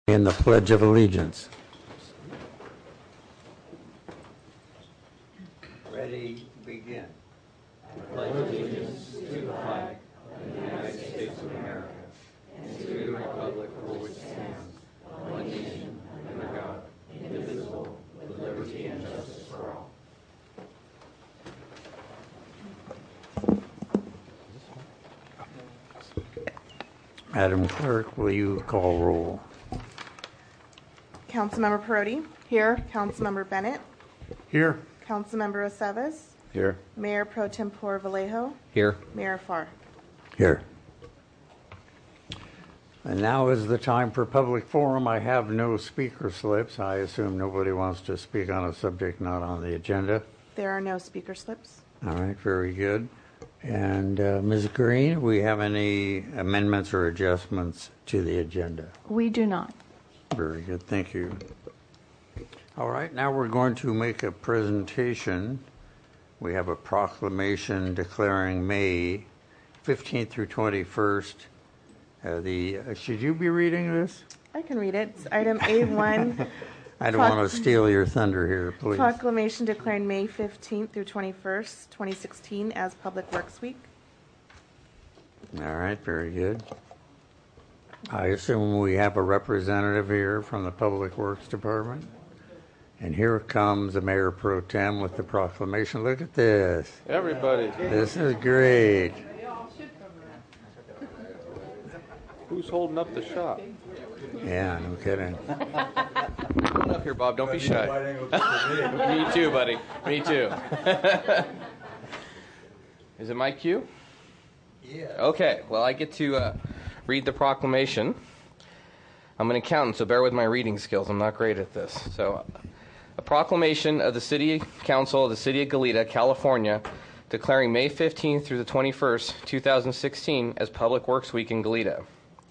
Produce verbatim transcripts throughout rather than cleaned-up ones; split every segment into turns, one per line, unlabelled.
In the Pledge of Allegiance. Ready, begin. I pledge allegiance to the flag of the United States of America and to the republic for which it stands, one nation, under God, indivisible, with liberty and justice for all. Madam Clerk, will you call roll?
Councilmember Perotti. Here. Councilmember Bennett.
Here.
Councilmember Aceves.
Here.
Mayor Pro Tempore Vallejo.
Here.
Mayor Farr.
Here. And now is the time for public forum. I have no speaker slips. I assume nobody wants to speak on a subject not on the agenda.
There are no speaker slips.
All right, very good. And uh, Miz Green, do we have any amendments or adjustments to the agenda?
We do not.
Very good, thank you. All right, now we're going to make a presentation. We have a proclamation declaring May fifteenth through twenty-first. Uh, the uh, should you be reading this?
I can read it. It's item A one.
I don't want to steal your thunder here, please.
Proclamation declaring May fifteenth through twenty-first, twenty sixteen as Public Works Week.
All right, very good. I assume we have a representative here from the Public Works Department. And here comes the Mayor Pro Tem with the proclamation. Look at this.
Everybody.
This is great.
Who's holding up the shop?
Yeah, no kidding.
Come on up here, Bob. Don't be shy. Me too, buddy. Me too. Is it my cue?
Yeah.
Okay. Well, I get to uh, read the proclamation. I'm an accountant, so bear with my reading skills. I'm not great at this. So, a proclamation of the City Council of the City of Goleta, California, declaring May fifteenth through the twenty-first, two thousand sixteen as Public Works Week in Goleta.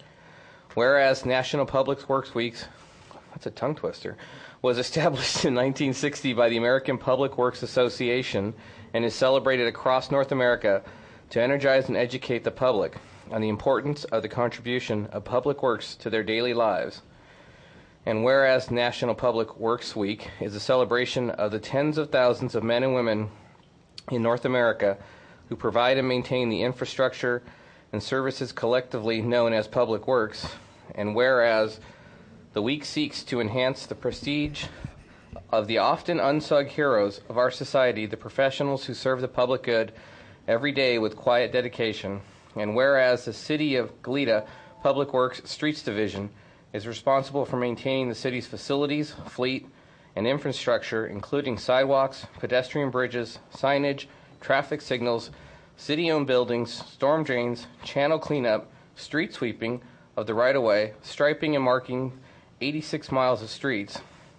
Whereas National Public Works Week, that's a tongue twister, was established in nineteen sixty by the American Public Works Association and is celebrated across North America to energize and educate the public on the importance of the contribution of public works to their daily lives. And whereas National Public Works Week is a celebration of the tens of thousands of men and women in North America who provide and maintain the infrastructure and services collectively known as public works, and whereas the week seeks to enhance the prestige of the often unsung heroes of our society, the professionals who serve the public good every day with quiet dedication, and whereas the City of Goleta Public Works Streets Division is responsible for maintaining the city's facilities, fleet, and infrastructure, including sidewalks, pedestrian bridges, signage, traffic signals, city-owned buildings, storm drains, channel cleanup, street sweeping of the right-of-way, striping and marking eighty-six miles of streets.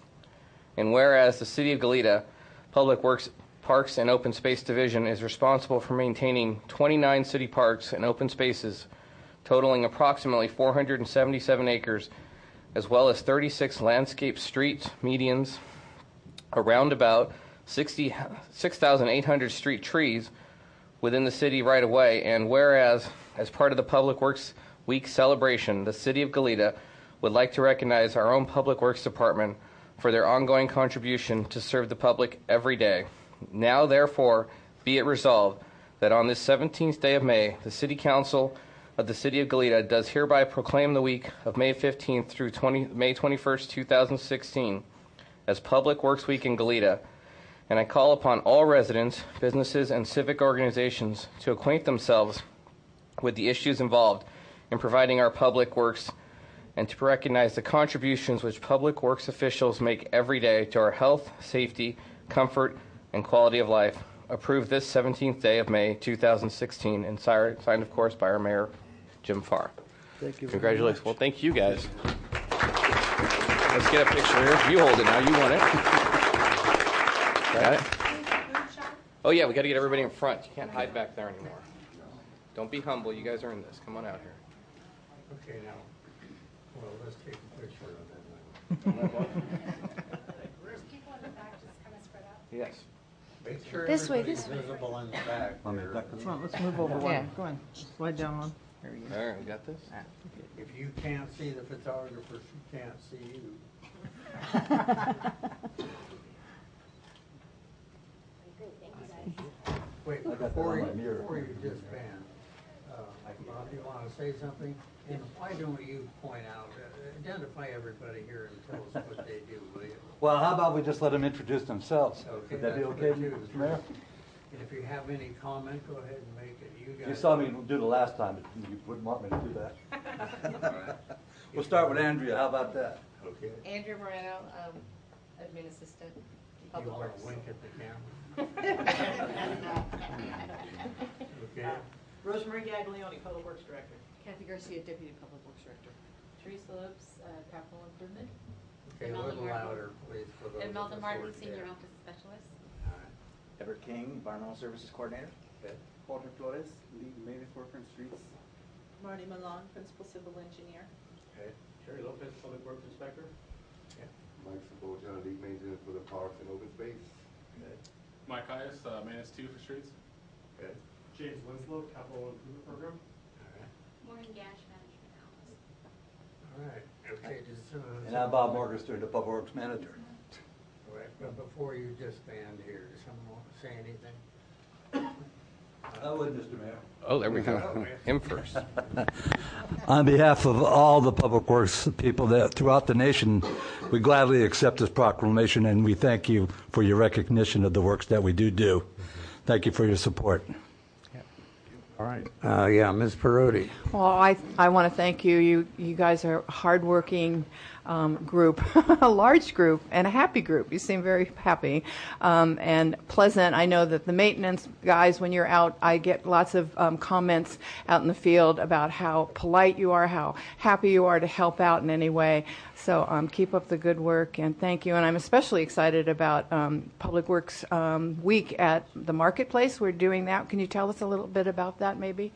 And whereas the City of Goleta Public Works Parks and Open Space Division is responsible for maintaining twenty-nine city parks and open spaces totaling approximately four hundred seventy-seven acres, as well as thirty-six landscape streets, medians, a roundabout, six thousand eight hundred street trees within the city right away, and whereas, as part of the Public Works Week celebration, the City of Goleta would like to recognize our own Public Works Department for their ongoing contribution to serve the public every day. Now, therefore, be it resolved that on this seventeenth day of May, the City Council of the City of Goleta does hereby proclaim the week of May fifteenth through May twenty-first, two thousand sixteen as Public Works Week in Goleta, and I call upon all residents, businesses, and civic organizations to acquaint themselves with the issues involved in providing our public works and to recognize the contributions which public works officials make every day to our health, safety, comfort, and quality of life. Approved this seventeenth day of May, two thousand sixteen, and signed, of course, by our Mayor, Jim Farr.
Thank you.
Congratulations. Well, thank you, guys. Let's get a picture here. You hold it now. You want it. Got it? Oh, yeah, we got to get everybody in front. You can't hide back there anymore. Don't be humble. You guys are in this. Come on out here.
Okay, now, well, let's take a picture of that.
There's people in the back just kind of spread out.
Yes.
Make sure
This way,
everybody's
this way.
visible in the back.
Come on, let's move over one. Go on, slide down one. There we go.
All right, we got this?
If you you can't see the photographer, she can't see you. Wait, before you, before you disband, uh, Bob, you want to say something? And why don't you point out, uh, identify everybody here and tell us what they do, will you?
Well, how about we just let them introduce themselves?
Okay,
Would that be
that's
okay,
what I do.
Mister Mayor?
And if you have any comment, go ahead and make it. You guys.
You saw me do the last time, but you wouldn't want me to do that.
All right.
We'll start with Andrea, how about that?
Okay.
Andrea Moreno, um, admin assistant,
You
public
want
works.
to wink at the camera? Okay.
Rosemary Gaglione, Public Works Director.
Kathy Garcia, deputy public works director.
Teresa Lopes, uh, capital improvement.
Okay, a
Imelda
little
Martin.
louder, please, for those of
Imelda
us
Martin,
who are
senior
deaf.
office specialist.
All right.
Everett King, Environmental Services Coordinator.
Okay.
Jorge Flores, lead maintenance worker in streets.
Marty Malone, Principal Civil Engineer.
Okay.
Terry Lopez, Public Works Inspector.
Mike Saboja, lead maintenance for the parks and open space.
Good.
Mike Hayes, uh, maintenance two for streets.
Good.
James Winslow, Capital Improvement Program.
All right.
Maureen Gash, management analyst.
All right. Okay. Just, uh,
And I'm Bob Morgenstern, the Public Works Manager.
All right. But before you disband here, does someone want to say anything?
I would, Mister Mayor.
Oh, there we go. Him first.
On behalf of all the Public Works people that throughout the nation, we gladly accept this proclamation, and we thank you for your recognition of the works that we do do. Thank you for your support.
All right. Uh, yeah, Miz Perotti.
Well, I, I want to thank you. You, you guys are a hardworking um, group, a large group, and a happy group. You seem very happy um, and pleasant. I know that the maintenance guys, when you're out, I get lots of um, comments out in the field about how polite you are, how happy you are to help out in any way. So um, keep up the good work, and thank you. And I'm especially excited about um, Public Works um, Week at the Marketplace. We're doing that. Can you tell us a little bit about that, maybe?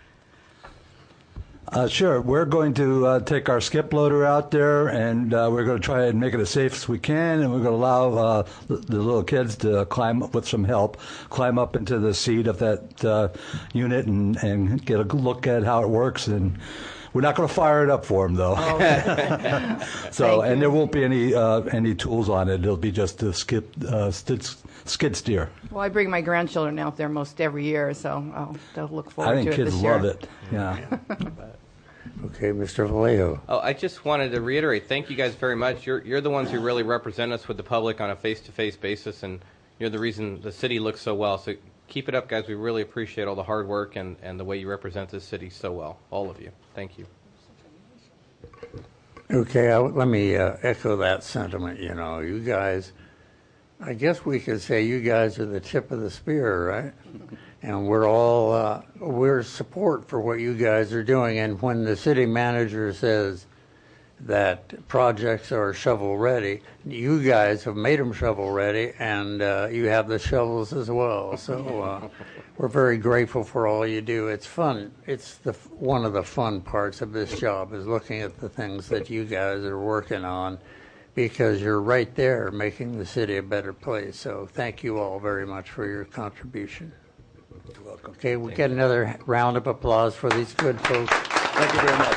Uh, sure. We're going to uh, take our skip loader out there, and uh, we're going to try and make it as safe as we can, and we're going to allow uh, the, the little kids to climb up with some help, climb up into the seat of that uh, unit and, and get a good look at how it works. And we're not going to fire it up for them, though. so, and there won't be any uh, any tools on it. It'll be just a skip uh, skid, skid steer.
Well, I bring my grandchildren out there most every year, so I'll, they'll look forward
I think
to it
kids
this year.
love it. Yeah.
Okay, Mister Vallejo.
Oh, I just wanted to reiterate, thank you guys very much. You're you're the ones who really represent us with the public on a face-to-face basis, and you're the reason the city looks so well. So keep it up, guys. We really appreciate all the hard work and, and the way you represent this city so well, all of you. Thank you.
Okay, I, let me uh, echo that sentiment. You know, you guys, I guess we could say you guys are the tip of the spear, right? And we're all, uh, we're support for what you guys are doing. And when the city manager says that projects are shovel ready, you guys have made them shovel ready, and uh, you have the shovels as well. So uh, we're very grateful for all you do. It's fun. It's the one of the fun parts of this job is looking at the things that you guys are working on, because you're right there making the city a better place. So thank you all very much for your contribution.
You're welcome.
Okay, we'll get another round of applause for these good folks.
Thank you very much.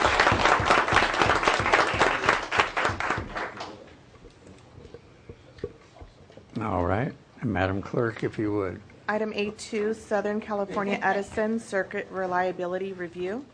All right. Madam Clerk, if you would.
Item A two, Southern California Edison Circuit Reliability Review.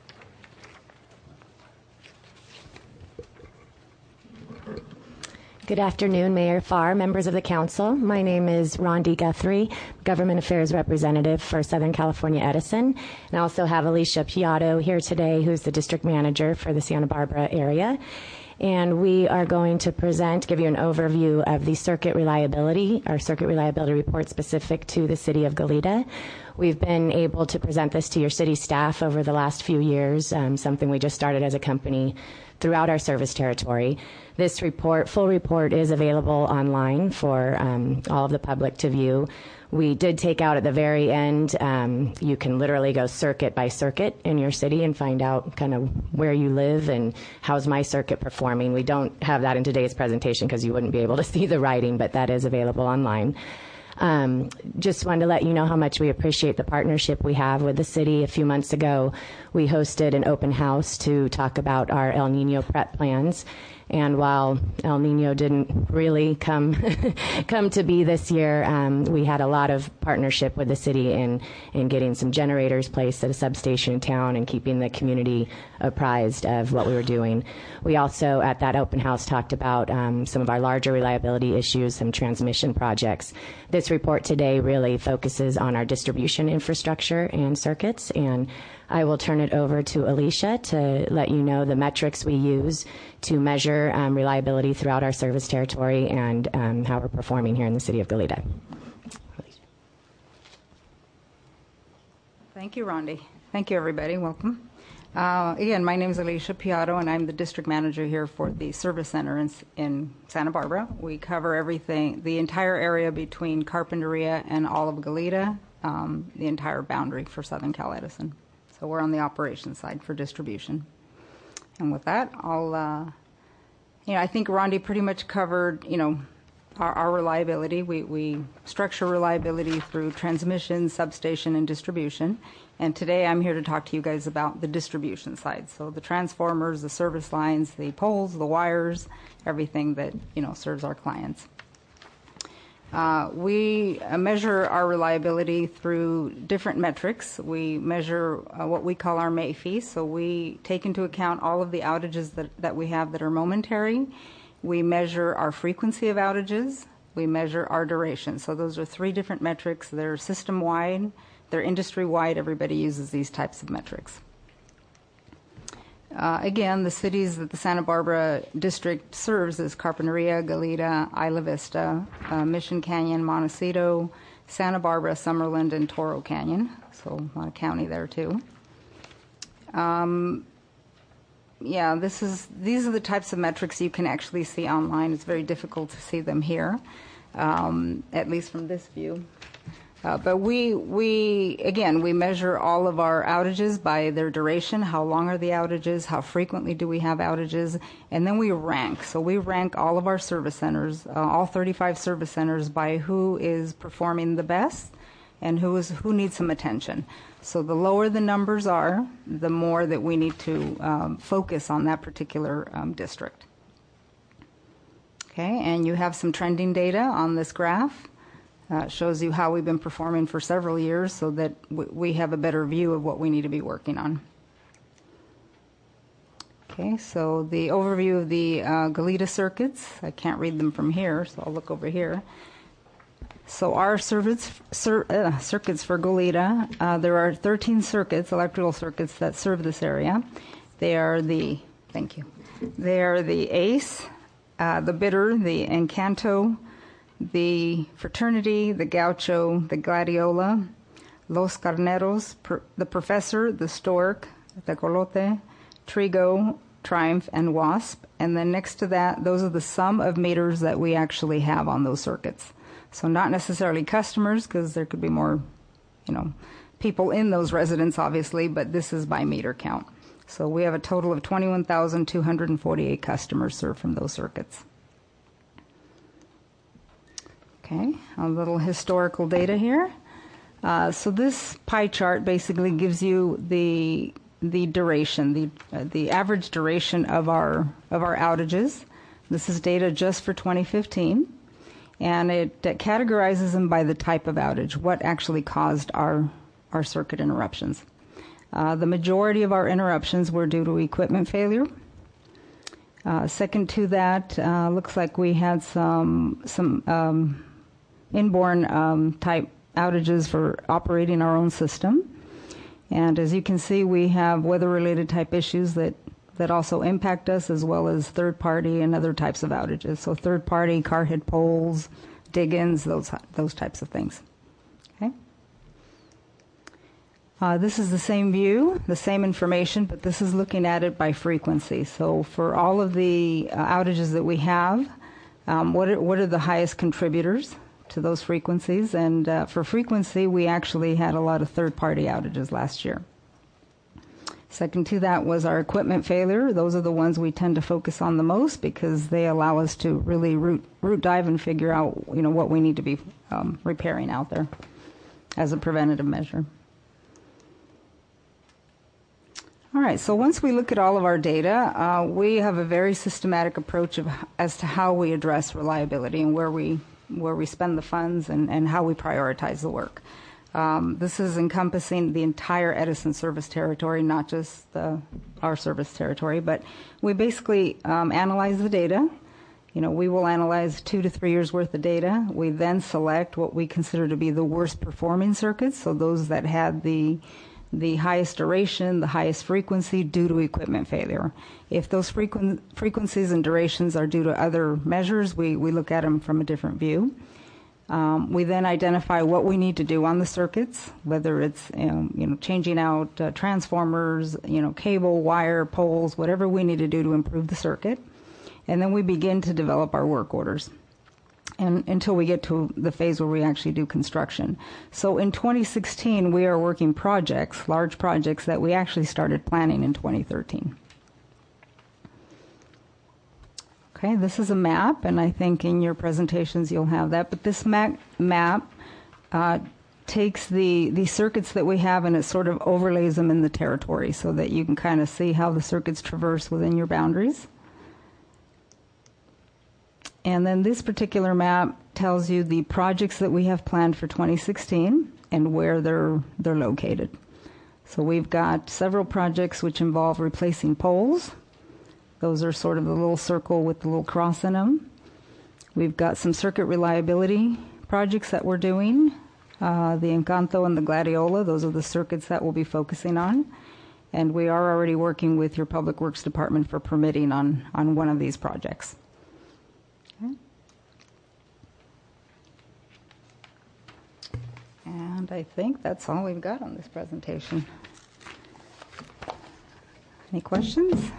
Good afternoon, Mayor Farr, members of the council. My name is Rondi Guthrie, Government Affairs Representative for Southern California Edison. And I also have Alicia Piatto here today, who's the District Manager for the Santa Barbara area. And we are going to present, give you an overview of the circuit reliability, our circuit reliability report specific to the city of Goleta. We've been able to present this to your city staff over the last few years, um, something we just started as a company throughout our service territory. This report, full report, is available online for um, all of the public to view. We did take out at the very end, um, you can literally go circuit by circuit in your city and find out kind of where you live and how's my circuit performing. We don't have that in today's presentation because you wouldn't be able to see the writing, but that is available online. Um, just wanted to let you know how much we appreciate the partnership we have with the city. A few months ago, we hosted an open house to talk about our El Nino prep plans. And while El Nino didn't really come come to be this year, um, we had a lot of partnership with the city in, in getting some generators placed at a substation in town and keeping the community apprised of what we were doing. We also, at that open house, talked about um, some of our larger reliability issues, some transmission projects. This report today really focuses on our distribution infrastructure and circuits, and I will turn it over to Alicia to let you know the metrics we use to measure um, reliability throughout our service territory and um, how we're performing here in the city of Goleta.
Thank you, Rondi. Thank you, everybody. Welcome. Uh, again, my name is Alicia Piatto, and I'm the district manager here for the service center in, in Santa Barbara. We cover everything, the entire area between Carpinteria and all of Goleta, um, the entire boundary for Southern Cal Edison. So we're on the operations side for distribution. And with that, I'll, uh, you know, I think Rondi pretty much covered, you know, our, our reliability. We, we structure reliability through transmission, substation, and distribution. And today I'm here to talk to you guys about the distribution side. So the transformers, the service lines, the poles, the wires, everything that, you know, serves our clients. Uh, we uh, measure our reliability through different metrics. We measure uh, what we call our May fee. So we take into account all of the outages that, that we have that are momentary. We measure our frequency of outages. We measure our duration. So those are three different metrics. They're system-wide. They're industry-wide. Everybody uses these types of metrics. Uh, again, the cities that the Santa Barbara district serves is Carpinteria, Goleta, Isla Vista, uh, Mission Canyon, Montecito, Santa Barbara, Summerlin, and Toro Canyon. So a lot of county there too. Um, yeah, this is these are the types of metrics you can actually see online. It's very difficult to see them here, um, at least from this view. Uh, but we, we, again, we measure all of our outages by their duration, how long are the outages, how frequently do we have outages, and then we rank. So we rank all of our service centers, uh, all thirty-five service centers, by who is performing the best and who is who needs some attention. So the lower the numbers are, the more that we need to um, focus on that particular um, district. Okay, and you have some trending data on this graph. Uh, it shows you how we've been performing for several years so that w we have a better view of what we need to be working on. Okay, so the overview of the uh, Goleta circuits, I can't read them from here, so I'll look over here. So our circuits, cir uh, circuits for Goleta, uh, there are thirteen circuits, electrical circuits that serve this area. They are the, thank you, they are the ACE, uh, the Bitter, the Encanto, the Fraternity, the Gaucho, the Gladiola, Los Carneros, per, the Professor, the Stork, the Colote, Trigo, Triumph, and Wasp. And then next to that, those are the sum of meters that we actually have on those circuits. So not necessarily customers, because there could be more, you know, people in those residents, obviously, but this is by meter count. So we have a total of twenty-one thousand two hundred forty-eight customers served from those circuits. Okay, a little historical data here. Uh, so this pie chart basically gives you the the duration, the uh, the average duration of our of our outages. This is data just for twenty fifteen, and it, it categorizes them by the type of outage, what actually caused our our circuit interruptions. Uh, the majority of our interruptions were due to equipment failure. Uh, second to that, uh, looks like we had some some. Um, inborn um, type outages for operating our own system. And as you can see, we have weather-related type issues that, that also impact us, as well as third-party and other types of outages. So third-party, car hit poles, dig-ins, those, those types of things. Okay. Uh, this is the same view, the same information, but this is looking at it by frequency. So for all of the uh, outages that we have, um, what are, what are the highest contributors to those frequencies? And uh, for frequency, we actually had a lot of third-party outages last year. Second to that was our equipment failure. Those are the ones we tend to focus on the most because they allow us to really root, root dive and figure out, you know, what we need to be um, repairing out there as a preventative measure. All right, so once we look at all of our data, uh, we have a very systematic approach of, as to how we address reliability and where we, where we spend the funds and, and how we prioritize the work. Um, this is encompassing the entire Edison service territory, not just the, our service territory, but we basically um, analyze the data. You know, we will analyze two to three years worth of data. We then select what we consider to be the worst performing circuits, so those that had the the highest duration, the highest frequency due to equipment failure. If those frequen- frequencies and durations are due to other measures, we, we look at them from a different view. Um, we then identify what we need to do on the circuits, whether it's um, you know changing out uh, transformers, you know cable, wire, poles, whatever we need to do to improve the circuit, and then we begin to develop our work orders, and until we get to the phase where we actually do construction. So in twenty sixteen, we are working projects, large projects that we actually started planning in twenty thirteen. Okay, this is a map, and I think in your presentations you'll have that. But this map, map uh, takes the, the circuits that we have and it sort of overlays them in the territory so that you can kind of see how the circuits traverse within your boundaries. And then this particular map tells you the projects that we have planned for twenty sixteen and where they're, they're located. So we've got several projects which involve replacing poles. Those are sort of the little circle with the little cross in them. We've got some circuit reliability projects that we're doing. Uh, the Encanto and the Gladiola, those are the circuits that we'll be focusing on. And we are already working with your Public Works Department for permitting on, on one of these projects. Okay. And I think that's all we've got on this presentation. Any questions?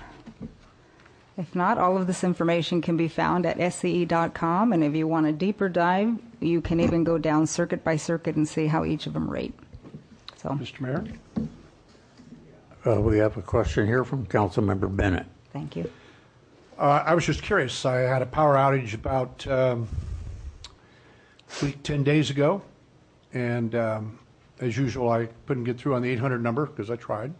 If not, all of this information can be found at S C E dot com, and if you want a deeper dive, you can even go down circuit by circuit and see how each of them rate. So,
Mister Mayor? Uh, we have a question here from Councilmember Bennett.
Thank you.
Uh, I was just curious. I had a power outage about um, a week, ten days ago, and um, as usual, I couldn't get through on the eight hundred number because I tried.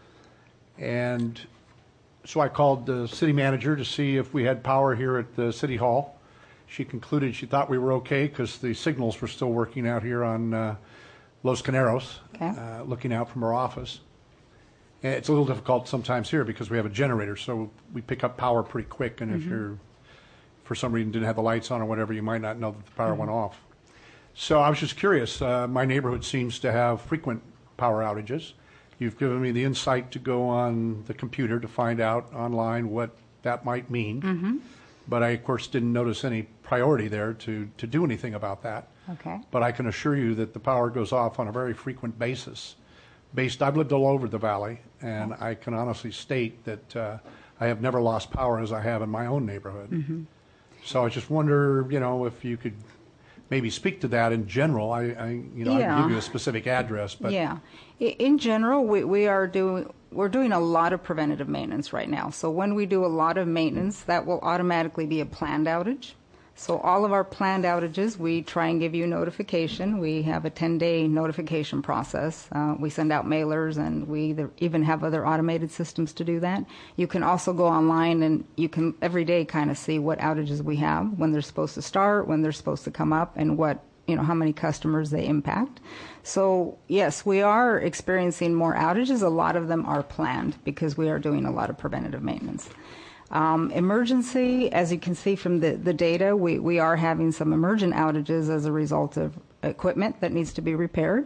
And so I called the city manager to see if we had power here at the city hall. She concluded she thought we were okay because the signals were still working out here on uh, Los Caneros,
okay.
uh, looking out from our office. And it's a little difficult sometimes here because we have a generator, so we pick up power pretty quick. And mm-hmm. if you're, for some reason, didn't have the lights on or whatever, you might not know that the power mm-hmm. went off. So I was just curious. Uh, my neighborhood seems to have frequent power outages. You've given me the insight to go on the computer to find out online what that might mean. Mm-hmm. But I, of course, didn't notice any priority there to, to do anything about that.
Okay.
But I can assure you that the power goes off on a very frequent basis. Based, I've lived all over the valley, and I can honestly state that uh, I have never lost power as I have in my own neighborhood. Mm-hmm. So I just wonder, you know, if you could maybe speak to that in general. I, I you know,
yeah.
I can give you a specific address, but
yeah, in general, we we are doing we're doing a lot of preventative maintenance right now. So when we do a lot of maintenance, that will automatically be a planned outage. So all of our planned outages, we try and give you notification. We have a ten-day notification process. Uh, we send out mailers, and we either, even have other automated systems to do that. You can also go online, and you can every day kind of see what outages we have, when they're supposed to start, when they're supposed to come up, and what you know how many customers they impact. So yes, we are experiencing more outages. A lot of them are planned because we are doing a lot of preventative maintenance. Um, emergency, as you can see from the, the data, we, we are having some emergent outages as a result of equipment that needs to be repaired.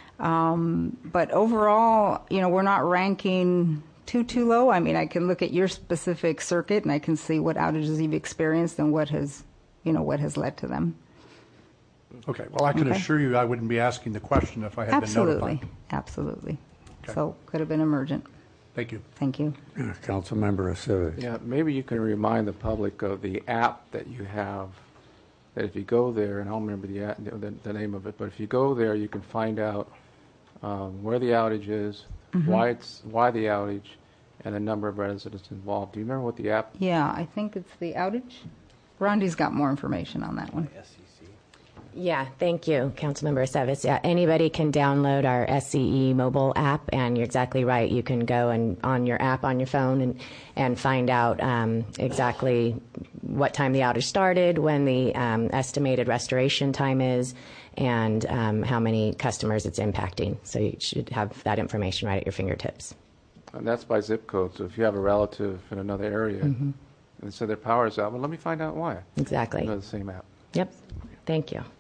Um, but overall, you know, we're not ranking too, too low. I mean, I can look at your specific circuit and I can see what outages you've experienced and what has, you know, what has led to them.
Okay. Well, I can
Okay.
assure you I wouldn't be asking the question if I had
Absolutely.
been notified.
Absolutely.
Okay.
So could have been emergent.
Thank you.
Thank you.
Uh, Councilmember Aceves.
Yeah, maybe you can remind the public of the app that you have, that if you go there, and I don't remember the, app, the, the name of it, but if you go there, you can find out um, where the outage is,
Mhm.
why it's why the outage, and the number of residents involved. Do you remember what the app?
Yeah, I think it's the outage. Rondi's got more information on that one.
Yeah, thank you, Councilmember Aceves. Yeah, anybody can download our S C E mobile app, and you're exactly right. You can go and on your app on your phone and and find out um, exactly what time the outage started, when the um, estimated restoration time is, and um, how many customers it's impacting. So you should have that information right at your fingertips.
And that's by zip code. So if you have a relative in another area,
Mhm.
and so their power's out, well, let me find out why.
Exactly.
You know, the same app.
Yep. Thank you.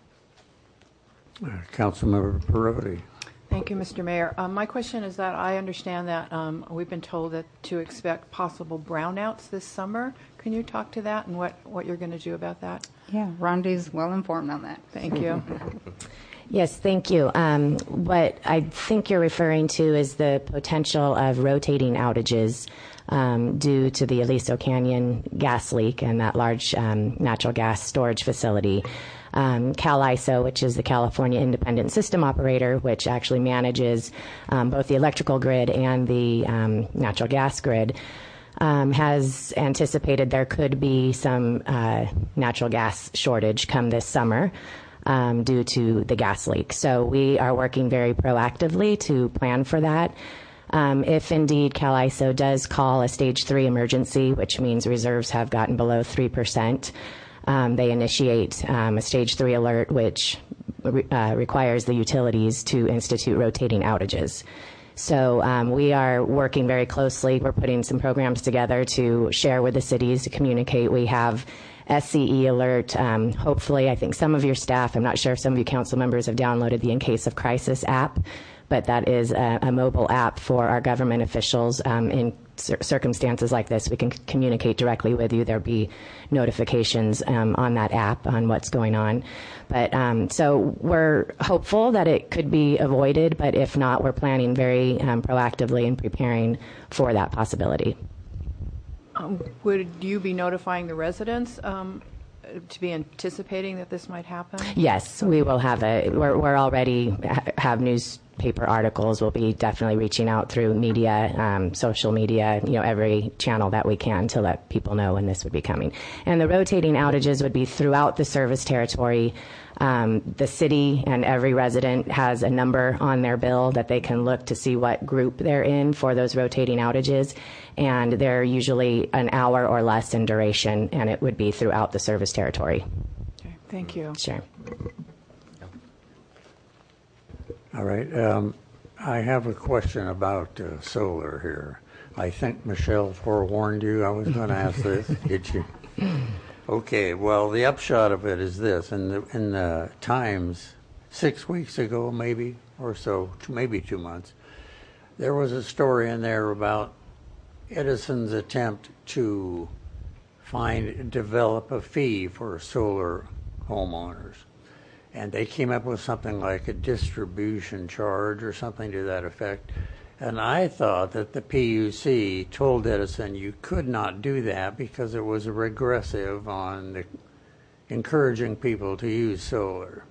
Uh, Councilmember Perotti.
Thank you, Mister Mayor. Um, my question is that I understand that um, we've been told that to expect possible brownouts this summer. Can you talk to that and what, what you're going to do about that?
Yeah, Rondi's well informed on that.
Thank you.
Yes, thank you. Um, what I think you're referring to is the potential of rotating outages um, due to the Aliso Canyon gas leak and that large um, natural gas storage facility. Um, CalISO, which is the California Independent System Operator, which actually manages um, both the electrical grid and the um, natural gas grid, um, has anticipated there could be some uh, natural gas shortage come this summer um, due to the gas leak. So we are working very proactively to plan for that. Um, if indeed CalISO does call a stage three emergency, which means reserves have gotten below three percent, Um, they initiate um, a stage three alert, which re- uh, requires the utilities to institute rotating outages. So um, we are working very closely. We're putting some programs together to share with the cities to communicate. We have S C E alert. Um, hopefully, I think some of your staff, I'm not sure if some of you council members have downloaded the In Case of Crisis app, but that is a, a mobile app for our government officials. Um, in cir- circumstances like this, we can c- communicate directly with you. There'll be notifications um, on that app on what's going on. But um, so we're hopeful that it could be avoided, but if not, we're planning very um, proactively and preparing for that possibility.
Um, would you be notifying the residents um, to be anticipating that this might happen?
Yes, we will have a, we're, we're already ha- have newspaper articles. We'll be definitely reaching out through media, um, social media, you know, every channel that we can to let people know when this would be coming. And the rotating outages would be throughout the service territory. Um, the city and every resident has a number on their bill that they can look to see what group they're in for those rotating outages. And they're usually an hour or less in duration, and it would be throughout the service territory.
Okay, thank you.
Sure.
All right. Um, I have a question about uh, solar here. I think Michelle forewarned you I was going to ask this. Did you? Okay. Well, the upshot of it is this: in the in the Times six weeks ago, maybe or so, maybe two months, there was a story in there about Edison's attempt to find develop a fee for solar homeowners. And they came up with something like a distribution charge or something to that effect. And I thought that the P U C told Edison you could not do that because it was regressive on the, encouraging people to use solar.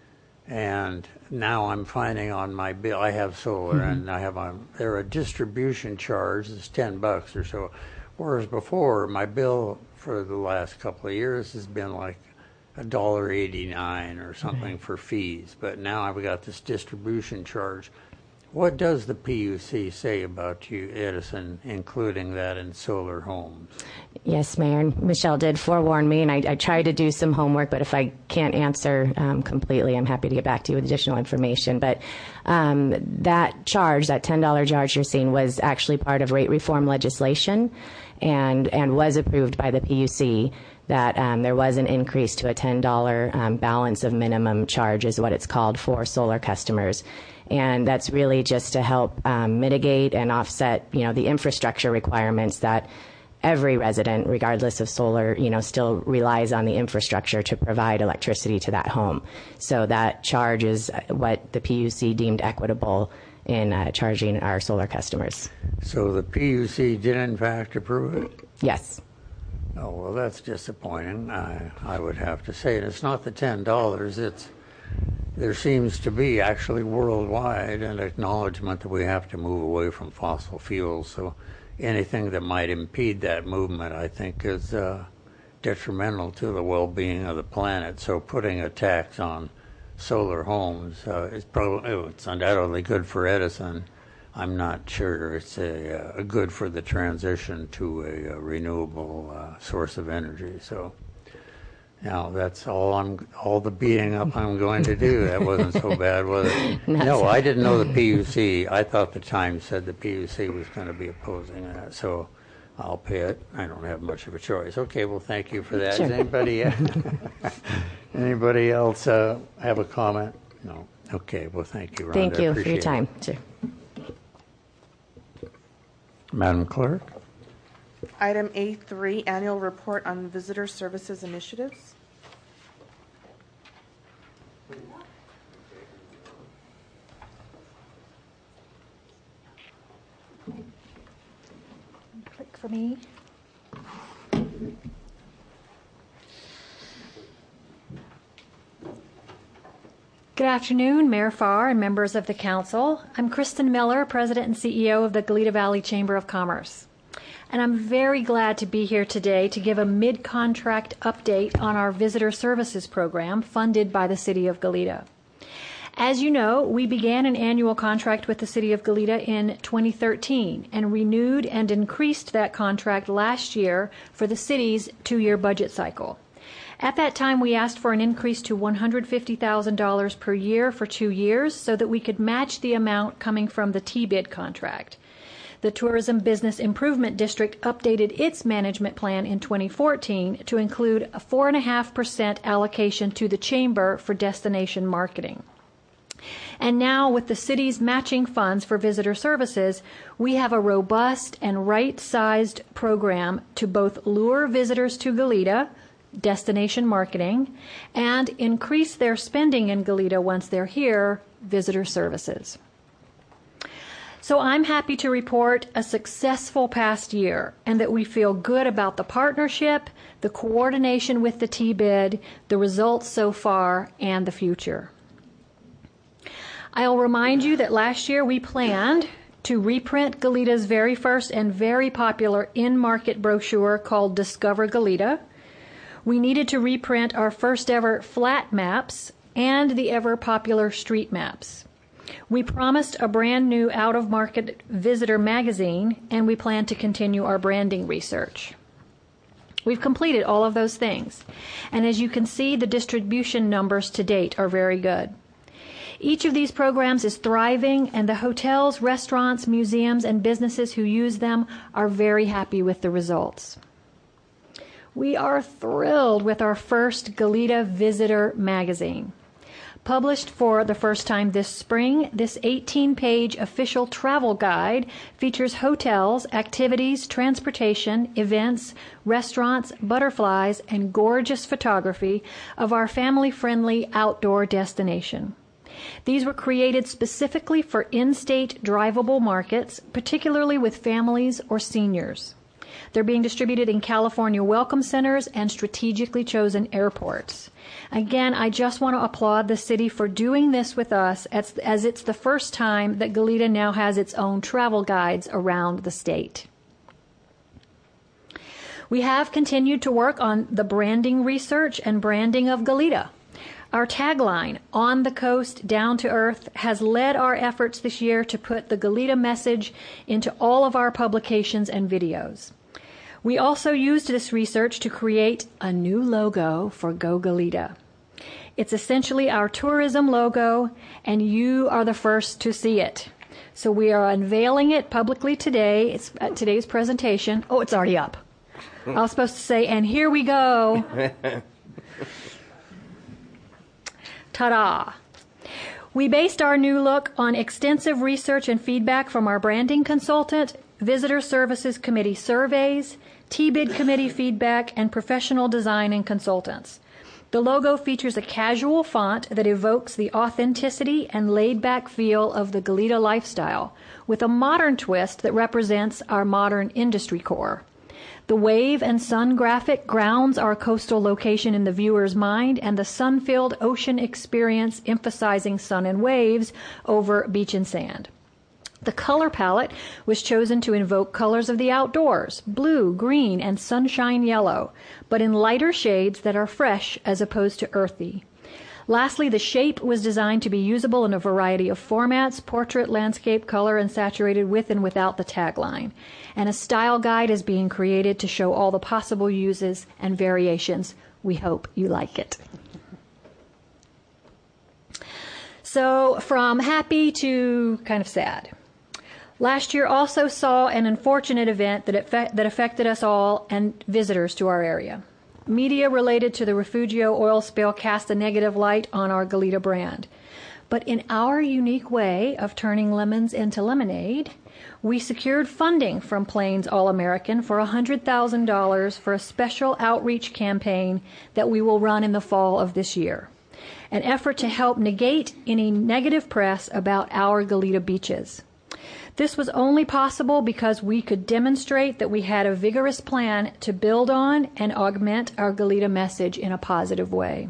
And now I'm finding on my bill, I have solar, mm-hmm. and I have on there a distribution charge that's ten bucks or so. Whereas before, my bill for the last couple of years has been like a dollar eighty-nine or something right. for fees, but now I've got this distribution charge. What does the P U C say about you, Edison, including that in solar homes?
Yes, Mayor. And Michelle did forewarn me, and I, I tried to do some homework, but if I can't answer um, completely, I'm happy to get back to you with additional information. But um, that charge, that ten dollar charge you're seeing, was actually part of rate reform legislation and, and was approved by the P U C. That um, there was an increase to a ten dollar um, balance of minimum charge is what it's called for solar customers. And that's really just to help um, mitigate and offset, you know, the infrastructure requirements that every resident, regardless of solar, you know, still relies on the infrastructure to provide electricity to that home. So that charge is what the P U C deemed equitable in uh, charging our solar customers.
So the P U C did in fact approve it?
Yes.
Oh, well, that's disappointing, I, I would have to say. And it's not the ten dollars, it's there seems to be actually worldwide an acknowledgement that we have to move away from fossil fuels. So anything that might impede that movement, I think, is uh, detrimental to the well-being of the planet. So putting a tax on solar homes uh, is probably, oh, it's undoubtedly good for Edison. I'm not sure it's a, a good for the transition to a, a renewable uh, source of energy. So now that's all I'm, all the beating up I'm going to do. That wasn't so bad, was it? No, I didn't know the P U C. I thought the Times said the P U C was going to be opposing that. So I'll pay it. I don't have much of a choice. Okay, well, thank you for that.
Sure.
Does anybody, anybody else uh, have a comment? No. Okay, well, thank you, Rhonda.
Thank you for your
Appreciate
time.
it.
Sure.
Madam Clerk?
Item A three, Annual Report on Visitor Services Initiatives.
Click for me. Good afternoon, Mayor Farr and members of the council. I'm Kristen Miller, President and C E O of the Goleta Valley Chamber of Commerce. And I'm very glad to be here today to give a mid-contract update on our visitor services program funded by the City of Goleta. As you know, we began an annual contract with the City of Goleta in twenty thirteen and renewed and increased that contract last year for the city's two-year budget cycle. At that time, we asked for an increase to one hundred fifty thousand dollars per year for two years so that we could match the amount coming from the T bid contract. The Tourism Business Improvement District updated its management plan in twenty fourteen to include a four point five percent allocation to the Chamber for destination marketing. And now, with the city's matching funds for visitor services, we have a robust and right-sized program to both lure visitors to Goleta, destination marketing, and increase their spending in Goleta once they're here, visitor services. So I'm happy to report a successful past year and that we feel good about the partnership, the coordination with the T bid, the results so far, and the future. I'll remind you that last year we planned to reprint Goleta's very first and very popular in-market brochure called Discover Goleta. We needed to reprint our first ever flat maps and the ever popular street maps. We promised a brand new out-of-market visitor magazine, and we plan to continue our branding research. We've completed all of those things, and as you can see, the distribution numbers to date are very good. Each of these programs is thriving, and the hotels, restaurants, museums, and businesses who use them are very happy with the results. We are thrilled with our first Goleta Visitor magazine. Published for the first time this spring, this eighteen-page official travel guide features hotels, activities, transportation, events, restaurants, butterflies, and gorgeous photography of our family-friendly outdoor destination. These were created specifically for in-state drivable markets, particularly with families or seniors. They're being distributed in California welcome centers and strategically chosen airports. Again, I just want to applaud the city for doing this with us, as, as it's the first time that Goleta now has its own travel guides around the state. We have continued to work on the branding research and branding of Goleta. Our tagline, On the Coast, Down to Earth, has led our efforts this year to put the Goleta message into all of our publications and videos. We also used this research to create a new logo for Go Goleta. It's essentially our tourism logo, and you are the first to see it. So we are unveiling it publicly today. It's at today's presentation. Oh, it's already up. I was supposed to say, and here we go. Ta-da! We based our new look on extensive research and feedback from our branding consultant, Visitor Services Committee surveys, T bid committee feedback, and professional design and consultants. The logo features a casual font that evokes the authenticity and laid-back feel of the Goleta lifestyle, with a modern twist that represents our modern industry core. The wave and sun graphic grounds our coastal location in the viewer's mind, and the sun-filled ocean experience emphasizing sun and waves over beach and sand. The color palette was chosen to invoke colors of the outdoors, blue, green, and sunshine yellow, but in lighter shades that are fresh as opposed to earthy. Lastly, the shape was designed to be usable in a variety of formats, portrait, landscape, color, and saturated with and without the tagline. And a style guide is being created to show all the possible uses and variations. We hope you like it. So, from happy to kind of sad. Last year also saw an unfortunate event that, effect, that affected us all and visitors to our area. Media related to the Refugio oil spill cast a negative light on our Goleta brand. But in our unique way of turning lemons into lemonade, we secured funding from Plains All-American for one hundred thousand dollars for a special outreach campaign that we will run in the fall of this year. An effort to help negate any negative press about our Goleta beaches. This was only possible because we could demonstrate that we had a vigorous plan to build on and augment our Goleta message in a positive way.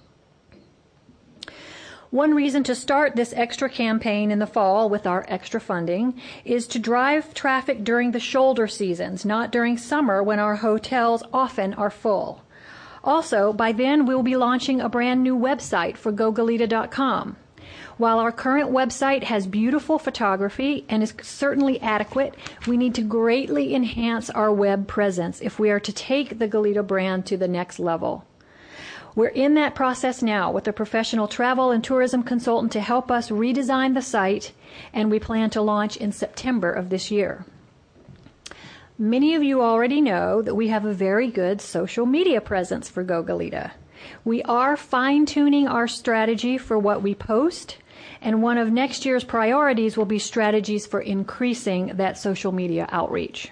One reason to start this extra campaign in the fall with our extra funding is to drive traffic during the shoulder seasons, not during summer when our hotels often are full. Also, by then we'll be launching a brand new website for go goleta dot com. While our current website has beautiful photography and is certainly adequate, we need to greatly enhance our web presence if we are to take the Goleta brand to the next level. We're in that process now with a professional travel and tourism consultant to help us redesign the site, and we plan to launch in September of this year. Many of you already know that we have a very good social media presence for Go Goleta. We are fine-tuning our strategy for what we post, and one of next year's priorities will be strategies for increasing that social media outreach.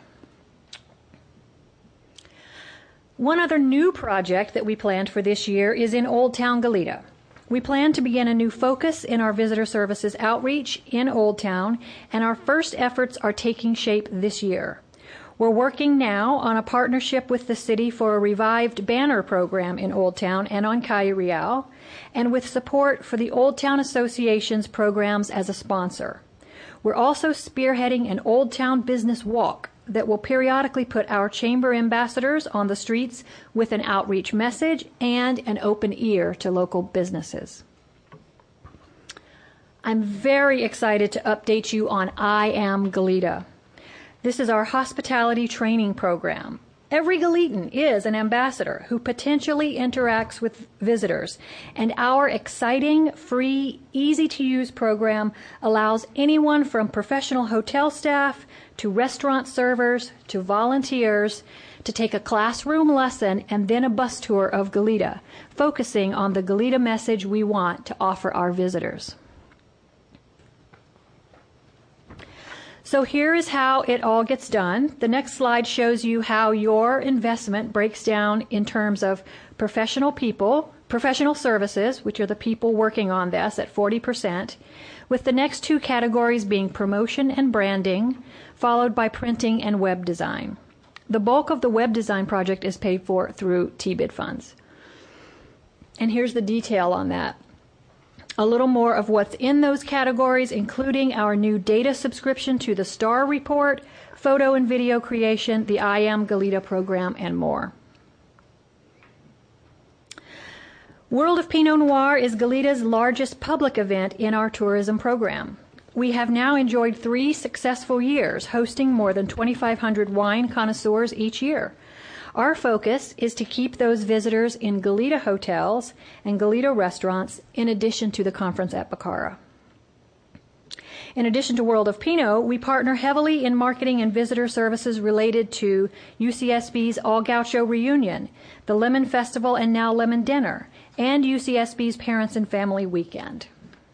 One other new project that we planned for this year is in Old Town Goleta. We plan to begin a new focus in our visitor services outreach in Old Town, and our first efforts are taking shape this year. We're working now on a partnership with the city for a revived banner program in Old Town and on Calle Real, and with support for the Old Town Association's programs as a sponsor. We're also spearheading an Old Town business walk that will periodically put our chamber ambassadors on the streets with an outreach message and an open ear to local businesses. I'm very excited to update you on I Am Goleta. This is our hospitality training program. Every Goletan is an ambassador who potentially interacts with visitors, and our exciting, free, easy-to-use program allows anyone from professional hotel staff to restaurant servers to volunteers to take a classroom lesson and then a bus tour of Goleta, focusing on the Goleta message we want to offer our visitors. So here is how it all gets done. The next slide shows you how your investment breaks down in terms of professional people, professional services, which are the people working on this at forty percent, with the next two categories being promotion and branding, followed by printing and web design. The bulk of the web design project is paid for through T B I D funds. And here's the detail on that. A little more of what's in those categories, including our new data subscription to the STAR report, photo and video creation, the I Am Goleta program, and more. World of Pinot Noir is Goleta's largest public event in our tourism program. We have now enjoyed three successful years, hosting more than twenty-five hundred wine connoisseurs each year. Our focus is to keep those visitors in Goleta hotels and Goleta restaurants in addition to the conference at Bacara. In addition to World of Pinot, we partner heavily in marketing and visitor services related to U C S B's All Gaucho Reunion, the Lemon Festival and Now Lemon Dinner, and U C S B's Parents and Family Weekend.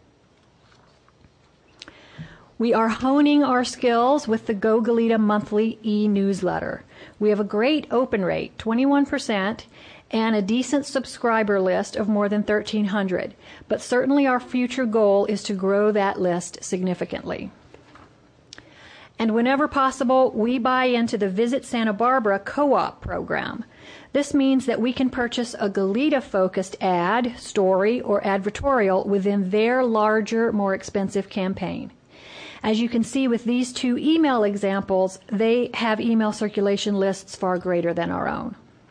We are honing our skills with the Go Goleta monthly e-newsletter. We have a great open rate, twenty-one percent, and a decent subscriber list of more than thirteen hundred, but certainly our future goal is to grow that list significantly. And whenever possible, we buy into the Visit Santa Barbara co-op program. This means that we can purchase a Goleta-focused ad, story, or advertorial within their larger, more expensive campaign. As you can see with these two email examples, they have email circulation lists far greater than our own.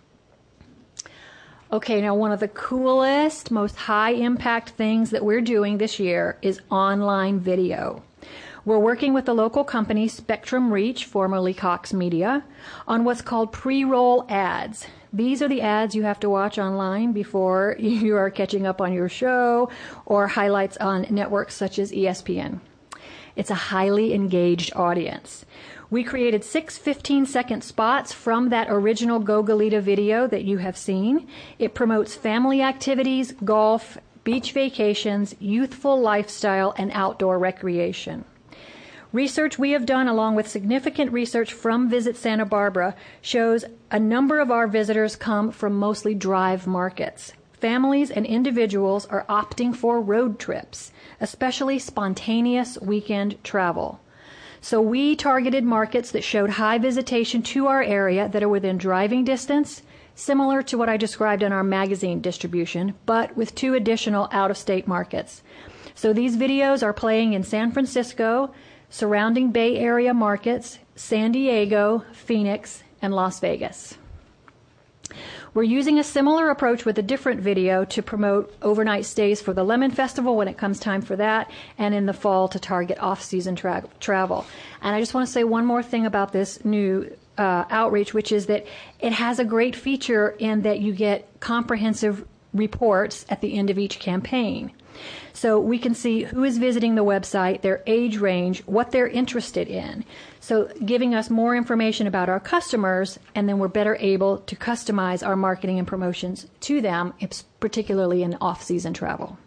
Okay, now one of the coolest, most high-impact things that we're doing this year is online video. We're working with the local company Spectrum Reach, formerly Cox Media, on what's called pre-roll ads. These are the ads you have to watch online before you are catching up on your show or highlights on networks such as E S P N. It's a highly engaged audience. We created six fifteen-second spots from that original Go Goleta video that you have seen. It promotes family activities, golf, beach vacations, youthful lifestyle, and outdoor recreation. Research we have done, along with significant research from Visit Santa Barbara, shows a number of our visitors come from mostly drive markets. Families and individuals are opting for road trips, especially spontaneous weekend travel. So we targeted markets that showed high visitation to our area that are within driving distance, similar to what I described in our magazine distribution, but with two additional out-of-state markets. So these videos are playing in San Francisco, surrounding Bay Area markets, San Diego, Phoenix, and Las Vegas. We're using a similar approach with a different video to promote overnight stays for the Lemon Festival when it comes time for that, and in the fall to target off-season tra- travel. And I just want to say one more thing about this new uh, outreach, which is that it has a great feature in that you get comprehensive reports at the end of each campaign. So we can see who is visiting the website, their age range, what they're interested in. So giving us more information about our customers, and then we're better able to customize our marketing and promotions to them, particularly in off-season travel.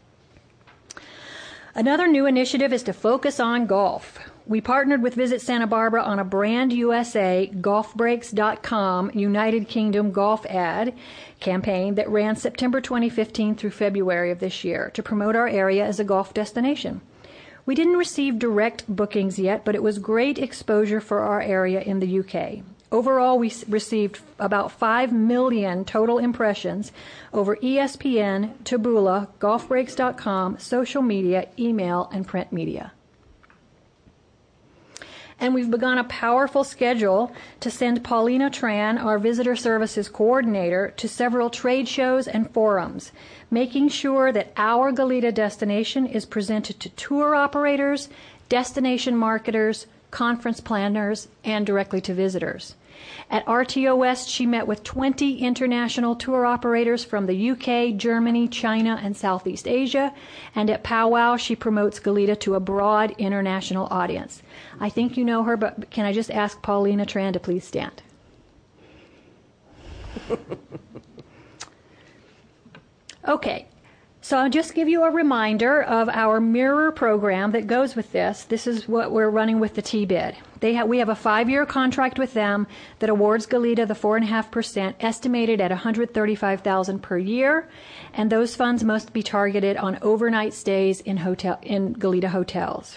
Another new initiative is to focus on golf. We partnered with Visit Santa Barbara on a Brand U S A golf breaks dot com United Kingdom golf ad campaign that ran September twenty fifteen through February of this year to promote our area as a golf destination. We didn't receive direct bookings yet, but it was great exposure for our area in the U K. Overall, we received about five million total impressions over E S P N, Taboola, golf breaks dot com, social media, email, and print media. And we've begun a powerful schedule to send Paulina Tran, our visitor services coordinator, to several trade shows and forums, making sure that our Goleta destination is presented to tour operators, destination marketers, conference planners, and directly to visitors. At R T O West, she met with twenty international tour operators from the U K, Germany, China, and Southeast Asia. And at Powwow, she promotes Goleta to a broad international audience. I think you know her, but can I just ask Paulina Tran to please stand? Okay. So I'll just give you a reminder of our mirror program that goes with this. This is what we're running with the T-bid. They have, we have a five-year contract with them that awards Goleta the four point five percent, estimated at one hundred thirty-five thousand dollars per year, and those funds must be targeted on overnight stays in hotel in Goleta hotels.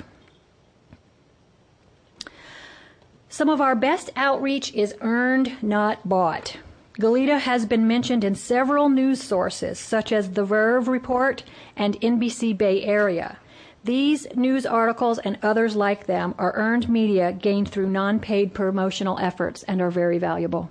Some of our best outreach is earned, not bought. Goleta has been mentioned in several news sources, such as The Verve Report and N B C Bay Area. These news articles and others like them are earned media gained through non-paid promotional efforts and are very valuable.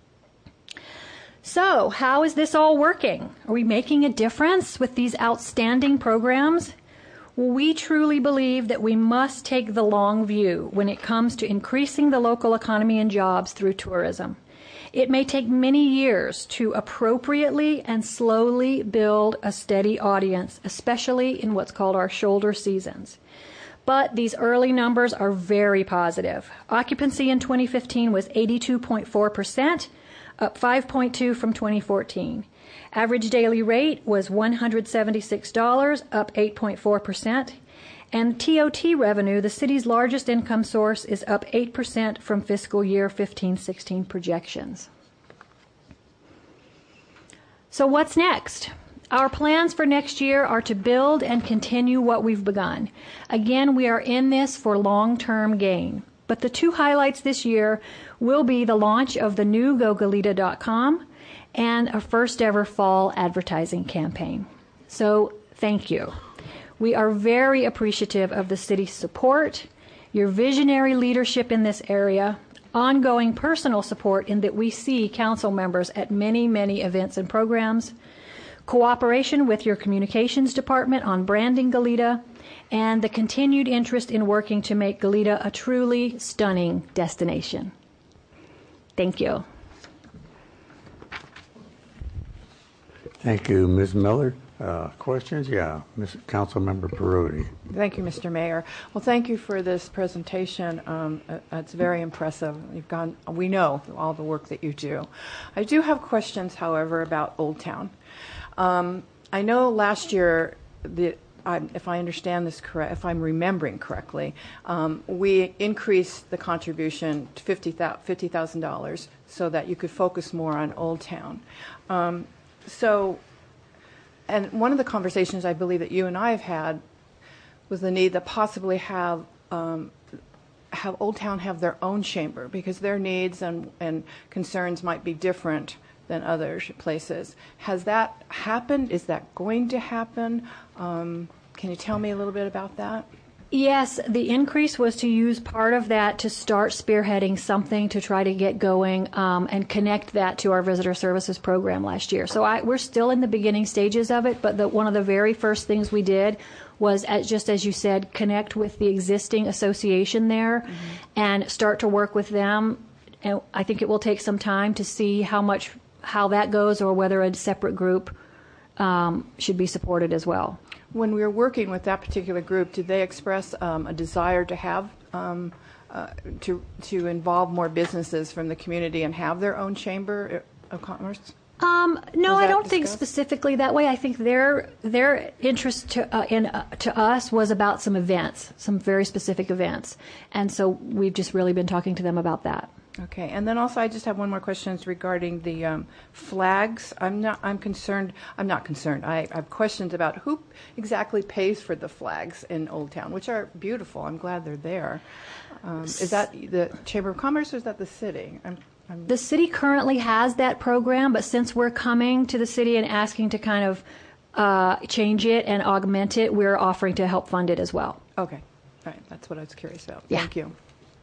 So, how is this all working? Are we making a difference with these outstanding programs? We truly believe that we must take the long view when it comes to increasing the local economy and jobs through tourism. It may take many years to appropriately and slowly build a steady audience, especially in what's called our shoulder seasons. But these early numbers are very positive. Occupancy in twenty fifteen was eighty-two point four percent, up five point two from twenty fourteen. Average daily rate was one hundred seventy-six dollars, up eight point four percent. And T O T revenue, the city's largest income source, is up eight percent from fiscal year fifteen sixteen projections. So what's next? Our plans for next year are to build and continue what we've begun. Again, we are in this for long-term gain. But the two highlights this year will be the launch of the new go goleta dot com and a first ever fall advertising campaign. So thank you. We are very appreciative of the city's support, your visionary leadership in this area, ongoing personal support in that we see council members at many, many events and programs, cooperation with your communications department on branding Goleta, and the continued interest in working to make Goleta a truly stunning destination. Thank you.
Thank you, Miz Miller. Uh, questions? Yeah, Miz Councilmember Perotti.
Thank you, Mister Mayor. Well, thank you for this presentation. Um, uh, it's very impressive. You've gone. We know all the work that you do. I do have questions, however, about Old Town. Um, I know last year, the, I, if I understand this correct, if I'm remembering correctly, um, we increased the contribution to fifty thousand dollars so that you could focus more on Old Town. Um, so. And one of the conversations I believe that you and I have had was the need to possibly have um, have Old Town have their own chamber, because their needs and, and concerns might be different than other places. Has that happened? Is that going to happen? Um, can you tell me a little bit about that?
Yes, the increase was to use part of that to start spearheading something to try to get going um, and connect that to our visitor services program last year. So I, we're still in the beginning stages of it, but the, one of the very first things we did was, as, just as you said, connect with the existing association there mm-hmm. and start to work with them. And I think it will take some time to see how much how that goes, or whether a separate group um, should be supported as well.
When we were working with that particular group, did they express um, a desire to have um, uh, to to involve more businesses from the community and have their own chamber of commerce?
Um, no,
Was
I
that
don't think
discussed?
specifically that way. I think their their interest to uh, in uh, to us was about some events, some very specific events, and so we've just really been talking to them about that.
Okay, and then also I just have one more question regarding the um, flags. I'm not. I'm concerned. I'm not concerned. I, I have questions about who exactly pays for the flags in Old Town, which are beautiful. I'm glad they're there. Um, is that the Chamber of Commerce, or is that the city? I'm, I'm
The city currently has that program, but since we're coming to the city and asking to kind of uh, change it and augment it, we're offering to help fund it as well.
Okay, all right. That's what I was curious about.
Yeah.
Thank you.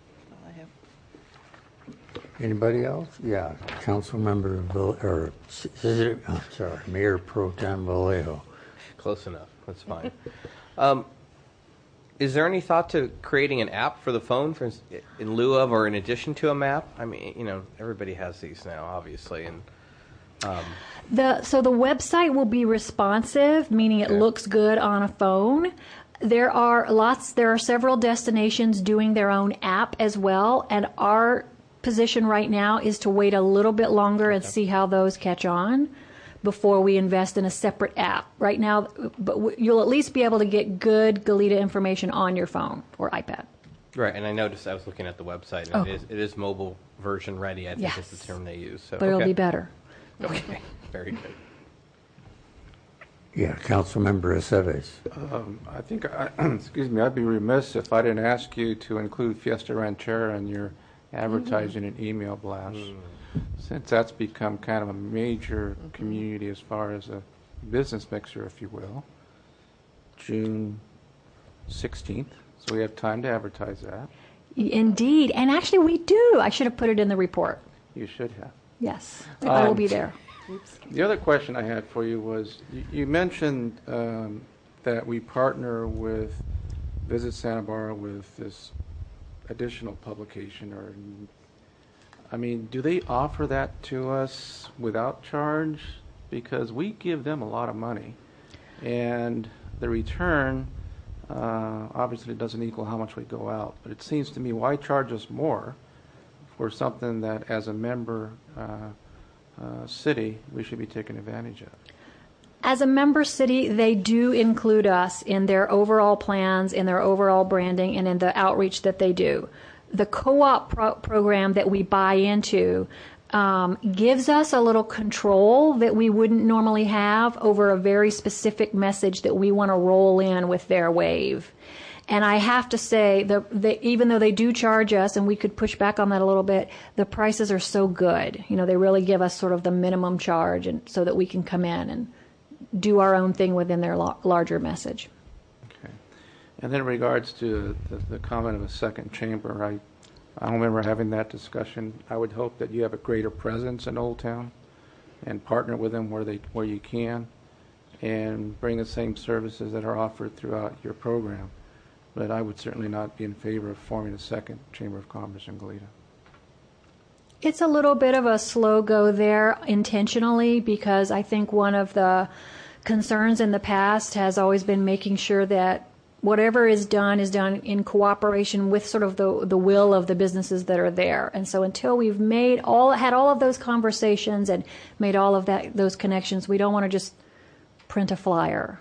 Anybody else? Yeah, Councilmember Val- or is it, I'm sorry, Mayor Pro Tem Vallejo.
Close enough. That's fine. um, is there any thought to creating an app for the phone, for in lieu of or in addition to a map? I mean, you know, everybody has these now, obviously, and. Um,
The so the website will be responsive, meaning it
Okay.
looks good on a phone. There are lots. There are several destinations doing their own app as well, and our position right now is to wait a little bit longer and see how those catch on before we invest in a separate app. Right now, but w- you'll at least be able to get good Goleta information on your phone or iPad.
Right, and I noticed I was looking at the website, and
Oh.
it is it is mobile version ready. I think
Yes.
is the term they use. So,
But it'll
okay.
be better.
Okay, very good.
Yeah, Councilmember Aceves.
Um, I think, I, excuse me, I'd be remiss if I didn't ask you to include Fiesta Ranchera in your advertising and email blast, since that's become kind of a major community as far as a business mixer, if you will. June sixteenth, so we have time to advertise that.
Indeed, and actually we do. I should have put it in the report.
You should have.
Yes, I will
Um,
be there.
The other question I had for you was, you, you mentioned um, that we partner with Visit Santa Barbara with this additional publication, or, I mean, do they offer that to us without charge? Because we give them a lot of money, and the return uh, obviously doesn't equal how much we go out. But it seems to me, why charge us more for something that, as a member uh, uh, city, we should be taking advantage of?
As a member city, they do include us in their overall plans, in their overall branding, and in the outreach that they do. The co-op pro- program that we buy into um, gives us a little control that we wouldn't normally have over a very specific message that we want to roll in with their wave. And I have to say, the, the, even though they do charge us, and we could push back on that a little bit, the prices are so good. You know, they really give us sort of the minimum charge, and so that we can come in and do our own thing within their lo- larger message.
Okay. And then in regards to the, the comment of a second chamber, I, I don't remember having that discussion. I would hope that you have a greater presence in Old Town and partner with them where they where you can, and bring the same services that are offered throughout your program. But I would certainly not be in favor of forming a second Chamber of Commerce in Goleta.
It's a little bit of a slow go there intentionally, because I think one of the concerns in the past has always been making sure that whatever is done is done in cooperation with sort of the the will of the businesses that are there. And so until we've made all had all of those conversations and made all of that those connections, we don't want to just print a flyer.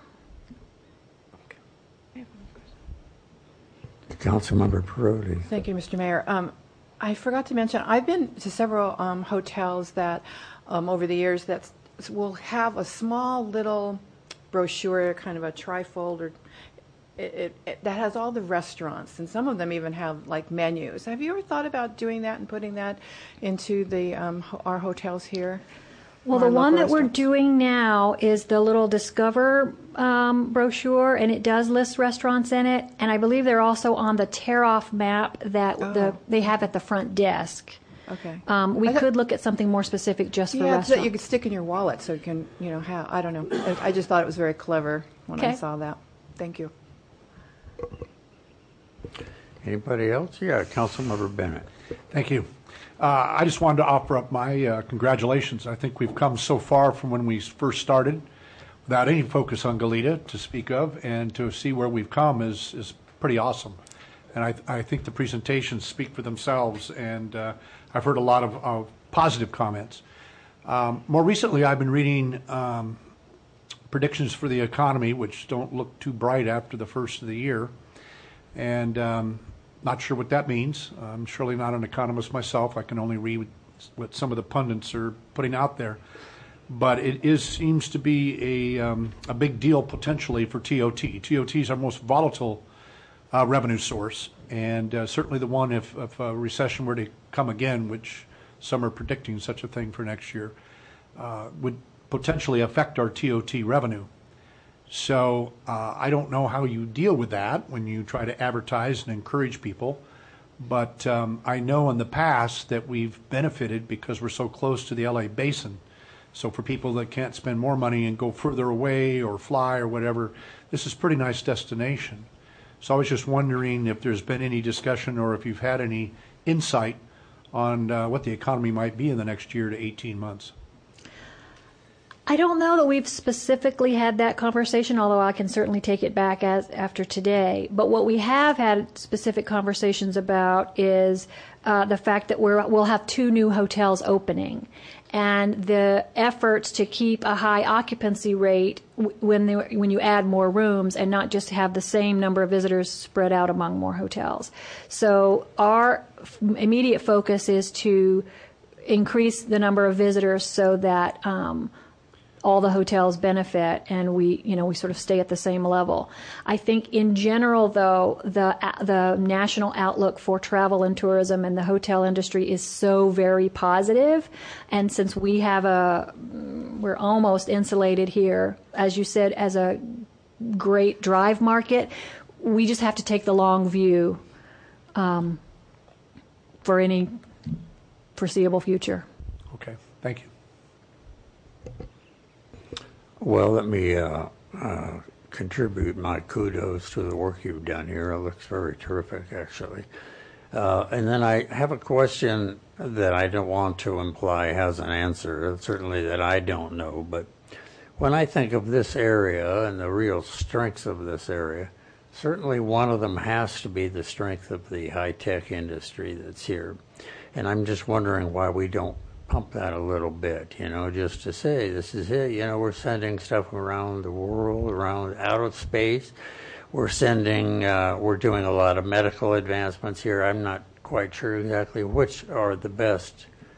Councilmember Parodi.
Thank you, Mister Mayor. Um, I forgot to mention, I've been to several um, hotels that um, over the years that will have a small little brochure, kind of a trifold, or it, it, it, that has all the restaurants, and some of them even have like menus. Have you ever thought about doing that and putting that into the um, ho- our hotels here?
Well,
Our
the one
local
that we're
restaurants?
doing now is the little Discover um, brochure, and it does list restaurants in it. And I believe they're also on the tear-off map that the,
Oh.
they have at the front desk.
Okay.
Um, we
I thought-
could look at something more specific just for
Yeah, so that
restaurants.
you could stick in your wallet, so you can, you know, have. I don't know. I, I just thought it was very clever when I
Okay.
saw that. Thank you.
Anybody else? Yeah, Councilmember Bennett.
Thank you. Uh, I just wanted to offer up my uh, congratulations. I think we've come so far from when we first started without any focus on Goleta to speak of, and to see where we've come is, is pretty awesome. And I, I think the presentations speak for themselves, and uh, I've heard a lot of, of positive comments. Um, more recently, I've been reading um, predictions for the economy, which don't look too bright after the first of the year. And um, not sure what that means. I'm surely not an economist myself. I can only read what some of the pundits are putting out there. But it is seems to be a, um, a big deal potentially for T O T. T O T is our most volatile uh, revenue source, and uh, certainly the one if, if a recession were to come again, which some are predicting such a thing for next year, uh, would potentially affect our T O T revenue. So uh, I don't know how you deal with that when you try to advertise and encourage people, but um, I know in the past that we've benefited because we're so close to the L A basin. So for people that can't spend more money and go further away or fly or whatever, this is a pretty nice destination. So I was just wondering if there's been any discussion or if you've had any insight on uh, what the economy might be in the next year to eighteen months.
I don't know that we've specifically had that conversation, although I can certainly take it back as after today. But what we have had specific conversations about is uh, the fact that we're, we'll have two new hotels opening, and the efforts to keep a high occupancy rate w- when they, when you add more rooms, and not just have the same number of visitors spread out among more hotels. So our f- immediate focus is to increase the number of visitors so that um, all the hotels benefit, and we, you know, we sort of stay at the same level. I think in general, though, the the national outlook for travel and tourism and the hotel industry is so very positive. And since we have a, we're almost insulated here, as you said, as a great drive market, we just have to take the long view um, for any foreseeable future.
Okay, thank you.
Well, let me uh, uh, contribute my kudos to the work you've done here. It looks very terrific, actually. Uh, and then I have a question that I don't want to imply has an answer, certainly that I don't know. But when I think of this area and the real strengths of this area, certainly one of them has to be the strength of the high-tech industry that's here. And I'm just wondering why we don't pump that a little bit, you know, just to say, this is it, you know, we're sending stuff around the world, around out of space. We're sending, uh, we're doing a lot of medical advancements here. I'm not quite sure exactly which are the best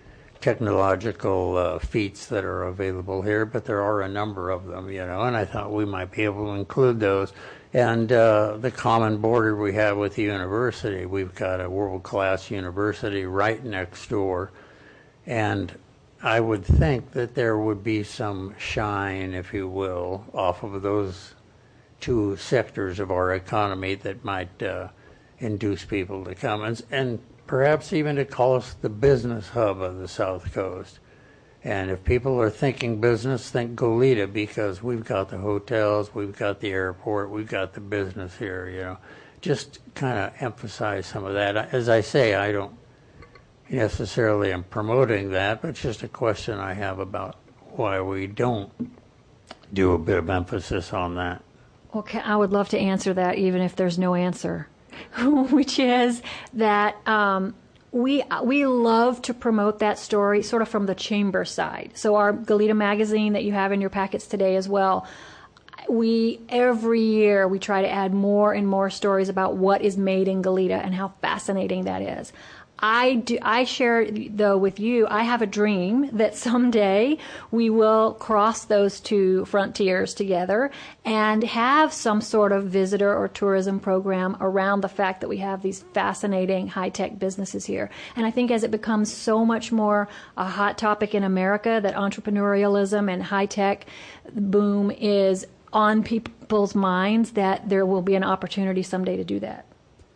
technological uh, feats that are available here, but there are a number of them, you know, and I thought we might be able to include those. And uh, the common border we have with the university, we've got a world-class university right next door, and I would think that there would be some shine, if you will, off of those two sectors of our economy that might uh, induce people to come, and, and perhaps even to call us the business hub of the South Coast. And if people are thinking business, think Goleta, because we've got the hotels, we've got the airport, we've got the business here, you know. Just kind of emphasize some of that. As I say, I don't necessarily am promoting that, but it's just a question I have about why we don't do a bit of emphasis on that.
Okay, I would love to answer that even if there's no answer, which is that um, we we love to promote that story sort of from the chamber side. So our Goleta magazine that you have in your packets today as well, we every year we try to add more and more stories about what is made in Goleta and how fascinating that is. I do. I share, though, with you, I have a dream that someday we will cross those two frontiers together and have some sort of visitor or tourism program around the fact that we have these fascinating high-tech businesses here. And I think as it becomes so much more a hot topic in America, that entrepreneurialism and high-tech boom is on people's minds, that there will be an opportunity someday to do that.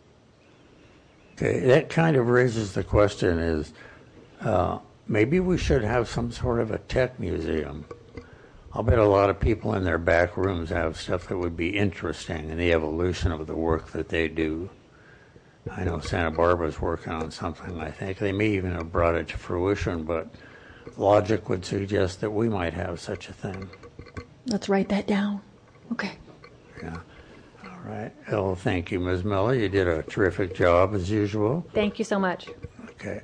Okay, that kind of raises the question is, uh, maybe we should have some sort of a tech museum. I'll bet a lot of people in their back rooms have stuff that would be interesting in the evolution of the work that they do. I know Santa Barbara's working on something, I think. They may even have brought it to fruition, but logic would suggest that we might have such a thing.
Let's write that down. Okay.
Yeah. All right. Well, thank you, Miz Miller. You did a terrific job, as usual.
Thank you so much.
Okay.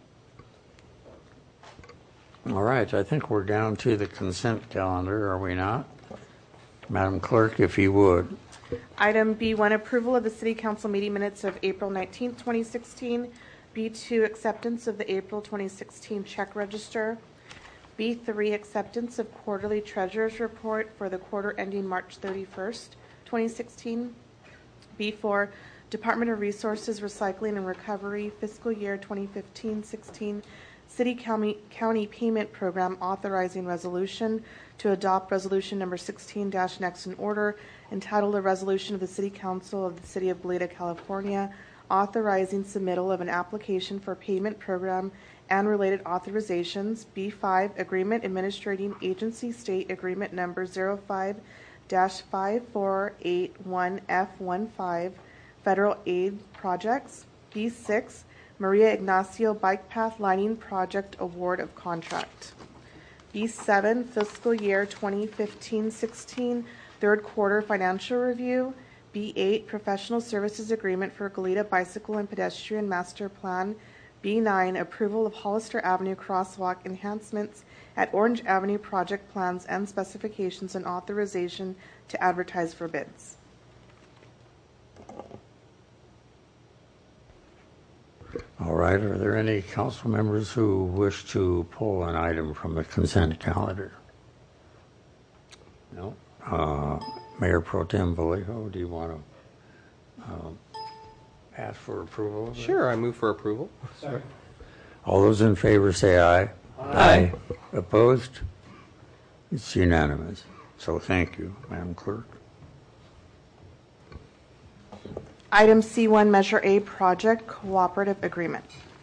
All right. I think we're down to the consent calendar, are we not? Madam Clerk, if you would.
Item B one, approval of the City Council meeting minutes of April nineteenth, twenty sixteen. B two, acceptance of the April twenty sixteen check register. B three, acceptance of quarterly treasurer's report for the quarter ending March thirty-first, twenty sixteen. B four, Department of Resources, Recycling and Recovery fiscal year twenty fifteen sixteen City County, County Payment Program authorizing resolution to adopt resolution number sixteen dash next in order, entitled a resolution of the City Council of the City of Goleta, California, authorizing submittal of an application for payment program and related authorizations. B five, Agreement Administrating Agency State Agreement number zero five dash five four eight one F fifteen, Federal Aid Projects. B six, Maria Ignacio Bike Path Lining Project Award of Contract. B seven, Fiscal Year twenty fifteen sixteen Third Quarter Financial Review. B eight, Professional Services Agreement for Goleta Bicycle and Pedestrian Master Plan. B nine, Approval of Hollister Avenue Crosswalk Enhancements at Orange Avenue Project Plans and Specifications and Authorization to Advertise for Bids.
All right. Are there any council members who wish to pull an item from the consent calendar? No. Uh, Mayor Pro Tem Vallejo, do you want to uh, ask for approval of it?
Sure, I move for approval.
Sorry. All those in favor say aye. Aye. Aye. Opposed? It's unanimous. So thank you, Madam Clerk.
Item C one, Measure A, Project Cooperative Agreement.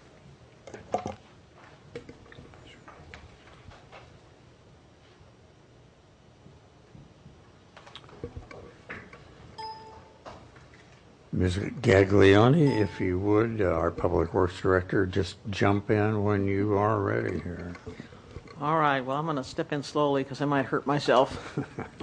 Miz Gaglione, if you would, uh, our Public Works Director, just jump in when you are ready here.
All right, well, I'm going to step in slowly because I might hurt myself.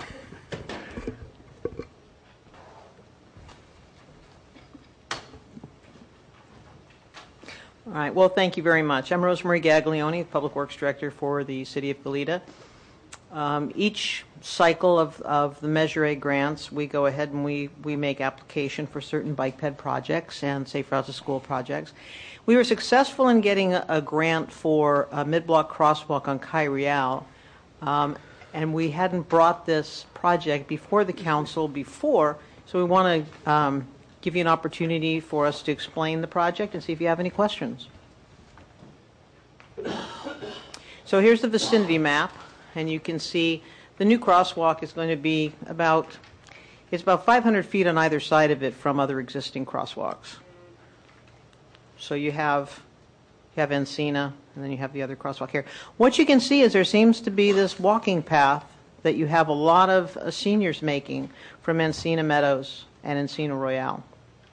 All right, well, thank you very much. I'm Rosemary Gaglione, Public Works Director for the City of Goleta. Um, each cycle of, of the Measure A grants, we go ahead and we, we make application for certain bike ped projects and safe routes to school projects. We were successful in getting a, a grant for a mid-block crosswalk on Kai Real, um, and we hadn't brought this project before the council before, so we want to um, give you an opportunity for us to explain the project and see if you have any questions. So here's the vicinity map, and you can see the new crosswalk is going to be about, it's about five hundred feet on either side of it from other existing crosswalks. So you have, you have Encina, and then you have the other crosswalk here. What you can see is there seems to be this walking path that you have a lot of uh, seniors making from Encina Meadows and Encina Royale.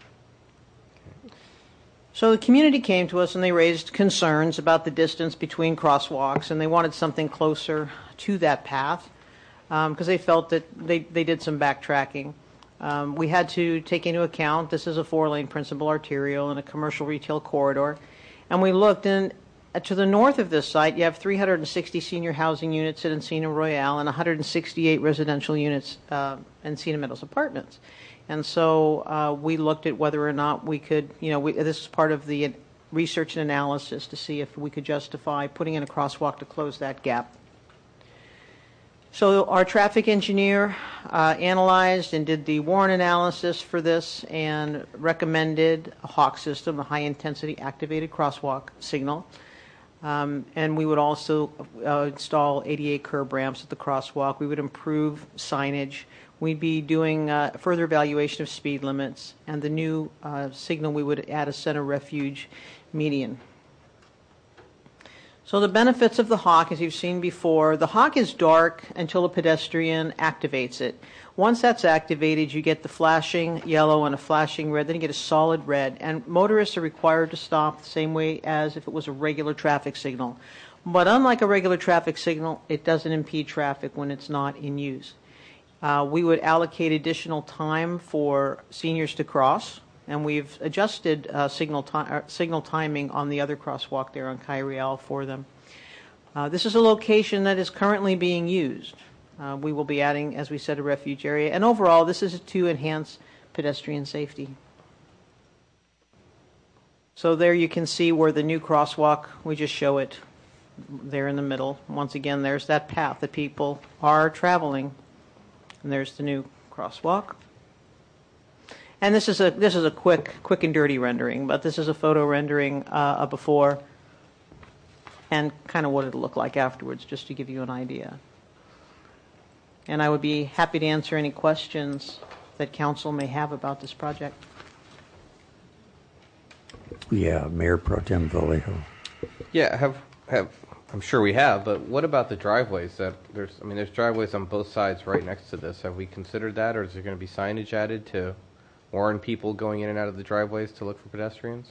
So the community came to us and they raised concerns about the distance between crosswalks, and they wanted something closer to that path because um, they felt that they, they did some backtracking. Um, we had to take into account this is a four-lane principal arterial and a commercial retail corridor. And we looked, and to the north of this site, you have three hundred sixty senior housing units at Encina Royale and one hundred sixty-eight residential units uh, in Encina Meadows Apartments. And so uh, we looked at whether or not we could, you know, we, this is part of the research and analysis to see if we could justify putting in a crosswalk to close that gap. So our traffic engineer uh, analyzed and did the warrant analysis for this and recommended a Hawk system, a high-intensity activated crosswalk signal. Um, and we would also uh, install A D A curb ramps at the crosswalk. We would improve signage. We'd be doing uh, further evaluation of speed limits. And the new uh, signal, we would add a center refuge median. So the benefits of the Hawk, as you've seen before, the Hawk is dark until a pedestrian activates it. Once that's activated, you get the flashing yellow and a flashing red, then you get a solid red. And motorists are required to stop the same way as if it was a regular traffic signal. But unlike a regular traffic signal, it doesn't impede traffic when it's not in use. Uh, we would allocate additional time for seniors to cross, and we've adjusted uh, signal, ti- uh, signal timing on the other crosswalk there on Kai Real for them. Uh, this is a location that is currently being used. Uh, we will be adding, as we said, a refuge area. And overall, this is to enhance pedestrian safety. So there you can see where the new crosswalk, we just show it there in the middle. Once again, there's that path that people are traveling. And there's the new crosswalk. And this is a this is a quick quick and dirty rendering, but this is a photo rendering uh, of before and kind of what it'll look like afterwards, just to give you an idea. And I would be happy to answer any questions that council may have about this project.
Yeah, Mayor Pro Tem Vallejo.
Yeah, have have I'm sure we have, but what about the driveways? That there's, I mean, there's driveways on both sides right next to this. Have we considered that, or is there going to be signage added to warn people going in and out of the driveways to look for pedestrians?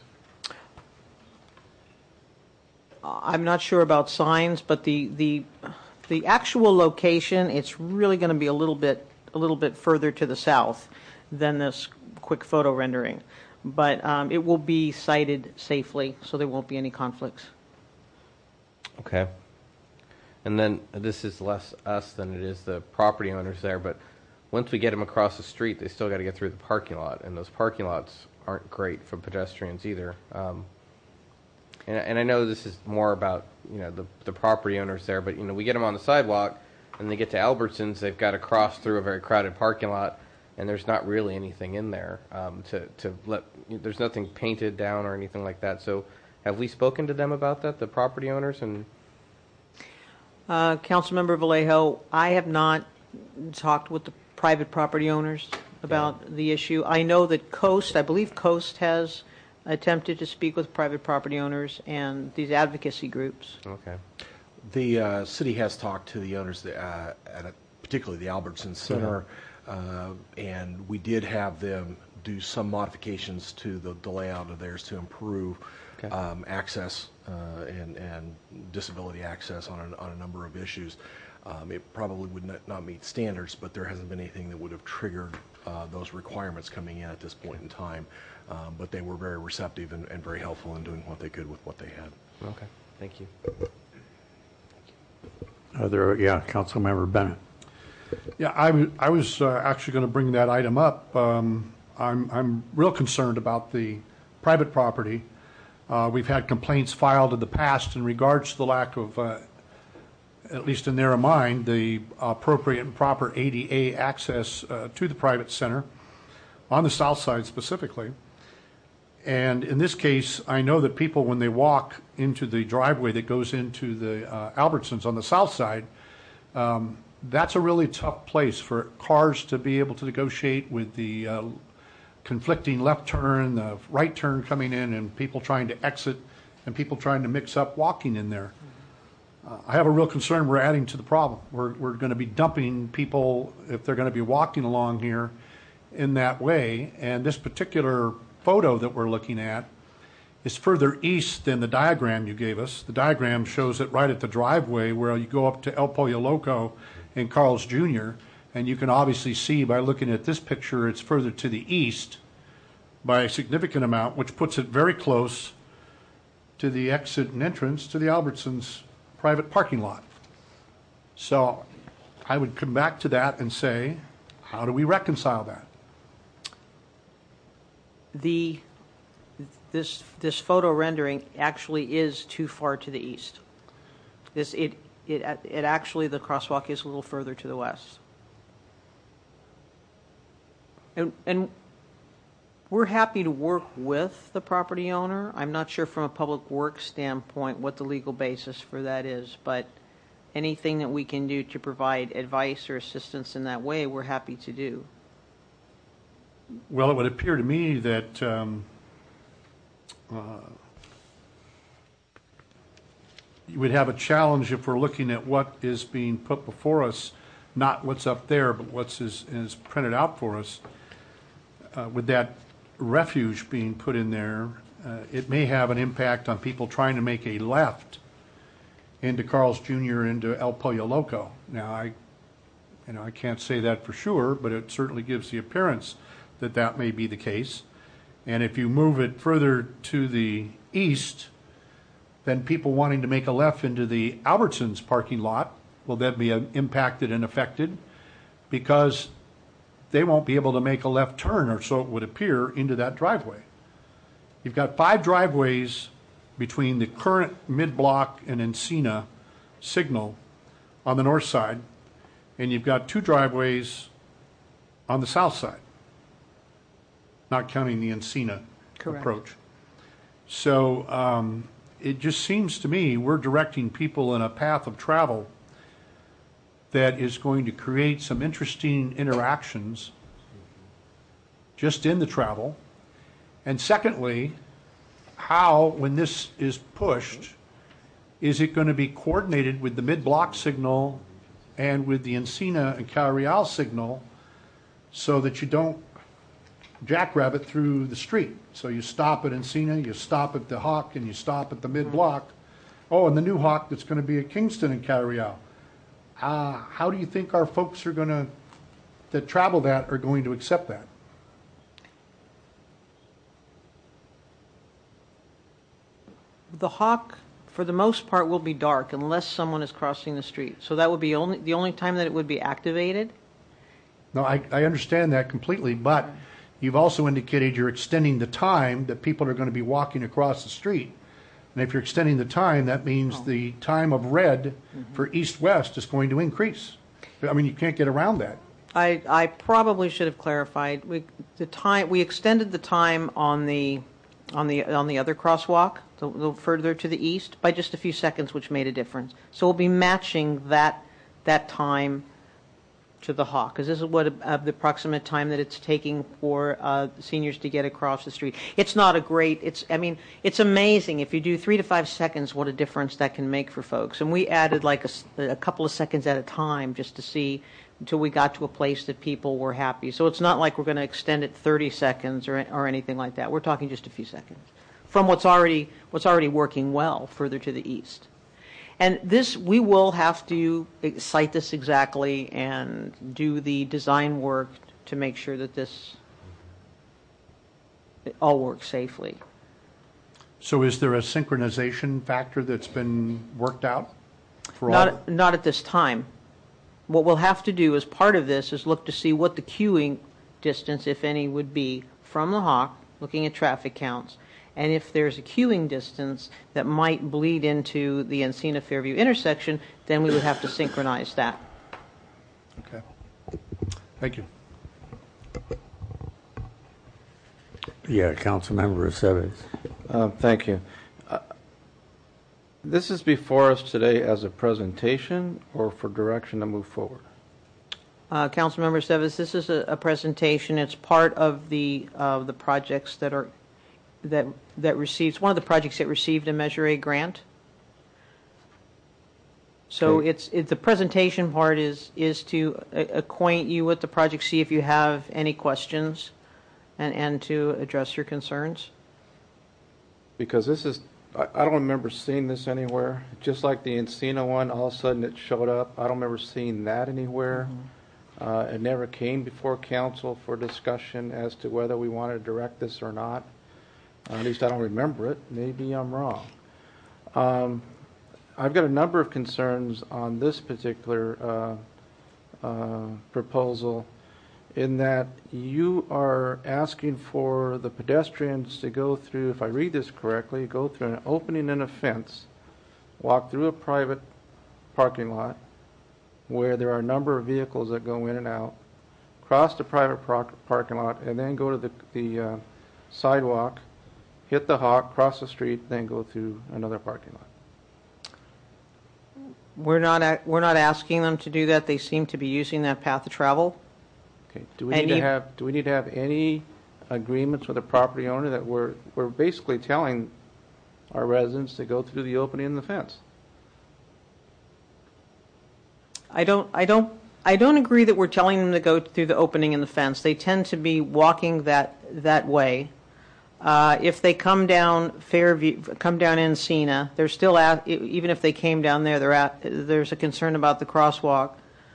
I'm not sure about signs, but the the the actual location, it's really going to be a little bit a little bit further to the south than this quick photo rendering, but um, it will be sited safely, so there won't be any conflicts.
Okay. And then this is less us than it is the property owners there, but once we get them across the street, they still got to get through the parking lot, and those parking lots aren't great for pedestrians either. Um, and, and I know this is more about, you know, the, the property owners there, but, you know, we get them on the sidewalk, and they get to Albertsons, they've got to cross through a very crowded parking lot, and there's not really anything in there um, to, to let, there's nothing painted down or anything like that. So have we spoken to them about that, the property owners? And
uh, Councilmember Vallejo, I have not talked with the private property owners about yeah. the issue. I know that Coast, I believe Coast has attempted to speak with private property owners and these advocacy groups.
Okay.
The uh, city has talked to the owners uh, at a, particularly the Albertson Center, yeah. uh, and we did have them do some modifications to the, the layout of theirs to improve okay. um, access uh, and, and disability access on a, on a number of issues. Um, it probably would not, not meet standards, but there hasn't been anything that would have triggered uh, those requirements coming in at this point in time. Um, but they were very receptive and, and very helpful in doing what they could with what they had.
Okay, thank you.
Other, yeah, Councilmember Bennett.
Yeah, I, w- I was uh, actually going to bring that item up. Um, I'm, I'm real concerned about the private property Uh, we've had complaints filed in the past in regards to the lack of, uh, at least in their mind, the appropriate and proper A D A access uh, to the private center, on the south side specifically. And in this case, I know that people, when they walk into the driveway that goes into the uh, Albertsons on the south side, um, that's a really tough place for cars to be able to negotiate with the uh, conflicting left turn, the right turn coming in, and people trying to exit, and people trying to mix up walking in there. Uh, I have a real concern we're adding to the problem. We're, we're going to be dumping people, if they're going to be walking along here, in that way. And this particular photo that we're looking at is further east than the diagram you gave us. The diagram shows it right at the driveway where you go up to El Pollo Loco and Carl's Junior, and you can obviously see by looking at this picture it's further to the east by a significant amount, which puts it very close to the exit and entrance to the Albertsons private parking lot. So I would come back to that and say, how do we reconcile that?
The, this, this photo rendering actually is too far to the east. This, it, it, it actually, the crosswalk is a little further to the west. And, and we're happy to work with the property owner. I'm not sure from a public works standpoint what the legal basis for that is, but anything that we can do to provide advice or assistance in that way, we're happy to do.
Well, it would appear to me that um, uh, you would have a challenge if we're looking at what is being put before us, not what's up there, but what's is, is printed out for us. Uh, with that refuge being put in there, uh, it may have an impact on people trying to make a left into Carl's Junior, into El Pollo Loco. Now, I, you know, I can't say that for sure, but it certainly gives the appearance that that may be the case. And if you move it further to the east, then people wanting to make a left into the Albertsons parking lot will then be impacted and affected, because they won't be able to make a left turn, or so it would appear, into that driveway. You've got five driveways between the current mid-block and Encina signal on the north side, and you've got two driveways on the south side, not counting the Encina
Correct.
approach. So um, it just seems to me we're directing people in a path of travel that is going to create some interesting interactions just in the travel. And secondly, how, when this is pushed, is it going to be coordinated with the mid-block signal and with the Encina and Cal Real signal, so that you don't jackrabbit through the street? So you stop at Encina, you stop at the Hawk, and you stop at the mid-block. Oh, and the new Hawk that's going to be at Kingston and Cal Real. Uh, how do you think our folks are going to, that travel that, are going to accept that?
The Hawk, for the most part, will be dark unless someone is crossing the street. So that would be only the only time that it would be activated.
No, I, I understand that completely, but you've also indicated you're extending the time that people are going to be walking across the street. And if you're extending the time, that means oh. the time of red mm-hmm. for east-west is going to increase. I mean, you can't get around that.
I, I probably should have clarified. We, the time, we extended the time on the, on the, on the other crosswalk, a little further to the east, by just a few seconds, which made a difference. So we'll be matching that, that time to the Hawk, because this is what uh, the approximate time that it's taking for uh, seniors to get across the street. It's not a great, it's, I mean, it's amazing if you do three to five seconds what a difference that can make for folks. And we added like a, a couple of seconds at a time just to see until we got to a place that people were happy. So it's not like we're going to extend it thirty seconds or, or anything like that. We're talking just a few seconds from what's already, what's already working well further to the east. And this, we will have to cite this exactly and do the design work to make sure that this it all works safely.
So is there a synchronization factor that's been worked out for
not,
all?
Not at this time. What we'll have to do as part of this is look to see what the queuing distance, if any, would be from the Hawk, looking at traffic counts, And if there's a queuing distance that might bleed into the Encina Fairview intersection, then we would have to synchronize that.
Okay. Thank you.
Yeah, Councilmember Aceves.
Uh, Thank you. Uh, This is before us today as a presentation or for direction to move forward?
Uh, Councilmember Seves, this is a, a presentation. It's part of the of the projects that are that that receives one of the projects that received a Measure A grant. So
Okay.
it's it, the presentation part is is to a, acquaint you with the project, see if you have any questions, and and to address your concerns.
Because this is, I, I don't remember seeing this anywhere. Just like the Encina one, all of a sudden it showed up. I don't remember seeing that anywhere. Uh, it never came before council for discussion as to whether we wanted to direct this or not. Uh, at least I don't remember it. Maybe I'm wrong. Um, I've got a number of concerns on this particular uh, uh, proposal, in that you are asking for the pedestrians to go through, if I read this correctly, go through an opening in a fence, walk through a private parking lot where there are a number of vehicles that go in and out, cross the private par- parking lot, and then go to the, the uh, sidewalk, hit the hawk, cross the street, then go through another parking lot.
We're not a, we're not asking them to do that. They seem to be using that path of travel.
Okay. Do we
And
need to
you-
have do we need to have any agreements with the property owner that we're we're basically telling our residents to go through the opening in the fence?
I don't, I don't, I don't agree that we're telling them to go through the opening in the fence. They tend to be walking that that way. Uh, if they come down Fairview, come down Encina, they're still at. Even if they came down there, they're at. There's a concern about the crosswalk.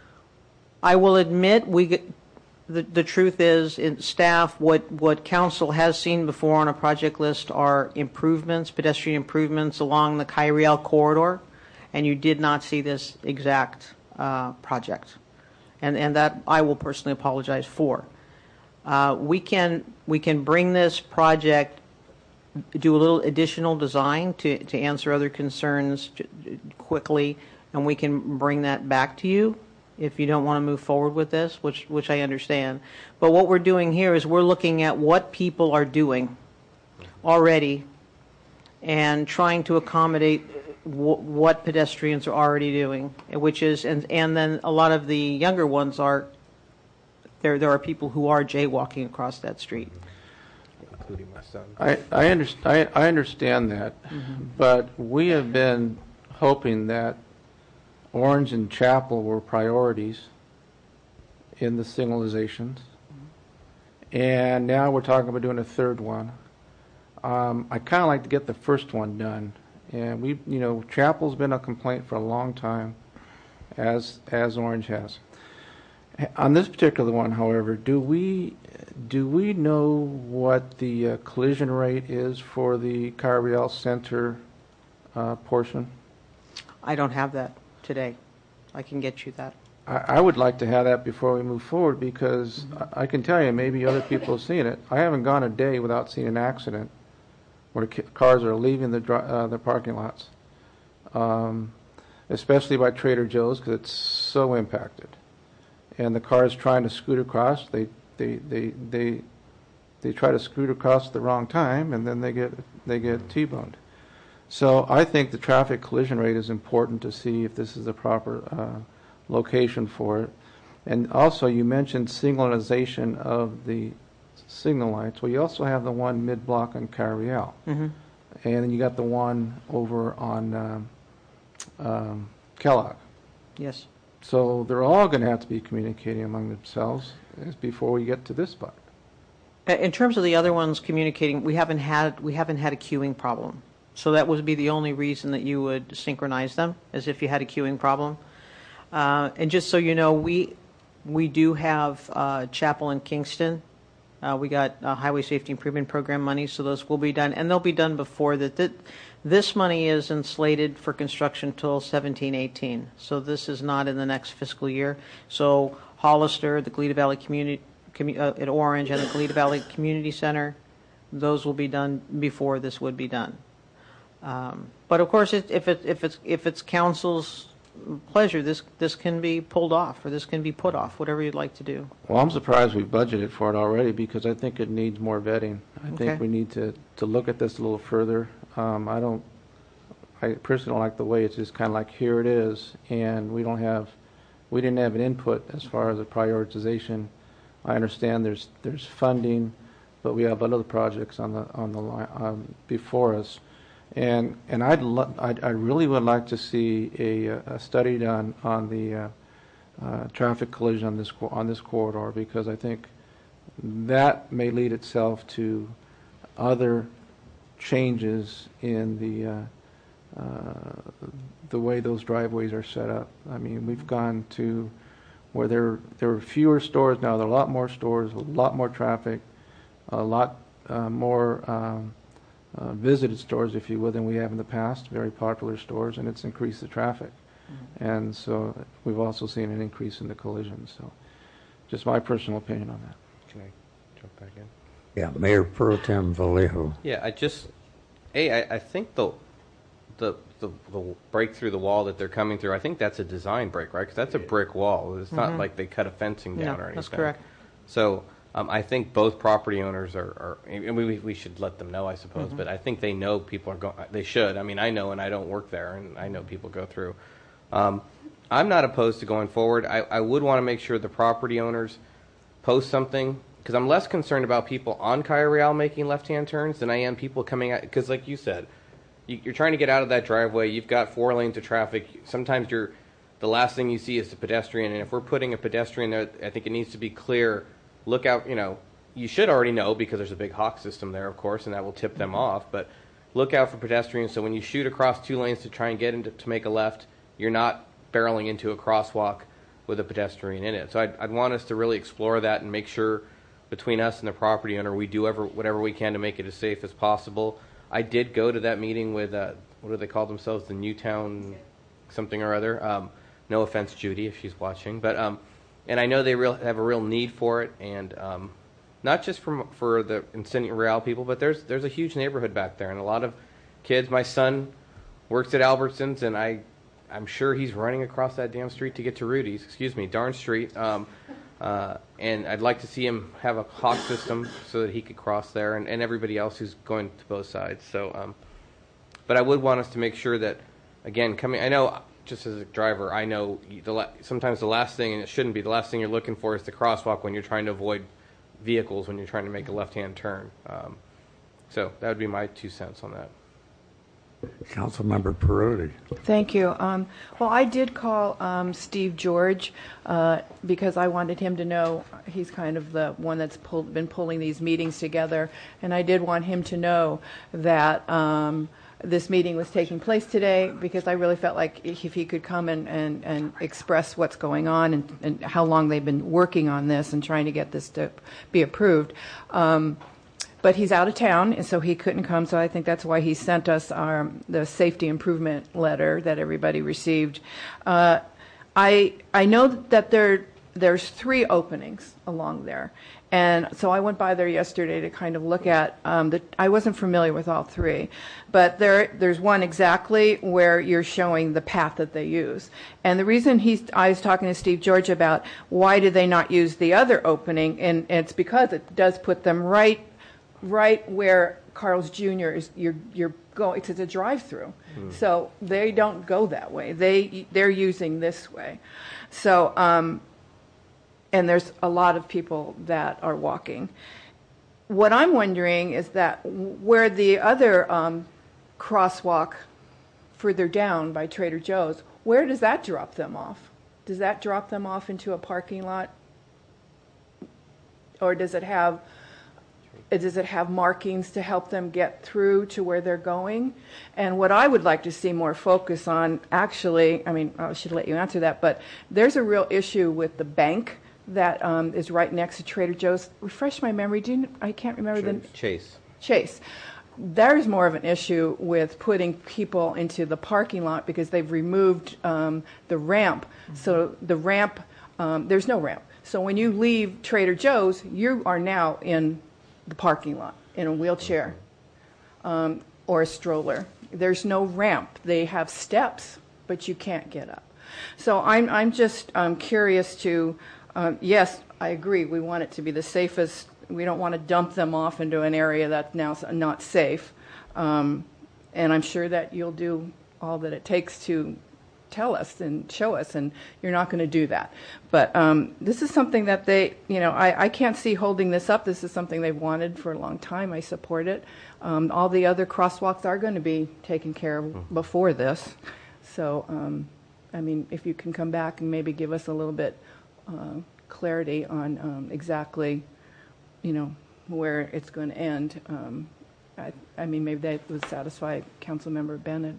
I will admit, we get, the the truth is, in staff, what what council has seen before on a project list are improvements, pedestrian improvements along the Kyriel corridor, and you did not see this exact uh, project, and and that I will personally apologize for. Uh, we can we can bring this project, do a little additional design to to answer other concerns quickly, and we can bring that back to you if you don't want to move forward with this, which which I understand. But what we're doing here is we're looking at what people are doing already and trying to accommodate w- what pedestrians are already doing, which is, and, and then a lot of the younger ones are, there there are people who are jaywalking across that street.
Including my son. I, I, underst- I, I understand that,
Mhm.
but we have been hoping that Orange and Chapel were priorities in the signalizations, and now we're talking about doing a third one. Um, I kind of like to get the first one done, and we, you know, Chapel's been a complaint for a long time, as as Orange has. On this particular one, however, do we do we know what the uh, collision rate is for the Kyriel Center uh, portion?
I don't have that today. I can get you that.
I, I would like to have that before we move forward, because I, I can tell you, maybe other people have seen it. I haven't gone a day without seeing an accident where ca- cars are leaving the dri- uh, the parking lots, um, especially by Trader Joe's, because it's so impacted. And the cars trying to scoot across, they they they they they try to scoot across at the wrong time, and then they get they get T-boned. So I think the traffic collision rate is important to see if this is the proper uh, location for it. And also, you mentioned signalization of the signal lights. Well, you also have the one mid-block on Kyriel.
Mhm.
And then you got the one over on um, um, Kellogg.
Yes.
So they're all going to have to be communicating among themselves as before we get to this spot.
In terms of the other ones communicating, we haven't had we haven't had a queuing problem. So that would be the only reason that you would synchronize them, as if you had a queuing problem. Uh, and just so you know, we we do have uh, Chapel and Kingston. Uh, we got uh, Highway Safety Improvement Program money, so those will be done, and they'll be done before that. That this money is slated for construction till seventeen eighteen. So this is not in the next fiscal year. So Hollister, the Goleta Valley Community commu- uh, at Orange, and the Goleta Valley Community Center, those will be done before this would be done. Um, But of course, it- if it, if it's, if it's council's pleasure, this, this can be pulled off, or this can be put off, whatever you'd like to do.
Well, I'm surprised we budgeted for it already, because I think it needs more vetting. I
Okay.
think we need to, to look at this a little further. Um, I don't, I personally don't like the way it's just kind of like, here it is, and we don't have, we didn't have an input as far as the prioritization. I understand there's, there's funding, but we have other projects on the, on the line, um, before us. And, and I'd, lo- I'd, I really would like to see a, a study done on the, uh, uh, traffic collision on this, co- on this corridor, because I think that may lead itself to other changes in the, uh, uh, the way those driveways are set up. I mean, we've gone to where there, there are fewer stores now, there are a lot more stores, a lot more traffic, a lot uh, more um, uh, visited stores, if you will, than we have in the past, very popular stores, and it's increased the traffic. Mm-hmm. And so we've also seen an increase in the collisions. So just my personal opinion on that.
Can I jump back in?
Yeah, Mayor Pro Tem Vallejo.
Yeah, I just, A, I, I think the, the, the, the break through the wall that they're coming through, I think that's a design break, right? Because that's a brick wall. It's not
Mhm.
like they cut a fencing down
No,
or anything.
that's correct.
So um, I think both property owners are, are and we, we should let them know, I suppose,
Mhm.
but I think they know people are going, they should. I mean, I know, and I don't work there, and I know people go through. Um, I'm not opposed to going forward. I, I would want to make sure the property owners post something, because I'm less concerned about people on Cayo Real making left-hand turns than I am people coming out, because like you said, you, you're trying to get out of that driveway, you've got four lanes of traffic, sometimes you're, the last thing you see is the pedestrian, and if we're putting a pedestrian there, I think it needs to be clear, look out, you know, you should already know, because there's a big hawk system there, of course, and that will tip them off, but look out for pedestrians, so when you shoot across two lanes to try and get into, to make a left, you're not barreling into a crosswalk with a pedestrian in it. So I'd, I'd want us to really explore that and make sure between us and the property owner we do ever, whatever we can to make it as safe as possible. I did go to that meeting with, uh, what do they call themselves, the Newtown something or other. Um, no offense, Judy, if she's watching. But um, and I know they real, have a real need for it, and um, not just for, for the Incendiary Real people, but there's, there's a huge neighborhood back there, and a lot of kids. My son works at Albertsons, and I I'm sure he's running across that damn street to get to Rudy's, excuse me, darn street. Um, uh, and I'd like to see him have a hawk system so that he could cross there, and, and everybody else who's going to both sides. So, um, but I would want us to make sure that, again, coming, I know just as a driver, I know the la- sometimes the last thing, and it shouldn't be, the last thing you're looking for is the crosswalk when you're trying to avoid vehicles when you're trying to make a left-hand turn. Um, so that would be my two cents on that.
Councilmember Perotti.
Thank you. Um, well, I did call um, Steve George uh, because I wanted him to know he's kind of the one that's pulled, been pulling these meetings together, and I did want him to know that um, this meeting was taking place today, because I really felt like if he could come and, and, and express what's going on and, and how long they've been working on this and trying to get this to be approved. Um, But he's out of town, and so he couldn't come, so I think that's why he sent us our, the safety improvement letter that everybody received. Uh, I I know that there there's three openings along there, and so I went by there yesterday to kind of look at um, the. I wasn't familiar with all three, but there there's one exactly where you're showing the path that they use. And the reason he's I was talking to Steve George about why did they not use the other opening, and, and it's because it does put them right. right where Carl's Junior is, you're you're going. It's a drive-through, mm. so they don't go that way. They they're using this way, so um, and there's a lot of people that are walking. What I'm wondering is that where the other um, crosswalk further down by Trader Joe's, where does that drop them off? Does that drop them off into a parking lot, or does it have? Does it have markings to help them get through to where they're going? And what I would like to see more focus on, actually, I mean, I should let you answer that, but there's a real issue with the bank that um, is right next to Trader Joe's. Refresh my memory. Do you, I can't remember the
Chase.
Chase. There's more of an issue with putting people into the parking lot because they've removed um, the ramp. Mm-hmm. So the ramp, um, there's no ramp. So when you leave Trader Joe's, you are now in the parking lot. in a wheelchair um, or a stroller. There's no ramp. They have steps, but you can't get up. So I'm I'm just um, curious to, um, yes, I agree. We want it to be the safest. We don't want to dump them off into an area that's now not safe. Um, and I'm sure that you'll do all that it takes to tell us and show us, and you're not going to do that. But um, this is something that they, you know, I, I can't see holding this up. This is something they've wanted for a long time. I support it. Um, all the other crosswalks are going to be taken care of before this. So, um, I mean, if you can come back and maybe give us a little bit uh, clarity on um, exactly, you know, where it's going to end. Um, I, I mean, maybe that would satisfy Councilmember Bennett.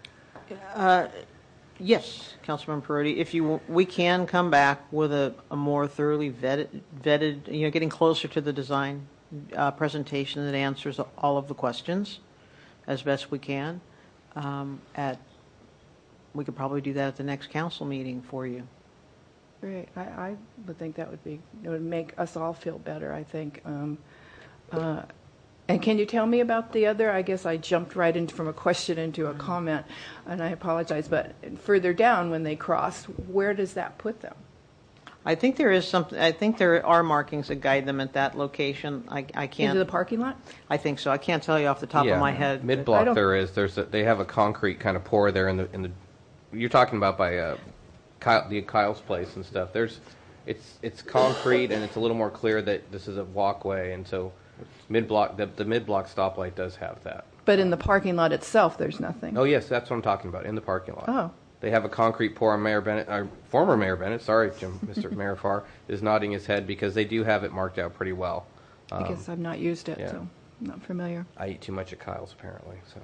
Uh, yes, Councilmember Perotti, if you, we can come back with a, a more thoroughly vetted, vetted, you know, getting closer to the design uh, presentation that answers all of the questions as best we can. Um, at, we could probably do that at the next council meeting for you.
Great. I, I would think that would be, it would make us all feel better, I think. Um, uh, and can you tell me about the other? I guess I jumped right into from a question into a comment, and I apologize. But further down when they cross, where does that put them?
I think there is something. I think there are markings that guide them at that location. I, I can't.
Into the parking lot?
I think so. I can't tell you off the top
yeah,
of my head.
Mid block there is. There's a, they have a concrete kind of pour there in the in the. You're talking about by uh, Kyle, the Kyle's place and stuff. There's, it's it's concrete and it's a little more clear that this is a walkway, and so mid block the, the mid block stoplight does have that.
But in the parking lot itself, there's nothing.
Oh yes, that's what I'm talking about in the parking lot.
Oh.
They have a concrete pour. Mayor Bennett, or former Mayor Bennett, sorry, Jim, Mister Mayor Farr, is nodding his head because they do have it marked out pretty well. Um,
I guess I've not used it,
yeah.
so I'm not familiar.
I eat too much at Kyle's apparently. So,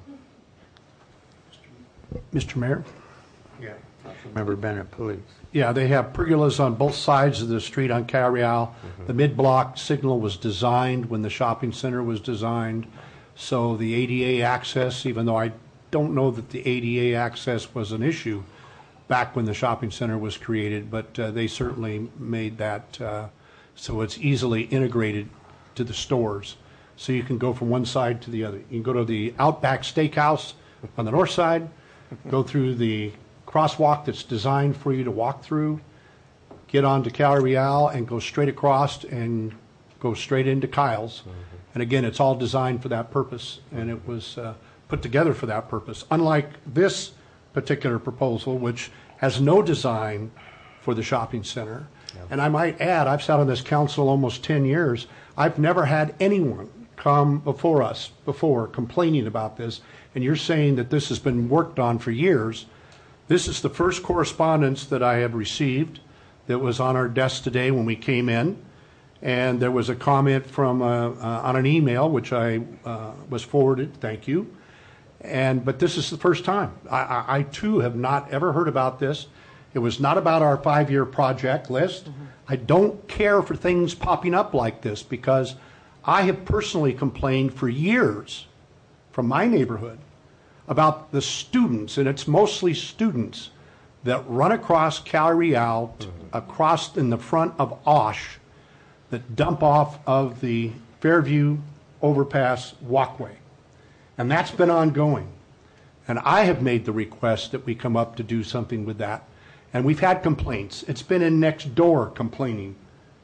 Mister Mayor?
Yeah. Member Bennett, please.
Yeah, they have pergolas on both sides of the street on Cal Real. Mm-hmm. The mid-block signal was designed when the shopping center was designed. So the A D A access, even though I don't know that the A D A access was an issue back when the shopping center was created, but uh, they certainly made that uh, so it's easily integrated to the stores. So you can go from one side to the other. You can go to the Outback Steakhouse on the north side, go through the crosswalk that's designed for you to walk through, get onto Cal Real and go straight across and go straight into Kyle's. Mm-hmm. And again, it's all designed for that purpose, and it was uh, put together for that purpose. Unlike this particular proposal, which has no design for the shopping center. Yep. And I might add, I've sat on this council almost ten years. I've never had anyone come before us before complaining about this. And you're saying that this has been worked on for years. This is the first correspondence that I have received that was on our desk today when we came in. And there was a comment from uh, uh, on an email, which I uh, was forwarded. Thank you. And but this is the first time. I, I, I too have not ever heard about this. It was not about our five-year project list. Mm-hmm. I don't care for things popping up like this because I have personally complained for years from my neighborhood about the students, and it's mostly students, that run across Cal Real, mm-hmm. across in the front of Osh, that dump off of the Fairview overpass walkway. And that's been ongoing. And I have made the request that we come up to do something with that. And we've had complaints. It's been in next door complaining.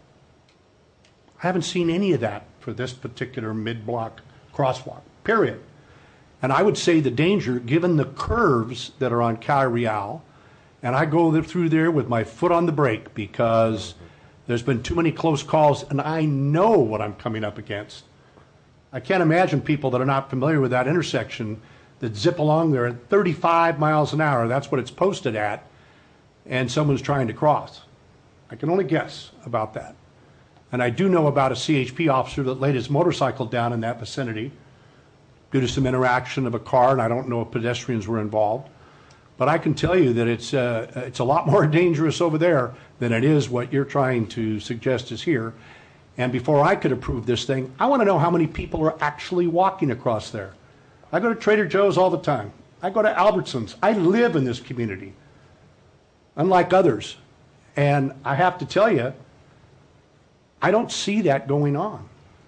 I haven't seen any of that for this particular mid-block crosswalk, period. And I would say the danger, given the curves that are on Cal Real, and I go through there with my foot on the brake because there's been too many close calls, and I know what I'm coming up against. I can't imagine people that are not familiar with that intersection that zip along there at thirty-five miles an hour. That's what it's posted at, and someone's trying to cross. I can only guess about that. And I do know about a C H P officer that laid his motorcycle down in that vicinity due to some interaction of a car, and I don't know if pedestrians were involved. But I can tell you that it's uh, it's a lot more dangerous over there than it is what you're trying to suggest is here. And before I could approve this thing, I want to know how many people are actually walking across there. I go to Trader Joe's all the time. I go to Albertsons. I live in this community, unlike others. And I have to tell you, I don't see that going on.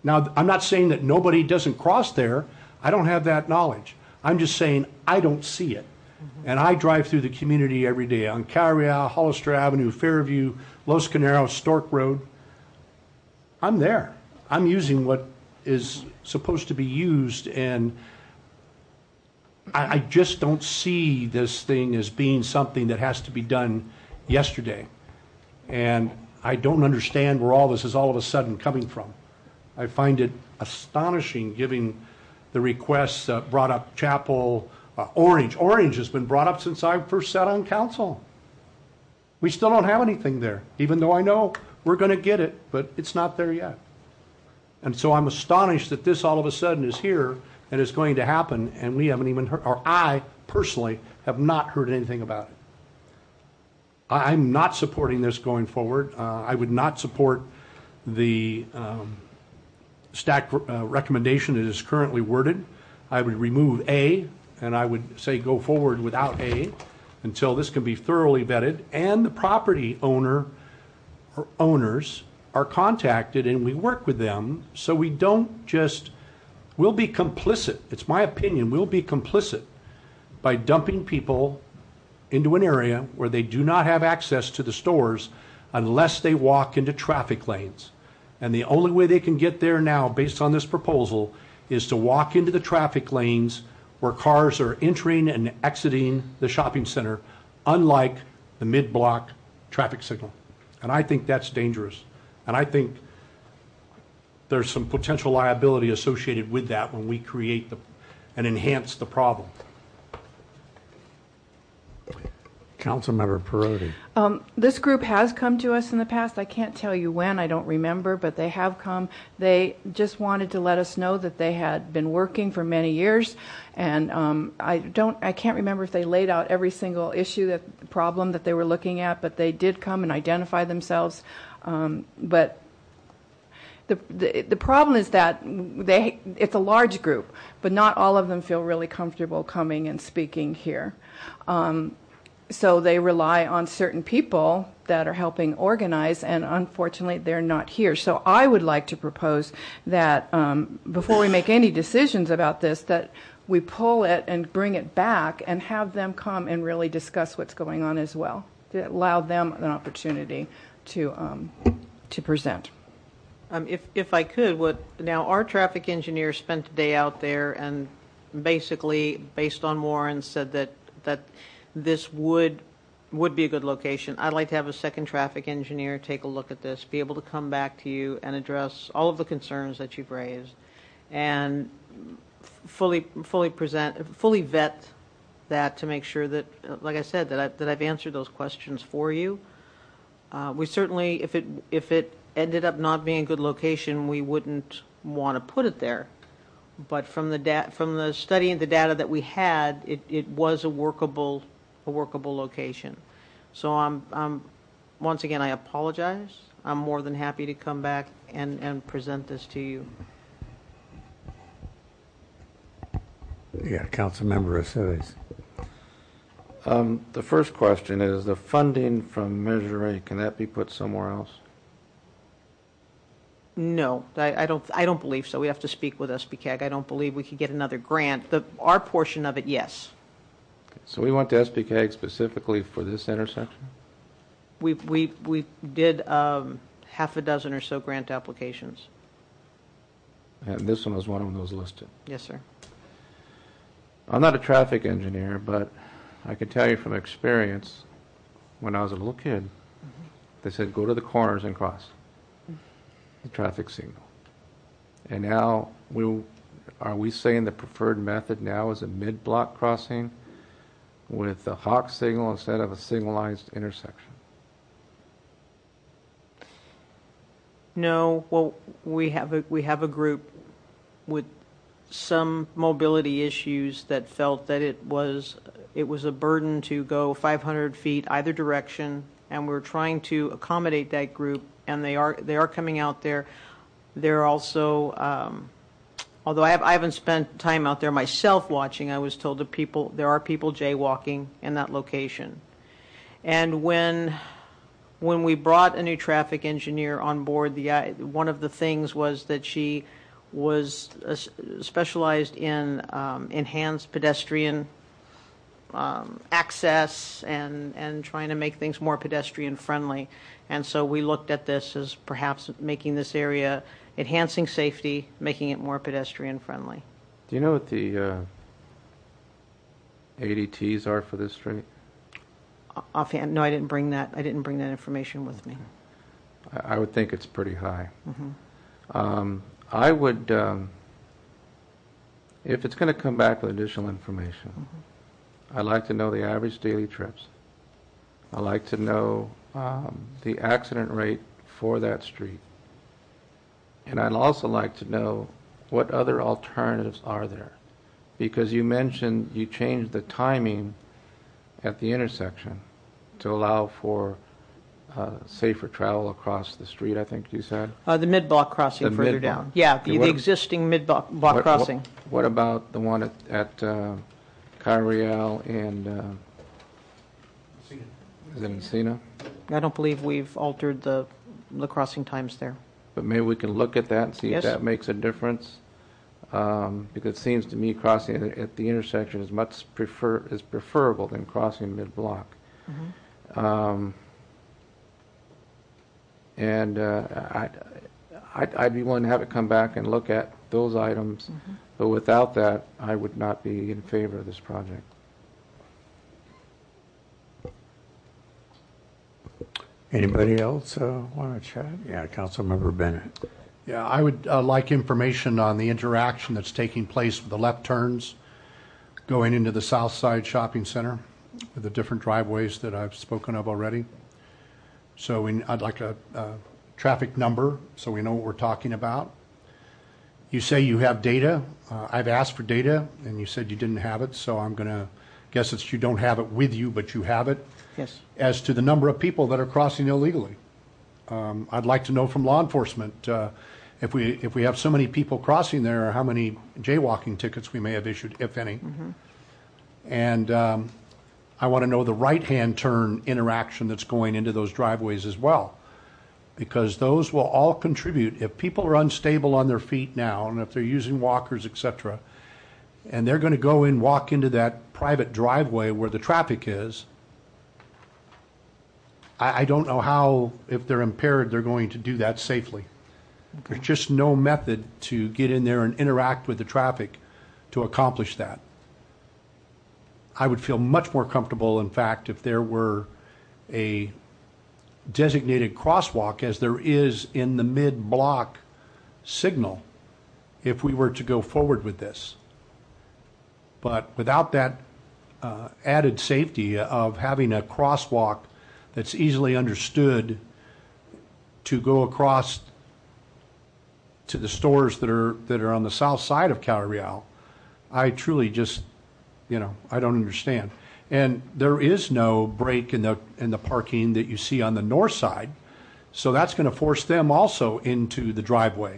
Now, I'm not saying that nobody doesn't cross there. I don't have that knowledge. I'm just saying I don't see it. And I drive through the community every day on Carrial, Hollister Avenue, Fairview, Los Caneros, Stork Road. I'm there. I'm using what is supposed to be used, and I, I just don't see this thing as being something that has to be done yesterday. And I don't understand where all this is all of a sudden coming from. I find it astonishing, given the requests uh, brought up Chapel, uh, Orange. Orange has been brought up since I first sat on council. We still don't have anything there, even though I know we're going to get it, but it's not there yet. And so I'm astonished that this all of a sudden is here and is going to happen, and we haven't even heard, or I personally have not heard anything about it. I- I'm not supporting this going forward. Uh, I would not support the um, stack uh, recommendation that is currently worded. I would remove A, and I would say go forward without A until this can be thoroughly vetted, and the property owner or owners are contacted and we work with them so we don't just, we'll be complicit. It's my opinion, we'll be complicit by dumping people into an area where they do not have access to the stores unless they walk into traffic lanes. And the only way they can get there now, based on this proposal, is to walk into the traffic lanes where cars are entering and exiting the shopping center, unlike the mid-block traffic signal. And I think that's dangerous. And I think there's some potential liability associated with that when we create the, and enhance the problem.
Councilmember Perotti.
Um, this group has come to us in the past. I can't tell you when, I don't remember, but they have come. They just wanted to let us know that they had been working for many years, and um, I don't, I can't remember if they laid out every single issue, that problem that they were looking at, but they did come and identify themselves. Um, but the, the the problem is that they it's a large group, but not all of them feel really comfortable coming and speaking here. Um, So they rely on certain people that are helping organize, and unfortunately they're not here. So I would like to propose that um, before we make any decisions about this, that we pull it and bring it back and have them come and really discuss what's going on as well, to allow them an opportunity to um, to present.
Um, if, if I could, what, now our traffic engineer spent a day out there and basically, based on Warren, said that, that this would would be a good location. I'd like to have a second traffic engineer take a look at this, be able to come back to you and address all of the concerns that you've raised, and fully fully present, fully vet that to make sure that, like I said, that I, that I've answered those questions for you. Uh, we certainly, if it if it ended up not being a good location, we wouldn't want to put it there. But from the da- from the study and the data that we had, it, it was a workable a workable location. So I'm, I'm once again, I apologize. I'm more than happy to come back and, and present this to you.
Yeah, Councilmember Acides.
Um, the first question is, the funding from Measure A, can that be put somewhere else?
No, I, I don't. I don't believe so. We have to speak with S B C A G. I don't believe we could get another grant. The our portion of it, yes.
So we went to S B C A G specifically for this intersection?
We we we did um, half a dozen or so grant applications.
And this one was one of those listed.
Yes, sir.
I'm not a traffic engineer, but I can tell you from experience, when I was a little kid, mm-hmm. they said go to the corners and cross the traffic signal. And now, we are we saying the preferred method now is a mid-block crossing with a hawk signal instead of a signalized intersection?
No, well, we have a we have a group with some mobility issues that felt that it was it was a burden to go five hundred feet either direction, and we're trying to accommodate that group, and they are they are coming out there. They're also, um, although I, have, I haven't spent time out there myself watching, I was told that people there are people jaywalking in that location, and when when we brought a new traffic engineer on board, the i- one of the things was that she was uh, s- specialized in um, enhanced pedestrian um, access and, and trying to make things more pedestrian friendly. And so we looked at this as perhaps making this area, enhancing safety, making it more pedestrian friendly.
Do you know what the uh, A D Ts are for this street?
Offhand, no, I didn't bring that. I didn't bring that information with me.
I, I would think it's pretty high.
Mhm.
Um, I would, um, if it's going to come back with additional information,
Mm-hmm.
I'd like to know the average daily trips. I'd like to know um, the accident rate for that street. And I'd also like to know what other alternatives are there. Because you mentioned you changed the timing at the intersection to allow for uh, safer travel across the street, I think you said?
Uh, the mid-block crossing
The
further
mid-block.
down. Yeah,
Okay,
the,
what
the
ab-
existing mid-block block
What-
crossing.
What, what about the one at, at uh, Kyriel and, uh, is it Encina?
I don't believe we've altered the, the crossing times there.
But maybe we can look at that and see
Yes.
if that makes a difference. Um, because it seems to me crossing at, at the intersection is much prefer, is preferable than crossing mid-block. Um, and uh, I, I'd, I'd be willing to have it come back and look at those items, but without that, I would not be in favor of this project.
Anybody else uh, want to chat? Yeah, Councilmember Bennett.
Yeah, I would uh, like information on the interaction that's taking place with the left turns going into the South Side Shopping Center with the different driveways that I've spoken of already. So we, I'd like a, a traffic number so we know what we're talking about. You say you have data. Uh, I've asked for data, and you said you didn't have it, so I'm going to guess it's you don't have it with you, but you have it.
Yes.
As to the number of people that are crossing illegally. Um, I'd like to know from law enforcement uh, if we if we have so many people crossing there, how many jaywalking tickets we may have issued, if any. And um, I want to know the right-hand turn interaction that's going into those driveways as well, because those will all contribute. If people are unstable on their feet now, and if they're using walkers, et cetera, and they're going to go and walk into that private driveway where the traffic is, I, I don't know how, if they're impaired, they're going to do that safely. There's just no method to get in there and interact with the traffic to accomplish that. I would feel much more comfortable, in fact, if there were a designated crosswalk, as there is in the mid-block signal, if we were to go forward with this. But without that uh, added safety of having a crosswalk that's easily understood to go across to the stores that are that are on the south side of Cal Real, I truly just, you know, I don't understand. And there is no break in the in the parking that you see on the north side, so that's going to force them also into the driveway,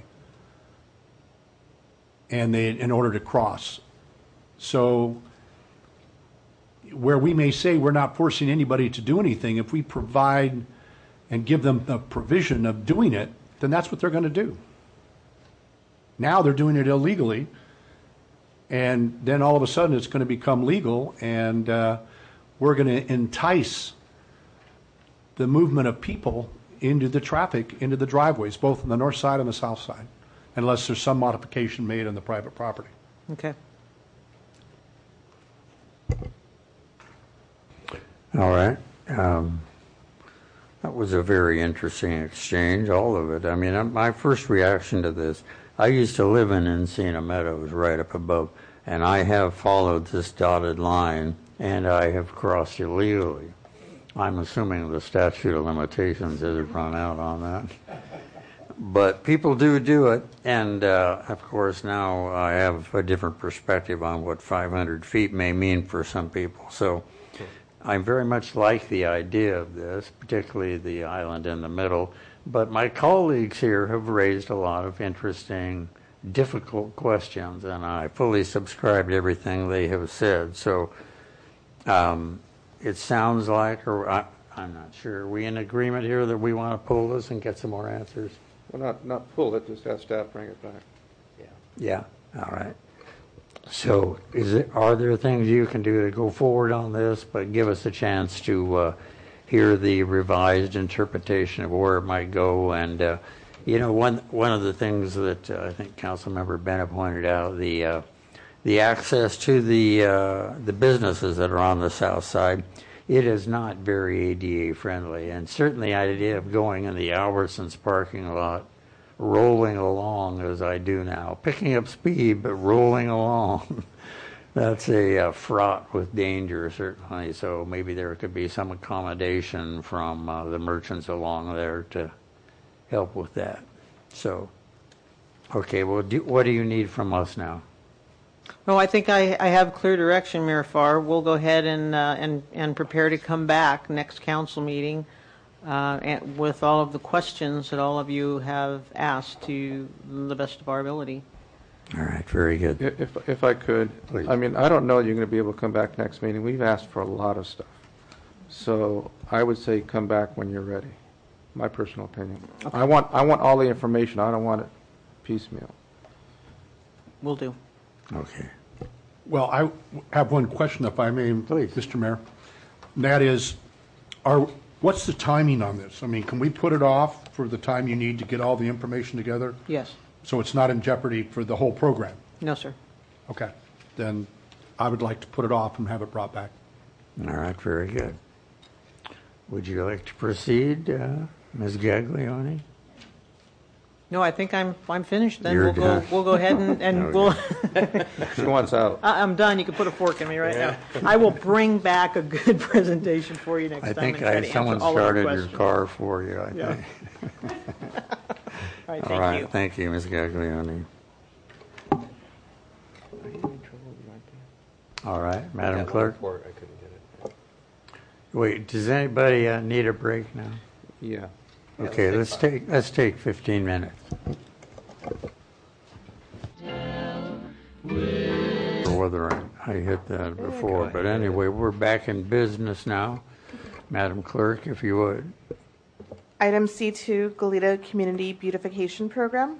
and they in order to cross. So where we may say we're not forcing anybody to do anything, if we provide and give them the provision of doing it, then that's what they're going to do. Now they're doing it illegally, and then all of a sudden it's going to become legal, and uh, we're going to entice the movement of people into the traffic, into the driveways, both on the north side and the south side, unless there's some modification made on the private property.
Okay.
All right. Um, that was a very interesting exchange, all of it. I mean, uh, my first reaction to this, I used to live in Encina Meadows right up above, and I have followed this dotted line, and I have crossed illegally. I'm assuming the statute of limitations has run out on that. But people do do it, and uh, of course now I have a different perspective on what five hundred feet may mean for some people. So I very much like the idea of this, particularly the island in the middle. But my colleagues here have raised a lot of interesting, difficult questions, and I fully subscribe to everything they have said. So um, it sounds like, or I, I'm not sure. Are we in agreement here that we want to pull this and get some more answers?
Well, not, not pull it, just have staff bring it back.
Yeah, all right. So is it, are there things you can do to go forward on this, but give us a chance to uh, hear the revised interpretation of where it might go? And, uh, you know, one one of the things that uh, I think Councilmember Bennett pointed out, the uh, the access to the uh, the businesses that are on the south side, it is not very A D A friendly. And certainly the idea of going in the Albertsons parking lot, rolling along as I do now, picking up speed but rolling along, that's a uh, fraught with danger, certainly. So maybe there could be some accommodation from uh, the merchants along there to help with that. So, okay, well, do, what do you need from us now?
Well, I think I, I have clear direction, Mayor Farr. We'll go ahead and, uh, and, and prepare to come back next council meeting uh, and with all of the questions that all of you have asked to the best of our ability.
All right, very good.
If, if I could,
Please.
I mean, I don't know you're going to be able to come back next meeting. We've asked for a lot of stuff. So I would say come back when you're ready, my personal opinion.
Okay.
I want, I want all the information. I don't want it piecemeal.
Will do.
Okay.
Well, I have one question, if I may,
Please.
Mister Mayor. And that is, are, what's the timing on this? I mean, can we put it off for the time you need to get all the information together?
Yes.
So it's not in jeopardy for the whole program?
No, sir.
Okay. Then I would like to put it off and have it brought back.
All right, very good. Would you like to proceed, uh, Miz Gaglione?
No, I think I'm I'm finished. Then
You're
we'll
done.
go we'll go ahead and, and we'll.
She wants out.
I- I'm done. You can put a fork in me right now. I will bring back a good presentation for you next
I
time.
think
and try
I,
to
someone
answer all of
started
your
your
questions.
car for you, I
Yeah.
think.
All right,
All
thank
right,
you.
thank you, Miz Gaglione. All right, Madam Clerk.
I couldn't get it.
Wait, does anybody uh, need a break now?
Yeah.
Okay, let's take, let's take fifteen minutes. Or whether I I hit that before, but anyway, we're back in business now. Madam Clerk, if you would.
Item C two, Goleta Community Beautification Program.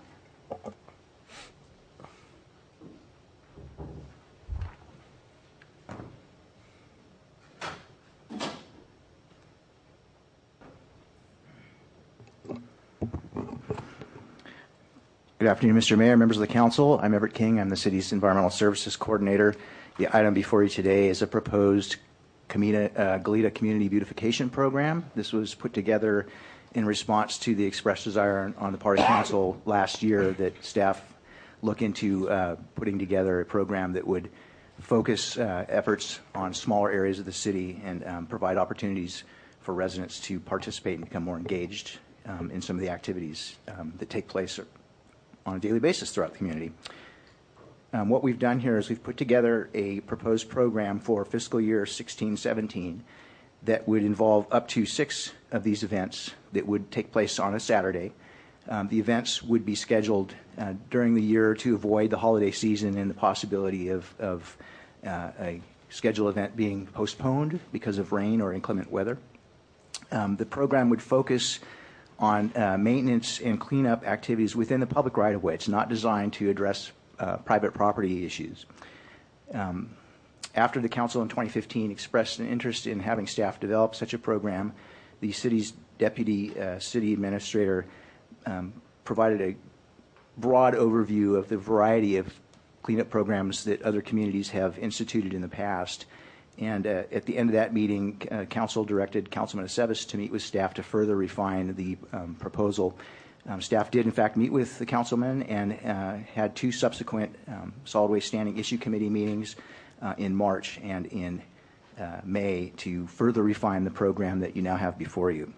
Good afternoon, Mister Mayor, members of the council. I'm Everett King. I'm the city's environmental services coordinator. The item before you today is a proposed Comita, uh, Goleta Community Beautification Program. This was put together in response to the expressed desire on the part of council last year that staff look into uh, putting together a program that would focus uh, efforts on smaller areas of the city and um, provide opportunities for residents to participate and become more engaged um, in some of the activities um, that take place on a daily basis throughout the community. Um, what we've done here is we've put together a proposed program for fiscal year sixteen seventeen that would involve up to six of these events that would take place on a Saturday. Um, the events would be scheduled uh, during the year to avoid the holiday season and the possibility of, of uh, a scheduled event being postponed because of rain or inclement weather. Um, the program would focus on uh, maintenance and cleanup activities within the public right-of-way. It's not designed to address uh, private property issues. Um, after the council in twenty fifteen expressed an interest in having staff develop such a program, the city's deputy uh, city administrator um, provided a broad overview of the variety of cleanup programs that other communities have instituted in the past. And uh, at the end of that meeting, uh, council directed Councilman Aceves to meet with staff to further refine the um, proposal. Um, staff did, in fact, meet with the councilman and uh, had two subsequent um, solid waste standing issue committee meetings uh, in March and in uh, May to further refine the program that you now have before you.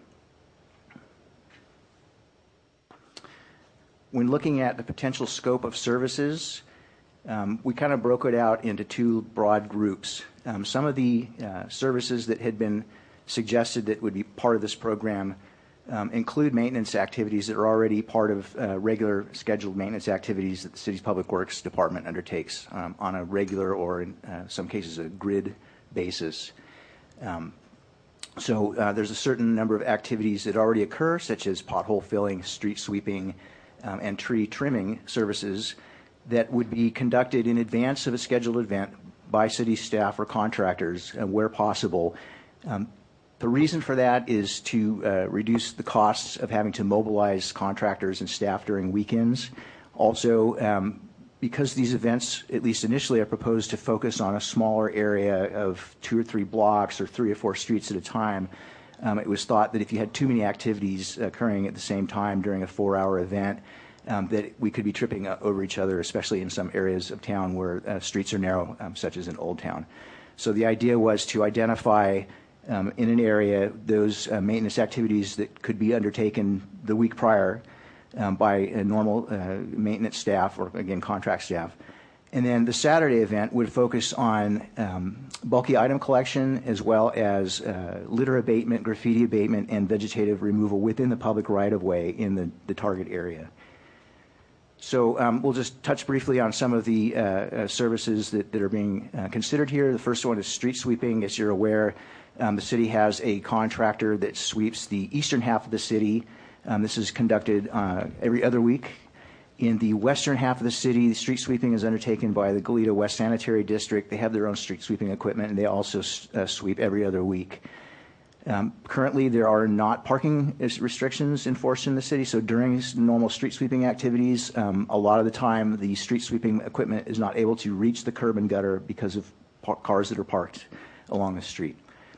When looking at the potential scope of services, Um, we kind of broke it out into two broad groups. Um, some of the uh, services that had been suggested that would be part of this program um, include maintenance activities that are already part of uh, regular scheduled maintenance activities that the city's Public Works Department undertakes um, on a regular or in uh, some cases a grid basis. Um, So uh, there's a certain number of activities that already occur, such as pothole filling, street sweeping, um, and tree trimming services that would be conducted in advance of a scheduled event by city staff or contractors uh, where possible. Um, the reason for that is to uh, reduce the costs of having to mobilize contractors and staff during weekends. Also, um, because these events, at least initially, are proposed to focus on a smaller area of two or three blocks or three or four streets at a time, um, it was thought that if you had too many activities occurring at the same time during a four-hour event, um, that we could be tripping over each other, especially in some areas of town where uh, streets are narrow, um, such as in Old Town. So the idea was to identify um, in an area those uh, maintenance activities that could be undertaken the week prior Um, by a normal uh, maintenance staff or, again, contract staff. And then the Saturday event would focus on um, bulky item collection as well as uh, litter abatement, graffiti abatement, and vegetative removal within the public right-of-way in the, the target area. So um, we'll just touch briefly on some of the uh, uh, services that, that are being uh, considered here. The first one is street sweeping. As you're aware, um, the city has a contractor that sweeps the eastern half of the city. Um, this is conducted uh, every other week. In the western half of the city, the street sweeping is undertaken by the Goleta West Sanitary District. They have their own street sweeping equipment, and they also uh, sweep every other week. Um, currently, there are not parking restrictions enforced in the city, so during normal street sweeping activities, um, a lot of the time the street sweeping equipment is not able to reach the curb and gutter because of par- cars that are parked along the street.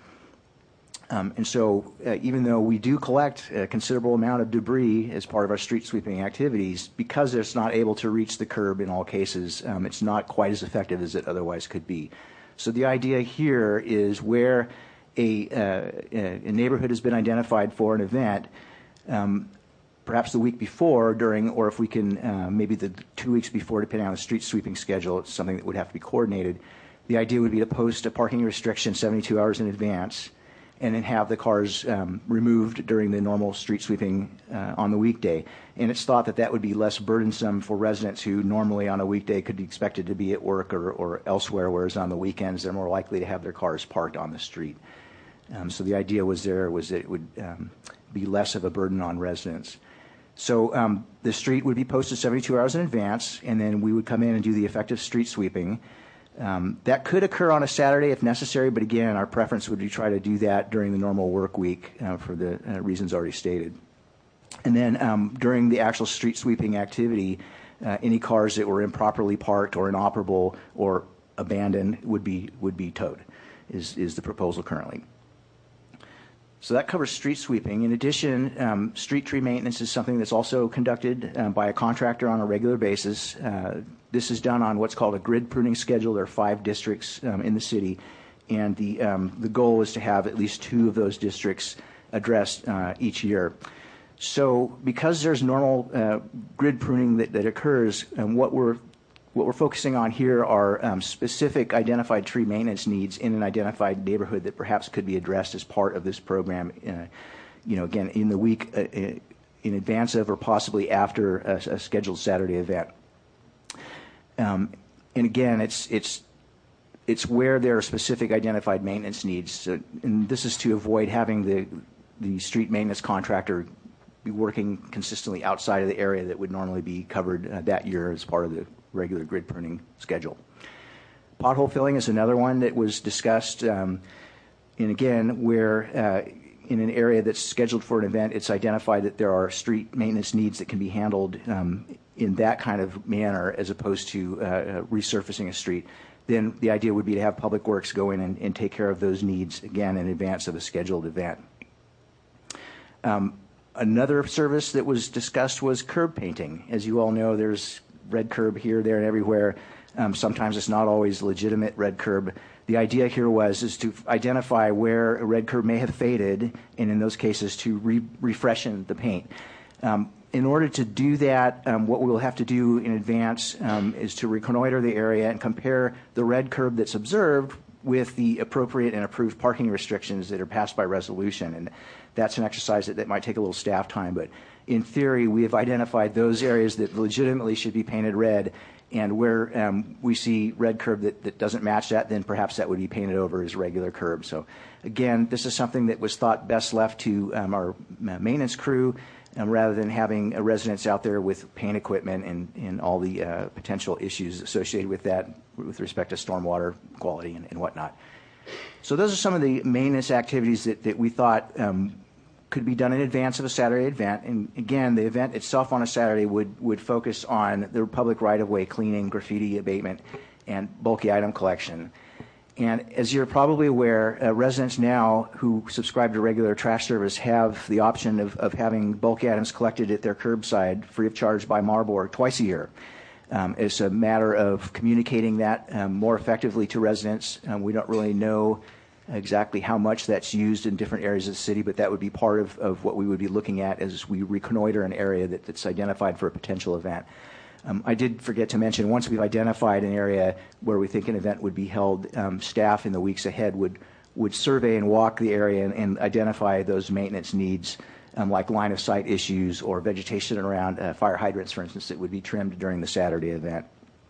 Um, and so uh, even though we do collect a considerable amount of debris as part of our street sweeping activities, because it's not able to reach the curb in all cases, um, it's not quite as effective as it otherwise could be. So the idea here is where a, uh, a neighborhood has been identified for an event, um, perhaps the week before, during, or if we can, uh, maybe the two weeks before, depending on the street sweeping schedule, it's something that would have to be coordinated. The idea would be to post a parking restriction seventy-two hours in advance, and then have the cars um, removed during the normal street sweeping uh, on the weekday. And it's thought that that would be less burdensome for residents who normally on a weekday could be expected to be at work or, or elsewhere, whereas on the weekends they're more likely to have their cars parked on the street. Um, so the idea was there was that it would um, be less of a burden on residents. So um, the street would be posted seventy-two hours in advance, and then we would come in and do the effective street sweeping. Um, that could occur on a Saturday if necessary, but again, our preference would be to try to do that during the normal work week uh, for the uh, reasons already stated. And then um, during the actual street sweeping activity, uh, any cars that were improperly parked or inoperable or abandoned would be would be towed, is, is the proposal currently. So that covers street sweeping. In addition, um, street tree maintenance is something that's also conducted uh, by a contractor on a regular basis. Uh, this is done on what's called a grid pruning schedule. There are five districts um, in the city, and the um, the goal is to have at least two of those districts addressed uh, each year. So because there's normal uh, grid pruning that, that occurs, and what we're What we're focusing on here are um, specific identified tree maintenance needs in an identified neighborhood that perhaps could be addressed as part of this program, uh, you know, again, in the week uh, in advance of or possibly after a, a scheduled Saturday event. Um, and again, it's it's it's where there are specific identified maintenance needs. So, and this is to avoid having the the street maintenance contractor be working consistently outside of the area that would normally be covered uh, that year as part of the regular grid pruning schedule. Pothole filling is another one that was discussed, um, and again, where uh, in an area that's scheduled for an event, it's identified that there are street maintenance needs that can be handled um, in that kind of manner as opposed to uh, resurfacing a street. Then the idea would be to have Public Works go in and, and take care of those needs, again, in advance of a scheduled event. Um, another service that was discussed was curb painting. As you all know, there's red curb here, there, and everywhere. Um, sometimes it's not always legitimate red curb. The idea here was is to identify where a red curb may have faded, and in those cases to re- refreshen the paint. Um, in order to do that, um, what we'll have to do in advance um, is to reconnoiter the area and compare the red curb that's observed with the appropriate and approved parking restrictions that are passed by resolution. And that's an exercise that, that might take a little staff time. But in theory, we have identified those areas that legitimately should be painted red. And where um, we see red curb that, that doesn't match that, then perhaps that would be painted over as regular curb. So again, this is something that was thought best left to um, our maintenance crew um, rather than having uh, residents out there with paint equipment and, and all the uh, potential issues associated with that with respect to stormwater quality and, and whatnot. So those are some of the maintenance activities that, that we thought um, could be done in advance of a Saturday event. And again, the event itself on a Saturday would, would focus on the public right-of-way cleaning, graffiti abatement, and bulky item collection. And as you're probably aware, uh, residents now who subscribe to regular trash service have the option of, of having bulky items collected at their curbside free of charge by Marburg twice a year. Um, it's a matter of communicating that um, more effectively to residents. Um, we don't really know exactly how much that's used in different areas of the city, but that would be part of, of what we would be looking at as we reconnoiter an area that, that's identified for a potential event. Um, I did forget to mention, once we've identified an area where we think an event would be held, um, staff in the weeks ahead would, would survey and walk the area and, and identify those maintenance needs, um, like line of sight issues or vegetation around uh, fire hydrants, for instance, that would be trimmed during the Saturday event.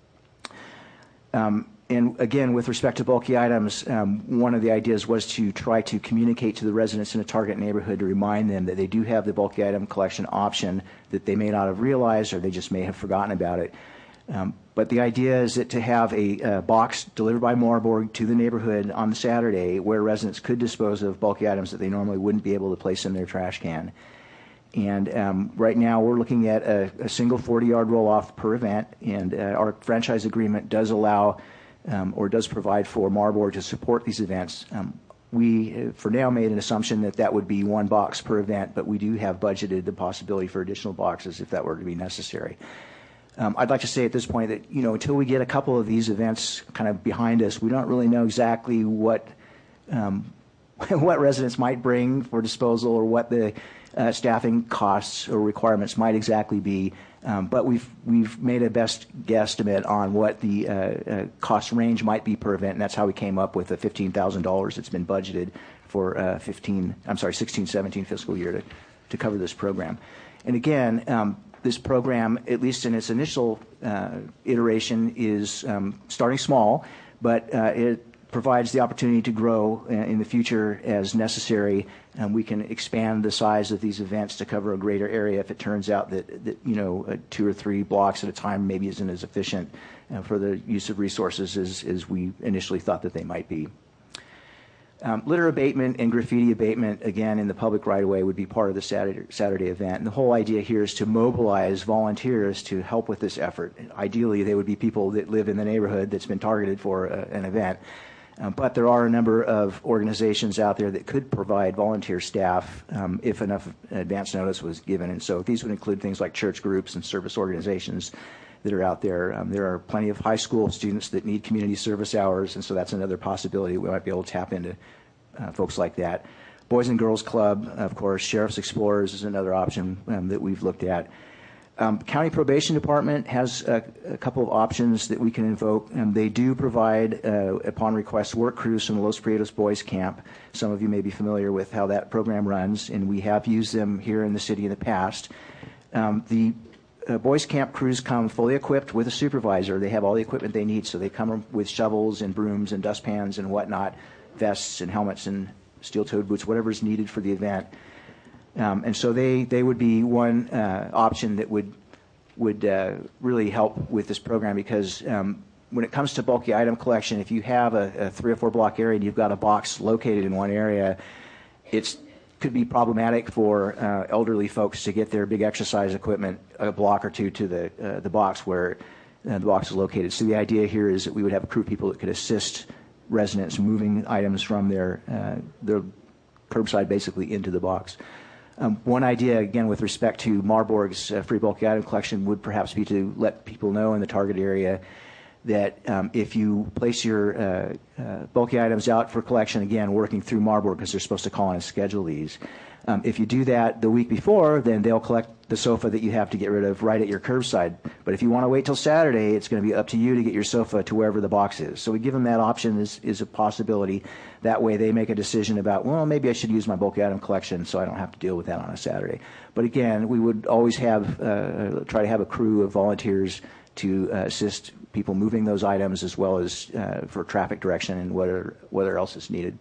Um, And again, with respect to bulky items, um, one of the ideas was to try to communicate to the residents in a target neighborhood to remind them that they do have the bulky item collection option that they may not have realized or they just may have forgotten about it. Um, but the idea is that to have a, a box delivered by Marburg to the neighborhood on the Saturday where residents could dispose of bulky items that they normally wouldn't be able to place in their trash can. And um, right now we're looking at a, a single forty-yard roll-off per event, and uh, our franchise agreement does allow Um, or does provide for Marburg to support these events. Um, we, uh, for now, made an assumption that that would be one box per event, but we do have budgeted the possibility for additional boxes if that were to be necessary. Um, I'd like to say at this point that, you know, until we get a couple of these events kind of behind us, we don't really know exactly what um, what residents might bring for disposal or what the uh, staffing costs or requirements might exactly be. Um, but we've we've made a best guesstimate on what the uh, uh, cost range might be per event, and that's how we came up with the fifteen thousand dollars that's been budgeted for uh, fifteen. I'm sorry, sixteen seventeen fiscal year to to cover this program. And again, um, this program, at least in its initial uh, iteration, is um, starting small, but uh, it provides the opportunity to grow in the future as necessary, and we can expand the size of these events to cover a greater area if it turns out that, that you know, uh, two or three blocks at a time maybe isn't as efficient uh, for the use of resources as, as we initially thought that they might be. Um, litter abatement and graffiti abatement, again, in the public right-of-way would be part of the Saturday, Saturday event. And the whole idea here is to mobilize volunteers to help with this effort. Ideally, they would be people that live in the neighborhood that's been targeted for a, an event. Um, but there are a number of organizations out there that could provide volunteer staff um, if enough advance notice was given. And so these would include things like church groups and service organizations that are out there. Um, there are plenty of high school students that need community service hours, and so that's another possibility. We might be able to tap into uh, folks like that. Boys and Girls Club, of course, Sheriff's Explorers is another option um, that we've looked at. Um, County Probation Department has a, a couple of options that we can invoke, and they do provide, uh, upon request, work crews from the Los Prietos Boys Camp. Some of you may be familiar with how that program runs, and we have used them here in the city in the past. Um, the uh, Boys Camp crews come fully equipped with a supervisor. They have all the equipment they need, so they come with shovels and brooms and dustpans and whatnot, vests and helmets and steel-toed boots, whatever is needed for the event. Um, and so they, they would be one uh, option that would would uh, really help with this program, because um, when it comes to bulky item collection, if you have a, a three or four block area and you've got a box located in one area, it could be problematic for uh, elderly folks to get their big exercise equipment a block or two to the uh, the box where uh, the box is located. So the idea here is that we would have a crew of people that could assist residents moving items from their uh, their curbside basically into the box. Um, one idea, again, with respect to Marburg's uh, free bulky item collection would perhaps be to let people know in the target area that um, if you place your uh, uh, bulky items out for collection, again, working through Marburg, because they're supposed to call in and schedule these, Um, if you do that the week before, then they'll collect the sofa that you have to get rid of right at your curbside. But if you want to wait till Saturday, it's going to be up to you to get your sofa to wherever the box is. So we give them that option is, is a possibility. That way they make a decision about, well, maybe I should use my bulk item collection so I don't have to deal with that on a Saturday. But again, we would always have, uh, try to have a crew of volunteers to uh, assist people moving those items as well as uh, for traffic direction and whatever, whatever else is needed.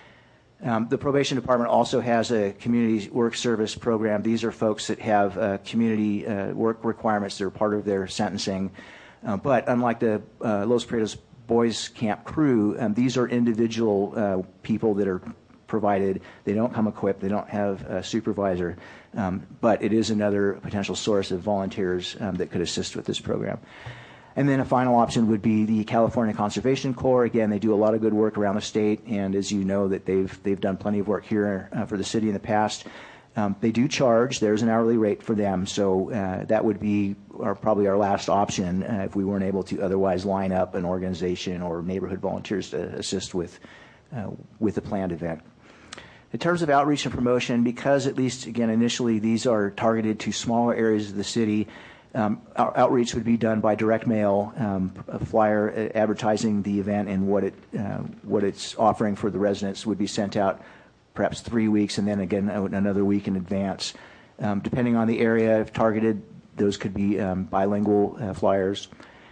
Um, the probation department also has a community work service program. These are folks that have uh, community uh, work requirements that are part of their sentencing. Uh, but unlike the uh, Los Prietos Boys Camp crew, um, these are individual uh, people that are provided. They don't come equipped. They don't have a supervisor. Um, but it is another potential source of volunteers um, that could assist with this program. And then a final option would be the California Conservation Corps. Again, they do a lot of good work around the state, and as you know, that they've they've done plenty of work here uh, for the city in the past. Um, they do charge. There's an hourly rate for them, so uh, that would be our, probably our last option uh, if we weren't able to otherwise line up an organization or neighborhood volunteers to assist with uh, with the planned event. In terms of outreach and promotion, because at least again initially these are targeted to smaller areas of the city. Um, our outreach would be done by direct mail, um, a flyer uh, advertising the event and what it uh, what it's offering for the residents would be sent out perhaps three weeks and then again another week in advance. Um, depending on the area, if targeted, those could be um, bilingual uh, flyers.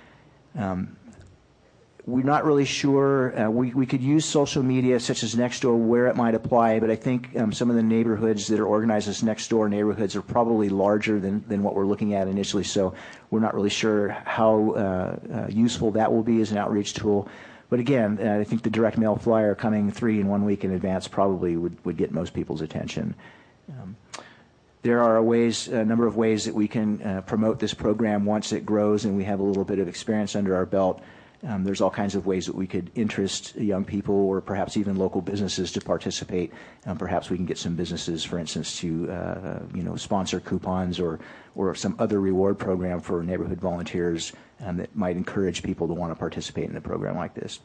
Um, we're not really sure. Uh, we, we could use social media such as Nextdoor where it might apply, but I think um, some of the neighborhoods that are organized as Nextdoor neighborhoods are probably larger than, than what we're looking at initially, so we're not really sure how uh, uh, useful that will be as an outreach tool. But again, uh, I think the direct mail flyer coming three and one week in advance probably would, would get most people's attention. Um, There are ways, a number of ways that we can uh, promote this program once it grows and we have a little bit of experience under our belt. Um, there's all kinds of ways that we could interest young people or perhaps even local businesses to participate. Um, perhaps we can get some businesses, for instance, to uh, you know sponsor coupons or or some other reward program for neighborhood volunteers um, that might encourage people to want to participate in a program like this.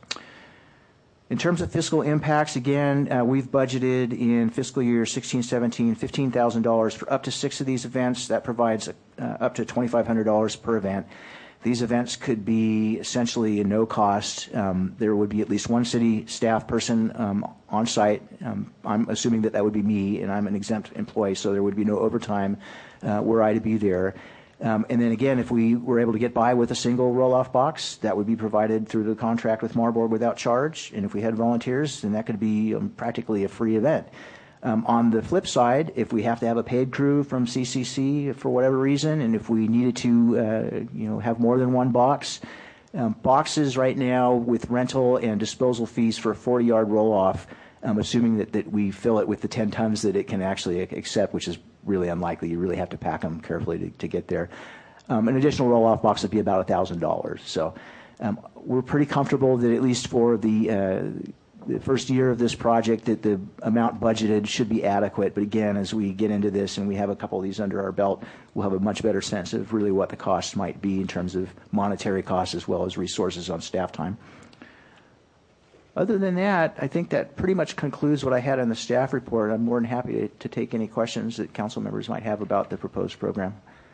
In terms of fiscal impacts, again, uh, we've budgeted in fiscal year sixteen seventeen fifteen thousand dollars for up to six of these events. That provides uh, up to twenty-five hundred dollars per event. These events could be essentially a no cost. Um, there would be at least one city staff person um, on site. Um, I'm assuming that that would be me, and I'm an exempt employee, so there would be no overtime uh, were I to be there. Um, and then again, if we were able to get by with a single roll-off box, that would be provided through the contract with Marburg without charge. And if we had volunteers, then that could be um, practically a free event. Um, on the flip side, if we have to have a paid crew from C C C for whatever reason, and if we needed to, uh, you know, have more than one box, um, boxes right now with rental and disposal fees for a forty-yard roll-off, um, assuming that, that we fill it with the ten tons that it can actually accept, which is really unlikely. You really have to pack them carefully to, to get there. Um, an additional roll-off box would be about one thousand dollars. So um, we're pretty comfortable that at least for the uh, the first year of this project that the amount budgeted should be adequate. But again, as we get into this and we have a couple of these under our belt, we'll have a much better sense of really what the costs might be in terms of monetary costs as well as resources on staff time. Other than that, I think that pretty much concludes what I had on the staff report. I'm more than happy to, to take any questions that council members might have about the proposed program.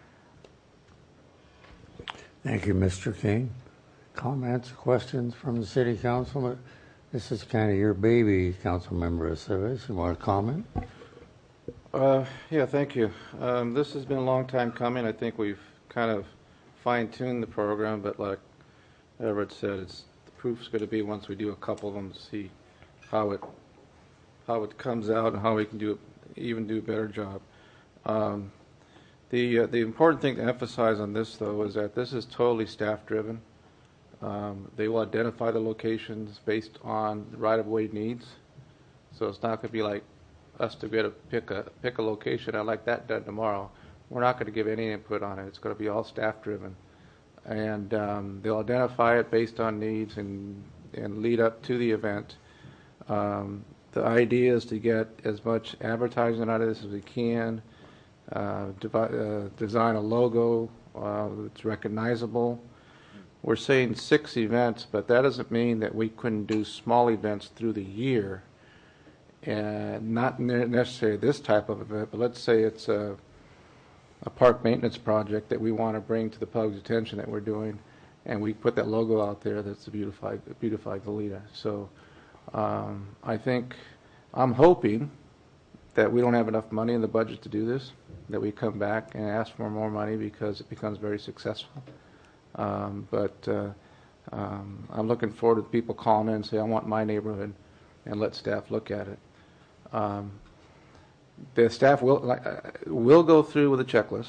Thank you, Mister King. Comments, questions from the city council? This is kind of your baby, council member of service. You want to comment?
Uh, yeah, thank you. Um, this has been a long time coming. I think we've kind of fine-tuned the program, but like Everett said, it's the proof's going to be once we do a couple of them to see how it how it comes out and how we can do it, even do a better job. Um, the uh, the important thing to emphasize on this, though, is that this is totally staff-driven. Um, they will identify the locations based on right-of-way needs, so it's not going to be like us to be able to pick a pick a location. I'd like that done tomorrow. We're not going to give any input on it. It's going to be all staff-driven, and um, they'll identify it based on needs and and lead up to the event. Um, the idea is to get as much advertising out of this as we can. Uh, devi- uh, design a logo uh, that's recognizable. We're saying six events, but that doesn't mean that we couldn't do small events through the year and not ne- necessarily this type of event, but let's say it's a, a park maintenance project that we want to bring to the public's attention that we're doing, and we put that logo out there that's the beautified, beautified Goleta. So um, I think, I'm hoping that we don't have enough money in the budget to do this, that we come back and ask for more money because it becomes very successful. Um, but uh, um, I'm looking forward to people calling in and say, I want my neighborhood, and let staff look at it. Um, the staff will, uh, will go through with a checklist,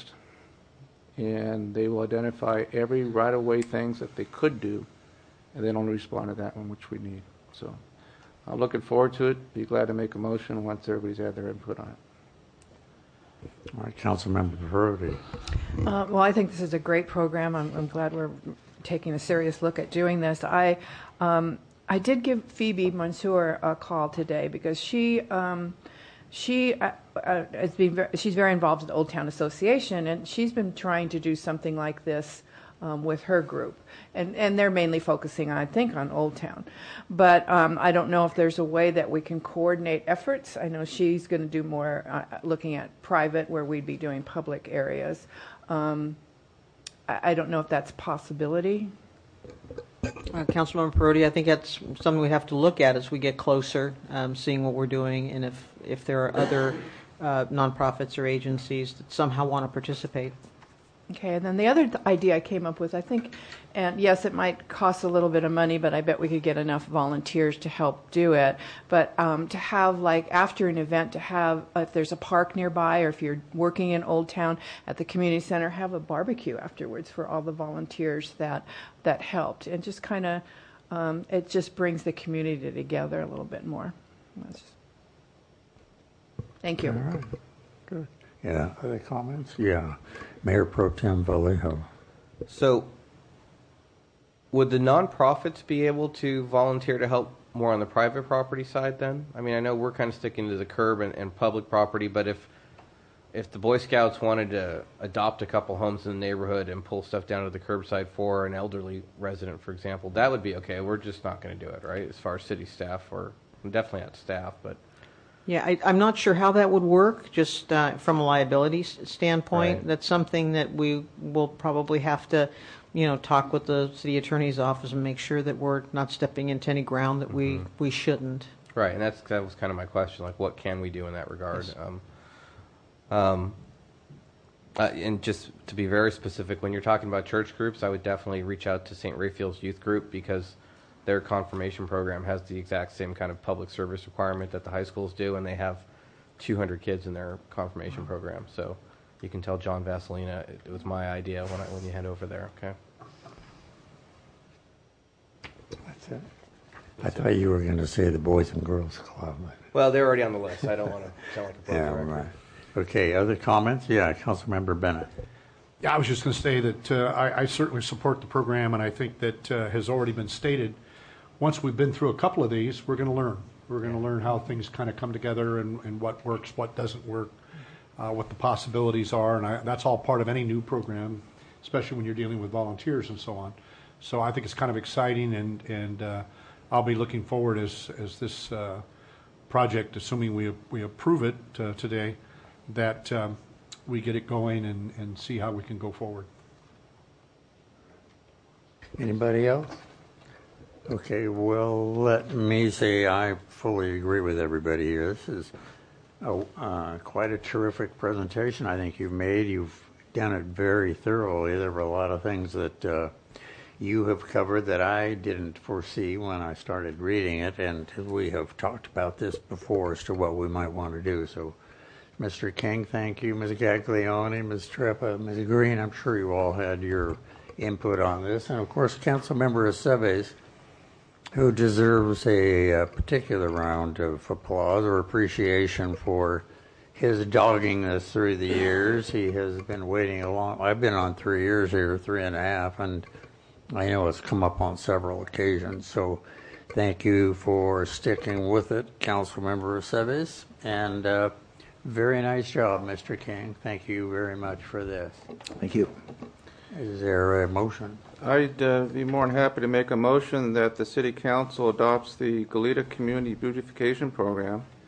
and they will identify every right-of-way things that they could do, and then only respond to that one which we need. So I'm looking forward to it. Be glad to make a motion once everybody's had their input on it.
All right, Councilmember Brody.
Uh, well, I think this is a great program. I'm, I'm glad we're taking a serious look at doing this. I um, I did give Phoebe Mansour a call today because she um, she uh, uh, has been very, she's very involved in the Old Town Association, and she's been trying to do something like this um, with her group, and and they're mainly focusing, I think, on Old Town. But um, I don't know if there's a way that we can coordinate efforts. I know she's going to do more uh, looking at private, where we'd be doing public areas. Um, I, I don't know if that's a possibility.
Uh, Councilmember Perotti, I think that's something we have to look at as we get closer, um, seeing what we're doing, and if, if there are other uh, nonprofits or agencies that somehow want to participate.
Okay, and then the other th- idea I came up with, I think, and yes, it might cost a little bit of money, but I bet we could get enough volunteers to help do it. But um, to have, like, after an event, to have, uh, if there's a park nearby, or if you're working in Old Town at the community center, have a barbecue afterwards for all the volunteers that that helped, and just kind of, um, it just brings the community together a little bit more. That's just... Thank you.
All right, good. Yeah, other comments? Yeah. Mayor Pro Tem Vallejo.
So, would the nonprofits be able to volunteer to help more on the private property side then? I mean, I know we're kind of sticking to the curb and, and public property, but if if the Boy Scouts wanted to adopt a couple homes in the neighborhood and pull stuff down to the curbside for an elderly resident, for example, that would be okay. We're just not going to do it, right? As far as city staff, or definitely not staff, but...
Yeah, I, I'm not sure how that would work, just uh, from a liability s- standpoint.
Right.
That's something that we will probably have to, you know, talk with the city attorney's office and make sure that we're not stepping into any ground that we, we shouldn't.
Right, and that's that was kind of my question, like what can we do in that regard? Yes. Um, um, uh, and just to be very specific, when you're talking about church groups, I would definitely reach out to Saint Raphael's youth group, because their confirmation program has the exact same kind of public service requirement that the high schools do, and they have two hundred kids in their confirmation program. So you can tell John Vaselina it, it was my idea when I, when you head over there, okay?
That's it. I thought you were going to say the Boys and Girls Club.
Well, they're already on the list. I don't want to sound like a broken
Yeah,
record.
right. Okay, other comments? Yeah, Councilmember Bennett.
Yeah, I was just going to say that uh, I, I certainly support the program, and I think that uh, has already been stated. Once we've been through a couple of these, we're going to learn. We're going to learn how things kind of come together, and, and what works, what doesn't work, uh, what the possibilities are, and I, that's all part of any new program, especially when you're dealing with volunteers and so on. So I think it's kind of exciting, and, and uh, I'll be looking forward as, as this uh, project, assuming we, we approve it uh, today, that um, we get it going and, and see how we can go forward.
Anybody else? Okay, well, let me say I fully agree with everybody here. This is a, uh, quite a terrific presentation I think you've made. You've done it very thoroughly. There were a lot of things that uh, you have covered that I didn't foresee when I started reading it, and we have talked about this before as to what we might want to do. So, Mister King, thank you. Miz Gaglione, Miz Treppa, Miz Green, I'm sure you all had your input on this. And, of course, Councilmember Aceves, who deserves a, a particular round of applause or appreciation for his dogging us through the years. He has been waiting a long... I've been on three years here, three and a half, and I know it's come up on several occasions. So thank you for sticking with it, Councilmember Aceves, and uh, very nice job, Mister King. Thank you very much for this.
Thank you.
Is there a motion?
I'd uh, be more than happy to make a motion that the City Council adopts the Goleta Community Beautification Program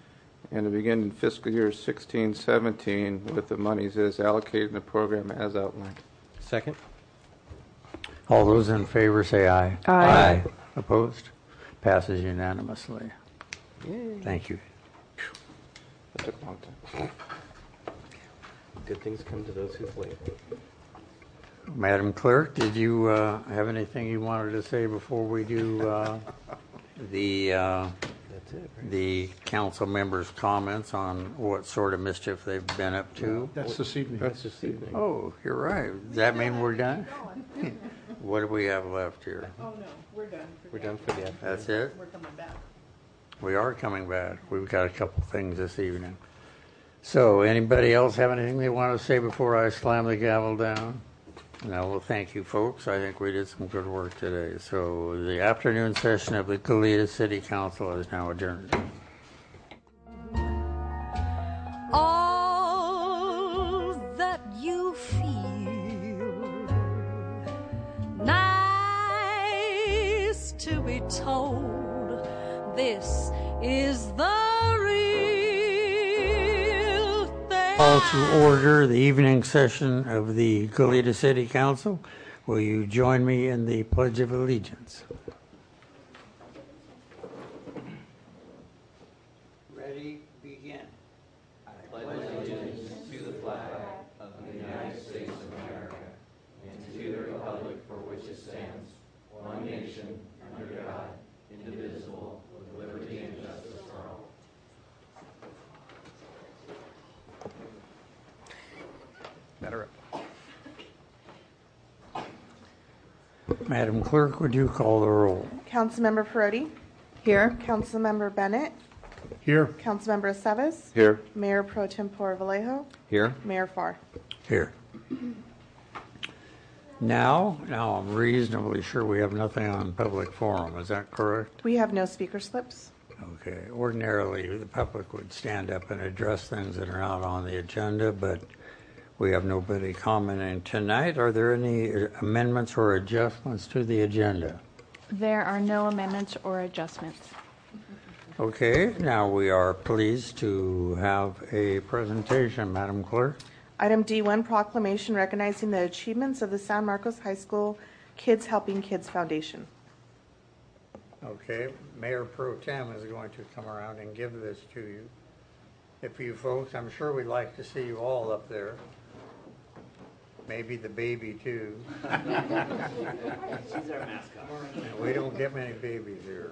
and to begin in fiscal year sixteen seventeen with the monies as allocated in the program as outlined.
Second.
All those in favor say aye.
Aye.
Opposed? Passes unanimously.
Yay.
Thank you.
That took a long time.
Good things come to those who wait.
Madam Clerk, did you uh, have anything you wanted to say before we do uh, the uh,
That's it, right?
the council members' comments on what sort of mischief they've been up to?
That's this evening.
That's this evening.
Oh, you're right. Does that mean we're done? What do we have left here?
Oh, no, we're done.
We're done for the afternoon.
That's it?
We're coming back.
We are coming back. We've got a couple things this evening. So, anybody else have anything they want to say before I slam the gavel down? No, well, thank you, folks. I think we did some good work today. So, the afternoon session of the Goleta City Council is now adjourned.
All that you feel, nice to be told, this is the real thing.
Call to order the evening session of the Goleta City Council. Will you join me in the Pledge of Allegiance? Ready, begin. I pledge allegiance to the flag of the United States of America and to the republic for which it stands, one nation, under God, indivisible, with liberty and justice for all.
Better up.
Madam Clerk, would you call the roll?
Councilmember Perotti?
Here.
Councilmember Bennett?
Here.
Councilmember Aceves?
Here.
Mayor Pro Tempore Vallejo?
Here.
Mayor Farr?
Here. Now, now I'm reasonably sure we have nothing on public forum. Is that correct?
We have no speaker slips.
Okay. Ordinarily, the public would stand up and address things that are not on the agenda, but we have nobody commenting tonight. Are there any amendments or adjustments to the agenda?
There are no amendments or adjustments.
Okay. Now we are pleased to have a presentation, Madam Clerk.
Item D one, proclamation recognizing the achievements of the San Marcos High School Kids Helping Kids Foundation.
Okay, Mayor Pro Tem is going to come around and give this to you. If you folks, I'm sure we'd like to see you all up there. Maybe the baby too.
She's our mascot.
And we don't get many babies here.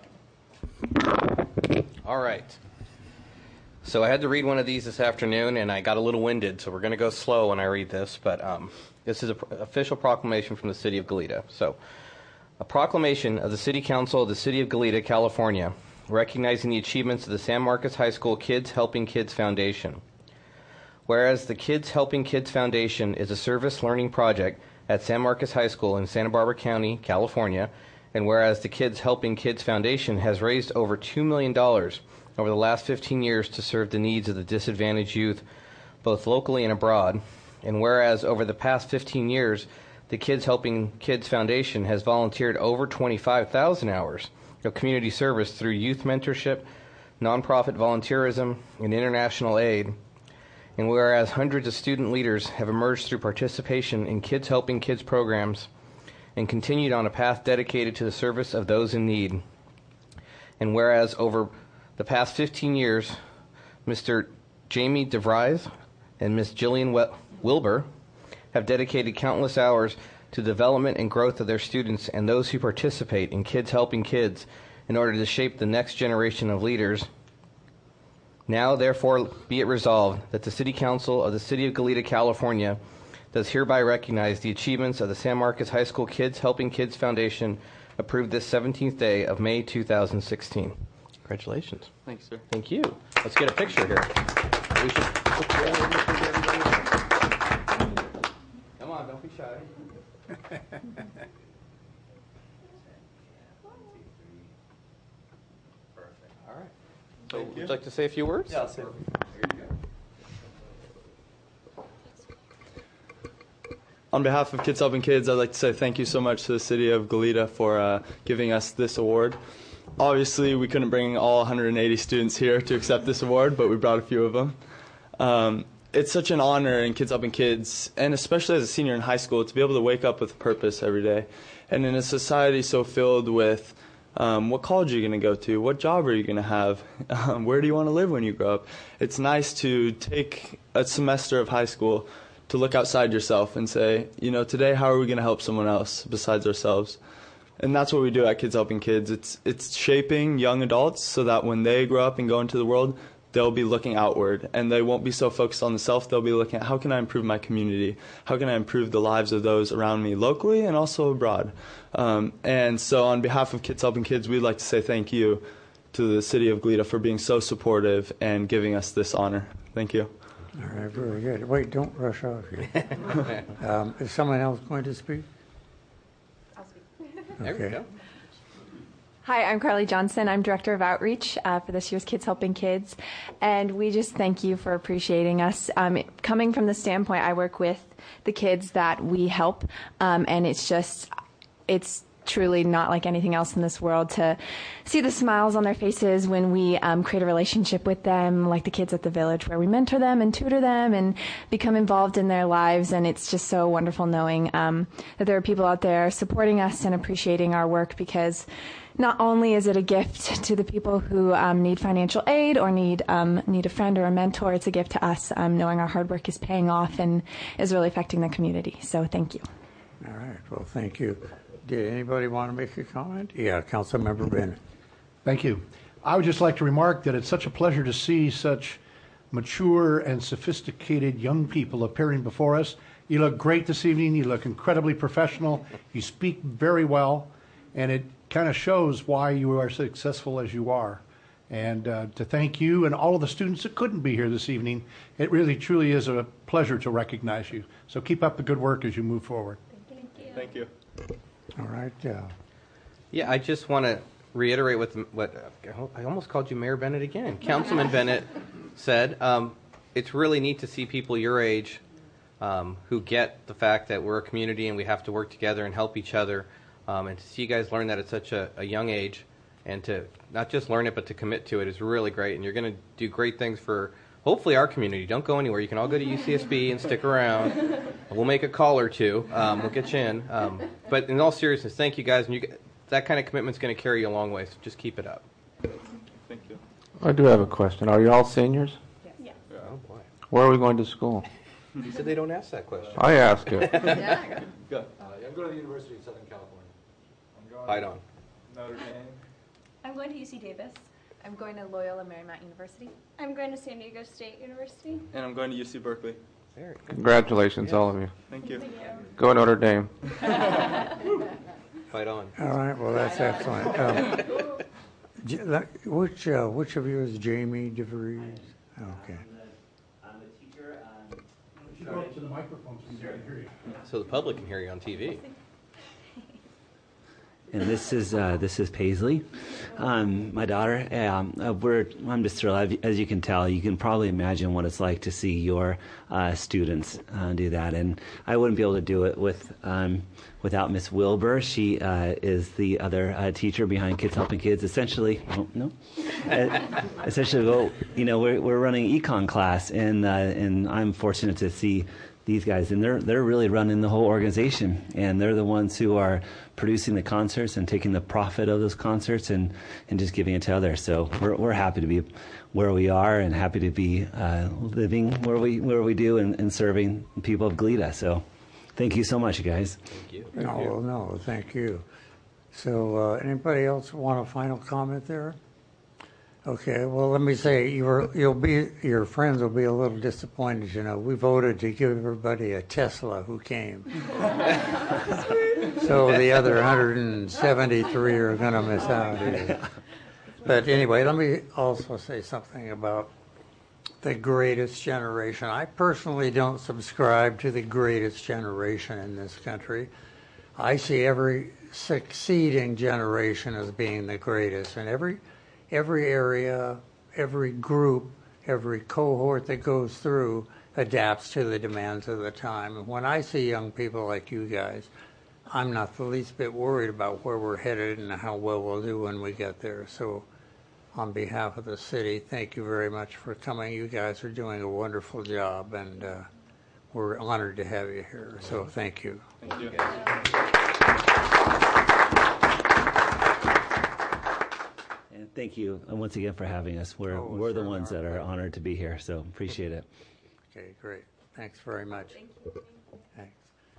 All right. So I had to read one of these this afternoon, and I got a little winded, so we're going to go slow when I read this. But um, this is an pr- official proclamation from the City of Goleta. So, a proclamation of the City Council of the City of Goleta, California, recognizing the achievements of the San Marcos High School Kids Helping Kids Foundation. Whereas the Kids Helping Kids Foundation is a service learning project at San Marcos High School in Santa Barbara County, California, and whereas the Kids Helping Kids Foundation has raised over two million dollars over the last fifteen years to serve the needs of the disadvantaged youth, both locally and abroad, and whereas over the past fifteen years, the Kids Helping Kids Foundation has volunteered over twenty-five thousand hours of community service through youth mentorship, nonprofit volunteerism, and international aid, and whereas hundreds of student leaders have emerged through participation in Kids Helping Kids programs and continued on a path dedicated to the service of those in need, and whereas over the past fifteen years, Mister Jamie DeVries and Miss Jillian Wilbur have dedicated countless hours to the development and growth of their students and those who participate in Kids Helping Kids in order to shape the next generation of leaders. Now, therefore, be it resolved that the City Council of the City of Goleta, California, does hereby recognize the achievements of the San Marcos High School Kids Helping Kids Foundation, approved this seventeenth day of May two thousand sixteen. Congratulations.
Thanks, sir.
Thank you. Let's get a picture here. We should put you all in the picture, everybody. Come on, don't be shy. All right. So, would you like to say a few words?
Yeah, I'll say.
On behalf of Kids Helping Kids, I'd like to say thank you so much to the City of Goleta for uh, giving us this award.
obviously, we couldn't bring all one hundred eighty students here to accept this award, but we brought a few of them. Um, it's such an honor in Kids Helping Kids, and especially as a senior in high school, to be able to wake up with a purpose every day. And in a society so filled with um, what college are you going to go to? What job are you going to have? Um, where do you want to live when you grow up? It's nice to take a semester of high school to look outside yourself and say, you know, today how are we going to help someone else besides ourselves? And that's what we do at Kids Helping Kids. It's it's shaping young adults so that when they grow up and go into the world, they'll be looking outward, and they won't be so focused on the self. They'll be looking at how can I improve my community? How can I improve the lives of those around me locally and also abroad? Um, and so on behalf of Kids Helping Kids, we'd like to say thank you to the City of Goleta for being so supportive and giving us this honor. Thank you.
All right, very good. Wait, don't rush off here. um, is someone else going to speak?
I'll speak.
Okay.
There we go.
Hi, I'm Carly Johnson. I'm Director of Outreach uh, for this year's Kids Helping Kids. And we just thank you for appreciating us. Um, coming from the standpoint, I work with the kids that we help. Um, and it's just, it's truly not like anything else in this world to see the smiles on their faces when we um, create a relationship with them, like the kids at the village, where we mentor them and tutor them and become involved in their lives. And it's just so wonderful knowing um, that there are people out there supporting us and appreciating our work, because not only is it a gift to the people who um, need financial aid or need um, need a friend or a mentor, it's a gift to us um, knowing our hard work is paying off and is really affecting the community. So thank you.
All right. Well, thank you. Did anybody want to make a comment? Yeah, Councilmember Bennett.
Thank you. I would just like to remark that it's such a pleasure to see such mature and sophisticated young people appearing before us. You look great this evening. You look incredibly professional. You speak very well, and it kind of shows why you are successful as you are. And uh, to thank you and all of the students that couldn't be here this evening, it really truly is a pleasure to recognize you. So keep up the good work as you move forward.
Thank you.
Thank you.
All right. Uh,
Yeah, I just want to reiterate what, the, what uh, I almost called you Mayor Bennett again. Councilman Bennett said. Um, it's really neat to see people your age um, who get the fact that we're a community and we have to work together and help each other. Um, and to see you guys learn that at such a, a young age, and to not just learn it but to commit to it is really great. And you're going to do great things for hopefully our community. Don't go anywhere. You can all go to U C S B and stick around. We'll make a call or two. Um, we'll get you in. Um, but in all seriousness, thank you guys. And you, that kind of commitment is going to carry you a long way. So just keep it up.
Thank you.
I do have a question. Are you all seniors?
Yeah. Oh boy.
Where are we going to school?
You said they don't ask that question.
I ask it.
Yeah.
Go.
Uh, I'm going to the University of Southern California.
I'm going
Right on.
Notre Dame.
I'm going to U C Davis.
I'm going to Loyola Marymount University.
I'm going to San Diego State University.
And I'm going to U C Berkeley.
Very good.
Congratulations, all of you.
Thank you.
Thank you.
Go Notre Dame.
Fight on.
all right. Well, that's excellent. Um, J- that- which uh, which of you is Jamie DeVries? Okay.
I'm a teacher. Um,
You go up to the microphone so you can hear you.
So the public can hear you on T V.
and this is uh, this is Paisley, um, my daughter. Um, uh, we're I'm just thrilled. As you can tell, you can probably imagine what it's like to see your uh, students uh, do that, and I wouldn't be able to do it with um, without Miss Wilbur. She uh, is the other uh, teacher behind Kids Helping Kids. Essentially, oh, no, uh, essentially, well, you know, we're we're running econ class, and uh, and I'm fortunate to see these guys, and they're they're really running the whole organization, and they're the ones who are producing the concerts and taking the profit of those concerts and, and just giving it to others. So we're we're happy to be where we are and happy to be uh, living where we where we do and, and serving people of Goleta. So thank you so much, you guys.
Thank you.
No, well, no, thank you. So uh, anybody else want a final comment there? Okay, well, let me say, you're, you'll be, your friends will be a little disappointed, you know. We voted to give everybody a Tesla who came. So the other one hundred seventy-three are going to miss out here. But anyway, let me also say something about the greatest generation. I personally don't subscribe to the greatest generation in this country. I see every succeeding generation as being the greatest, and every every area, every group, every cohort that goes through adapts to the demands of the time. And when I see young people like you guys, I'm not the least bit worried about where we're headed and how well we'll do when we get there. So on behalf of the city, thank you very much for coming. You guys are doing a wonderful job, and uh, we're honored to have you here. So thank you.
Thank you.
And thank you uh, once again for having us. We're,
Oh,
we're the
sure,
ones that are honored to be here, so appreciate it.
Okay, great. Thanks very much.
Thank you.
Thanks.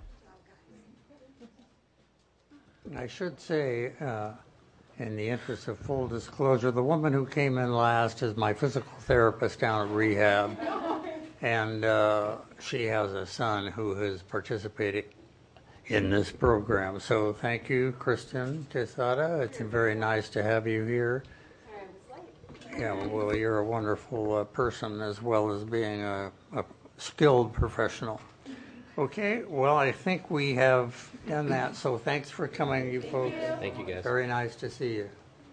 I should say, uh, in the interest of full disclosure, the woman who came in last is my physical therapist down at rehab, and uh, she has a son who has participated in this program. So thank you, Kristen Tesada. It's very nice to have you here. Yeah, well, you're a wonderful uh, person as well as being a, a skilled professional. Okay, well, I think we have done that, so thanks for coming, you folks.
Thank you, guys.
Very nice to see you.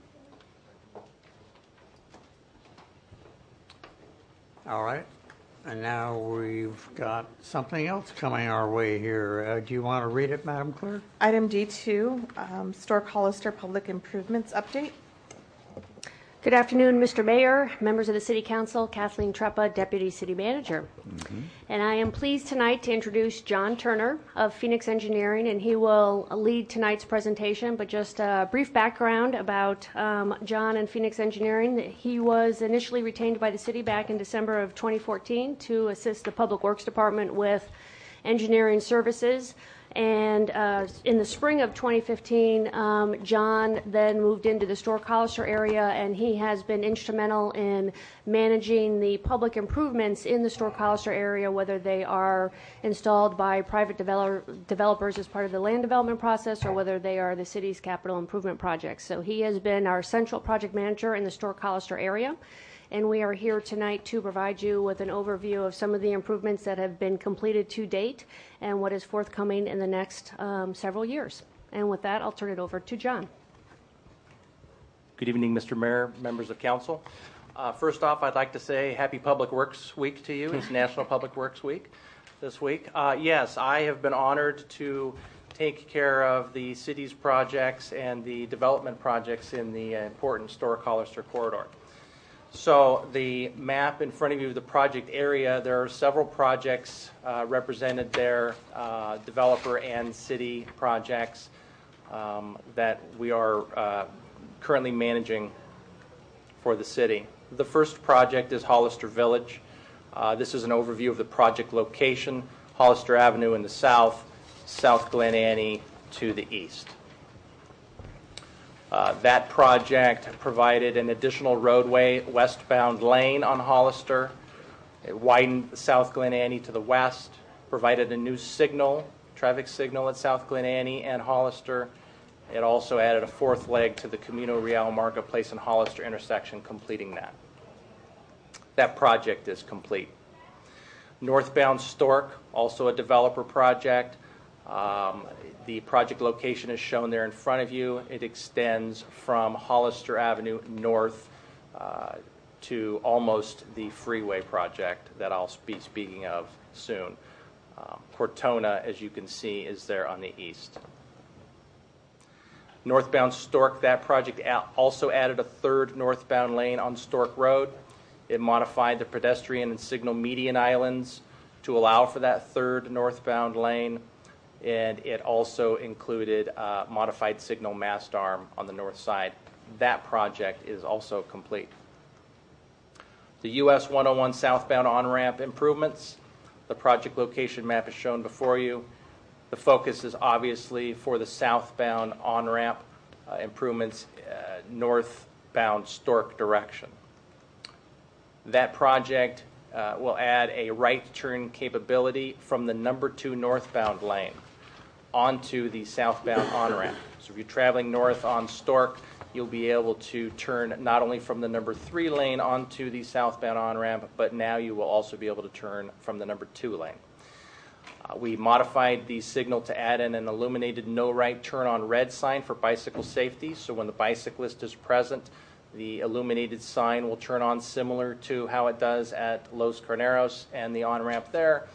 All right, and now we've got something else coming our way here. Uh, do you want to read it, Madam Clerk?
Item D two, um, Stork Hollister Public Improvements Update.
Good afternoon, Mister Mayor, members of the City Council, Kathleen Treppa, Deputy City Manager. Mm-hmm. And I am pleased tonight to introduce John Turner of Phoenix Engineering, and he will lead tonight's presentation. But just a brief background about um, John and Phoenix Engineering. He was initially retained by the city back in December of twenty fourteen to assist the Public Works Department with engineering services. And uh, in the spring of twenty fifteen, um, John then moved into the Stork Hollister area, and he has been instrumental in managing the public improvements in the Stork Hollister area, whether they are installed by private develop- developers as part of the land development process or whether they are the city's capital improvement projects. So he has been our central project manager in the Stork Hollister area. And we are here tonight to provide you with an overview of some of the improvements that have been completed to date and what is forthcoming in the next um, several years. And with that, I'll turn it over to John.
Good evening, Mister Mayor, members of council. Uh, first off, I'd like to say Happy Public Works Week to you. It's National Public Works Week this week. Uh, yes, I have been honored to take care of the city's projects and the development projects in the important Stork Hollister corridor. So the map in front of you, the project area, there are several projects uh, represented there, uh, developer and city projects um, that we are uh, currently managing for the city. The first project is Hollister Village. Uh, this is an overview of the project location, Hollister Avenue in the south, South Glen Annie to the east. Uh, that project provided an additional roadway, westbound lane on Hollister. It widened South Glen Annie to the west, provided a new signal, traffic signal at South Glen Annie and Hollister. It also added a fourth leg to the Camino Real Marketplace and Hollister intersection, completing that. That project is complete. Northbound Stork, also a developer project. Um, the project location is shown there in front of you. It extends from Hollister Avenue north uh, to almost the freeway project that I'll be speaking of soon. Um, Cortona, as you can see, is there on the east. Northbound Stork, that project also added a third northbound lane on Stork Road. It modified the pedestrian and signal median islands to allow for that third northbound lane. And it also included a modified signal mast arm on the north side. That project is also complete. The U S one oh one southbound on-ramp improvements. The project location map is shown before you. The focus is obviously for the southbound on-ramp uh, improvements, uh, northbound Stork direction. That project uh, will add a right turn capability from the number two northbound lane onto the southbound on-ramp. So if you're traveling north on Stork, you'll be able to turn not only from the number three lane onto the southbound on-ramp, but now you will also be able to turn from the number two lane. Uh, we modified the signal to add in an illuminated no right turn on red sign for bicycle safety. So when the bicyclist is present, the illuminated sign will turn on similar to how it does at Los Carneros and the on-ramp there.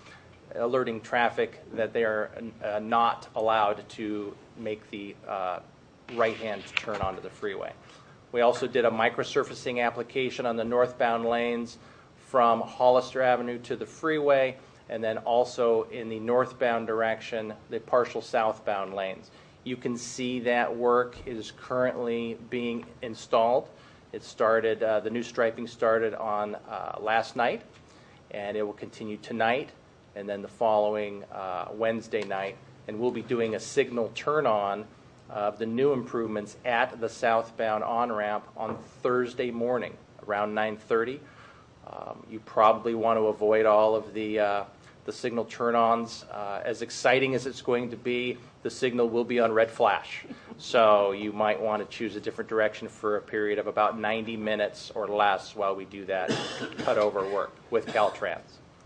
alerting traffic that they are uh, not allowed to make the uh, right-hand turn onto the freeway. We also did a microsurfacing application on the northbound lanes from Hollister Avenue to the freeway, and then also in the northbound direction, the partial southbound lanes. You can see that work is currently being installed. It started, uh, the new striping started on uh, last night, and it will continue tonight, and then the following uh, Wednesday night, and we'll be doing a signal turn-on of the new improvements at the southbound on-ramp on Thursday morning around nine thirty. Um, you probably want to avoid all of the, uh, the signal turn-ons. Uh, as exciting as it's going to be, the signal will be on red flash. So you might want to choose a different direction for a period of about ninety minutes or less while we do that cut-over work with Caltrans.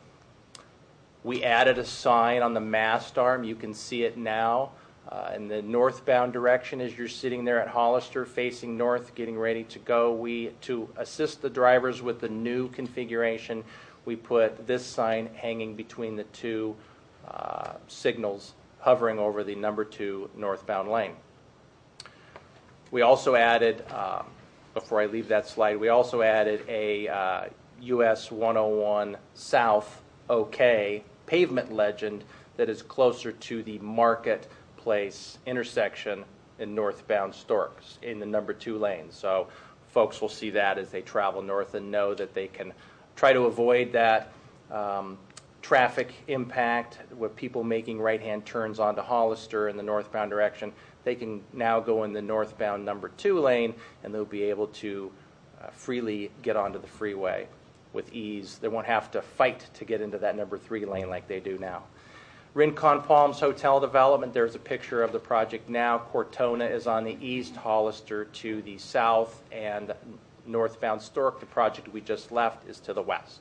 We added a sign on the mast arm. You can see it now. Uh, in the northbound direction as you're sitting there at Hollister facing north getting ready to go. We, to assist the drivers with the new configuration, we put this sign hanging between the two uh, signals hovering over the number two northbound lane. We also added, um, before I leave that slide, we also added a uh, U S one oh one South OK pavement legend that is closer to the Market Place intersection in northbound Stork in the number two lane. So folks will see that as they travel north and know that they can try to avoid that um, traffic impact with people making right-hand turns onto Hollister in the northbound direction. They can now go in the northbound number two lane, and they'll be able to uh, freely get onto the freeway with ease. They won't have to fight to get into that number three lane like they do now. Rincon Palms Hotel development, there's a picture of the project now. Cortona is on the east, Hollister to the south, and northbound Stork, the project we just left, is to the west.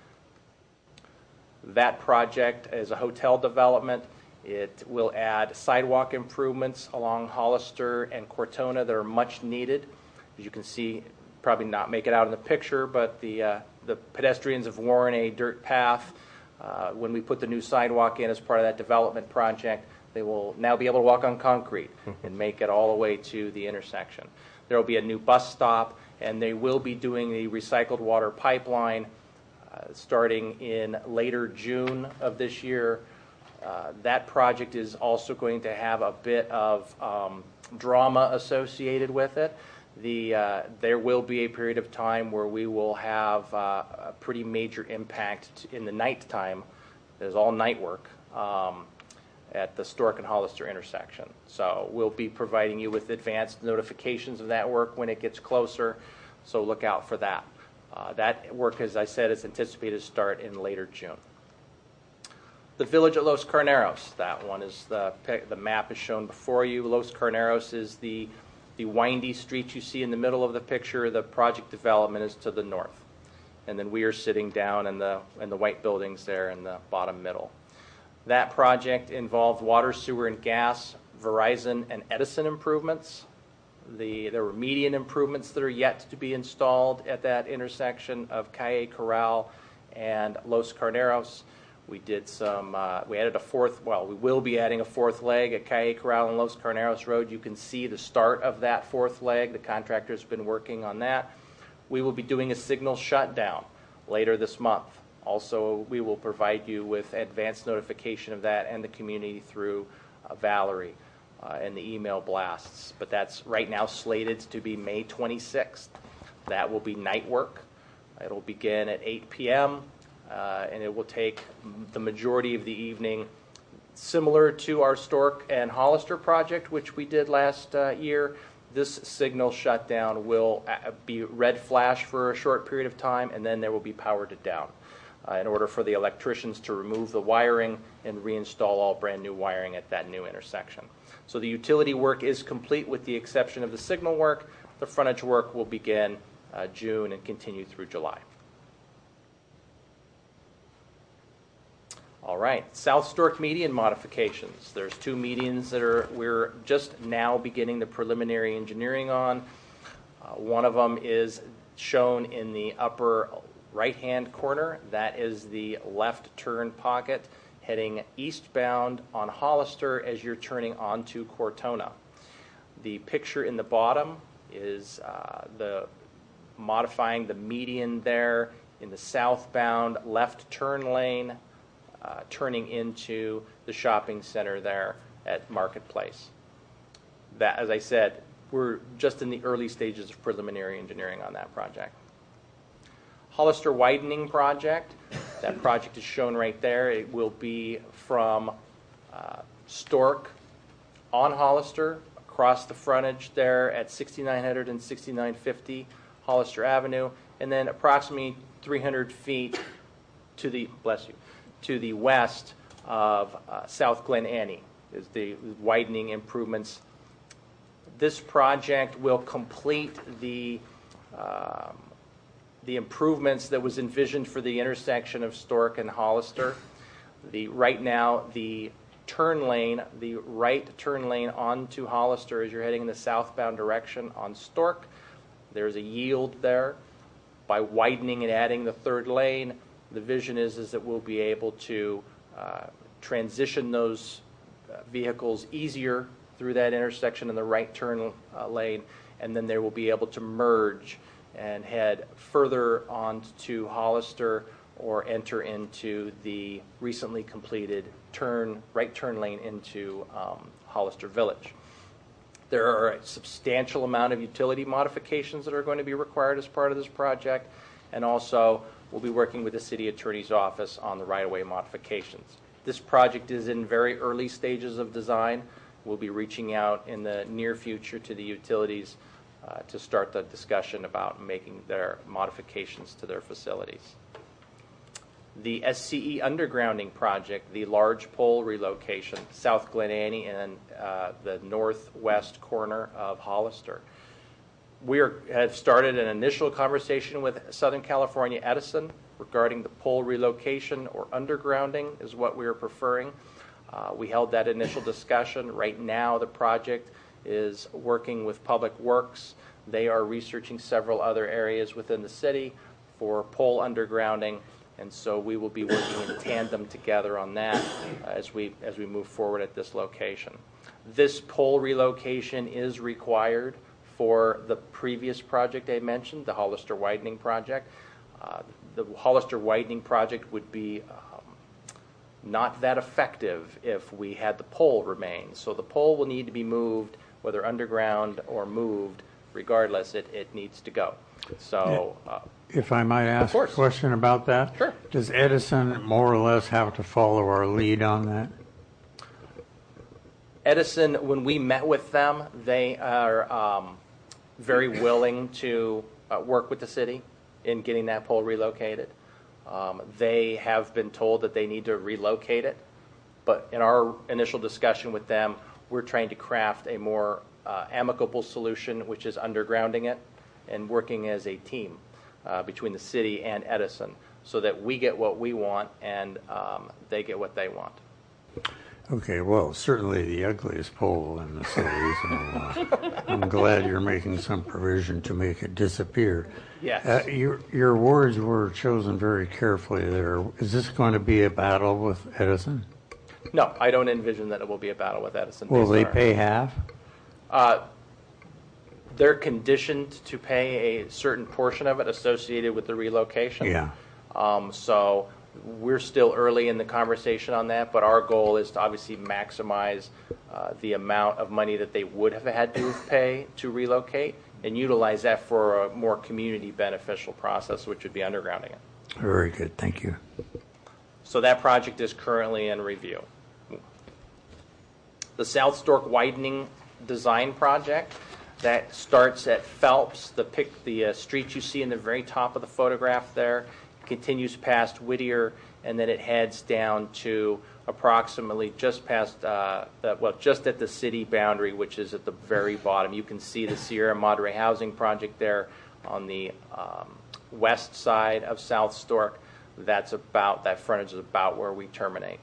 That project is a hotel development. It will add sidewalk improvements along Hollister and Cortona that are much needed. As you can see, probably not make it out in the picture, but the, uh, the pedestrians have worn a dirt path. Uh, when we put the new sidewalk in as part of that development project, they will now be able to walk on concrete and make it all the way to the intersection. There will be a new bus stop, and they will be doing the recycled water pipeline uh, starting in later June of this year. Uh, that project is also going to have a bit of um, drama associated with it. The, uh, there will be a period of time where we will have uh, a pretty major impact in the nighttime. There's all night work um, at the Stork and Hollister intersection. So we'll be providing you with advanced notifications of that work when it gets closer, so look out for that. Uh, that work, as I said, is anticipated to start in later June. The village at Los Carneros, that one is the, the map is shown before you. Los Carneros is the The windy street you see in the middle of the picture. The project development is to the north. And then we are sitting down in the, in the white buildings there in the bottom middle. That project involved water, sewer, and gas, Verizon and Edison improvements. The, there were median improvements that are yet to be installed at that intersection of Calle Corral and Los Carneros. We did some, uh, we added a fourth, well, we will be adding a fourth leg at Calle Corral and Los Carneros Road. You can see the start of that fourth leg. The contractor's been working on that. We will be doing a signal shutdown later this month. Also, we will provide you with advanced notification of that and the community through uh, Valerie uh, and the email blasts. But that's right now slated to be May twenty-sixth. That will be night work. It'll begin at eight p m Uh, and it will take the majority of the evening, similar to our Stork and Hollister project, which we did last uh, year. This signal shutdown will be red flash for a short period of time, and then there will be powered down uh, in order for the electricians to remove the wiring and reinstall all brand new wiring at that new intersection. So the utility work is complete with the exception of the signal work. The frontage work will begin uh, June and continue through July. All right, South Stork median modifications. There's two medians that are we're just now beginning the preliminary engineering on. Uh, one of them is shown in the upper right-hand corner. That is the left turn pocket heading eastbound on Hollister as you're turning onto Cortona. The picture in the bottom is uh, the modifying the median there in the southbound left turn lane, uh, turning into the shopping center there at Marketplace. That, as I said, we're just in the early stages of preliminary engineering on that project. Hollister widening project, that project is shown right there. It will be from uh, Stork on Hollister, across the frontage there at sixty-nine hundred and sixty-nine fifty Hollister Avenue, and then approximately three hundred feet to the, bless you, to the west of uh, South Glen Annie is the widening improvements. This project will complete the um, the improvements that was envisioned for the intersection of Stork and Hollister. The right now the turn lane, the right turn lane onto Hollister as you're heading in the southbound direction on Stork. There's a yield there. By widening and adding the third lane, the vision is, is that we'll be able to uh, transition those uh, vehicles easier through that intersection in the right turn uh, lane, and then they will be able to merge and head further on to Hollister or enter into the recently completed turn right turn lane into um, Hollister Village. There are a substantial amount of utility modifications that are going to be required as part of this project, and also we'll be working with the City Attorney's Office on the right-of-way modifications. This project is in very early stages of design. We'll be reaching out in the near future to the utilities uh, to start the discussion about making their modifications to their facilities. The S C E undergrounding project, the large pole relocation, South Glen Annie and uh, the northwest corner of Hollister. We are, have started an initial conversation with Southern California Edison regarding the pole relocation, or undergrounding is what we are preferring. Uh, we held that initial discussion. Right now the project is working with Public Works. They are researching several other areas within the city for pole undergrounding, and so we will be working in tandem together on that uh, as we as we move forward at this location. This pole relocation is required for the previous project I mentioned, the Hollister widening project. Uh, the Hollister widening project would be um, not that effective if we had the pole remain. So the pole will need to be moved, whether underground or moved, regardless, it, it needs to go. So, uh,
if I might ask a question about that,
sure.
Does Edison more or less have to follow our lead on that?
Edison, when we met with them, they are um, very willing to uh, work with the city in getting that pole relocated. Um, they have been told that they need to relocate it, but in our initial discussion with them, we're trying to craft a more uh, amicable solution, which is undergrounding it and working as a team uh, between the city and Edison, so that we get what we want and um, they get what they want.
Okay, well, certainly the ugliest pole in the city. So, uh, I'm glad you're making some provision to make it disappear.
Yes.
Uh, your your words were chosen very carefully there. Is this going to be a battle with Edison?
No, I don't envision that it will be a battle with Edison.
Will they
Sorry.
pay half?
Uh, they're conditioned to pay a certain portion of it associated with the relocation.
Yeah.
Um, so we're still early in the conversation on that, but our goal is to obviously maximize uh, the amount of money that they would have had to pay to relocate and utilize that for a more community beneficial process, which would be undergrounding it.
Very good. Thank you.
So that project is currently in review. The South Stork widening design project that starts at Phelps, the pic, the uh, street you see in the very top of the photograph there, continues past Whittier, and then it heads down to approximately just past, uh, the, well, just at the city boundary, which is at the very bottom. You can see the Sierra Madre housing project there on the um, west side of South Stork. That's about, that frontage is about where we terminate.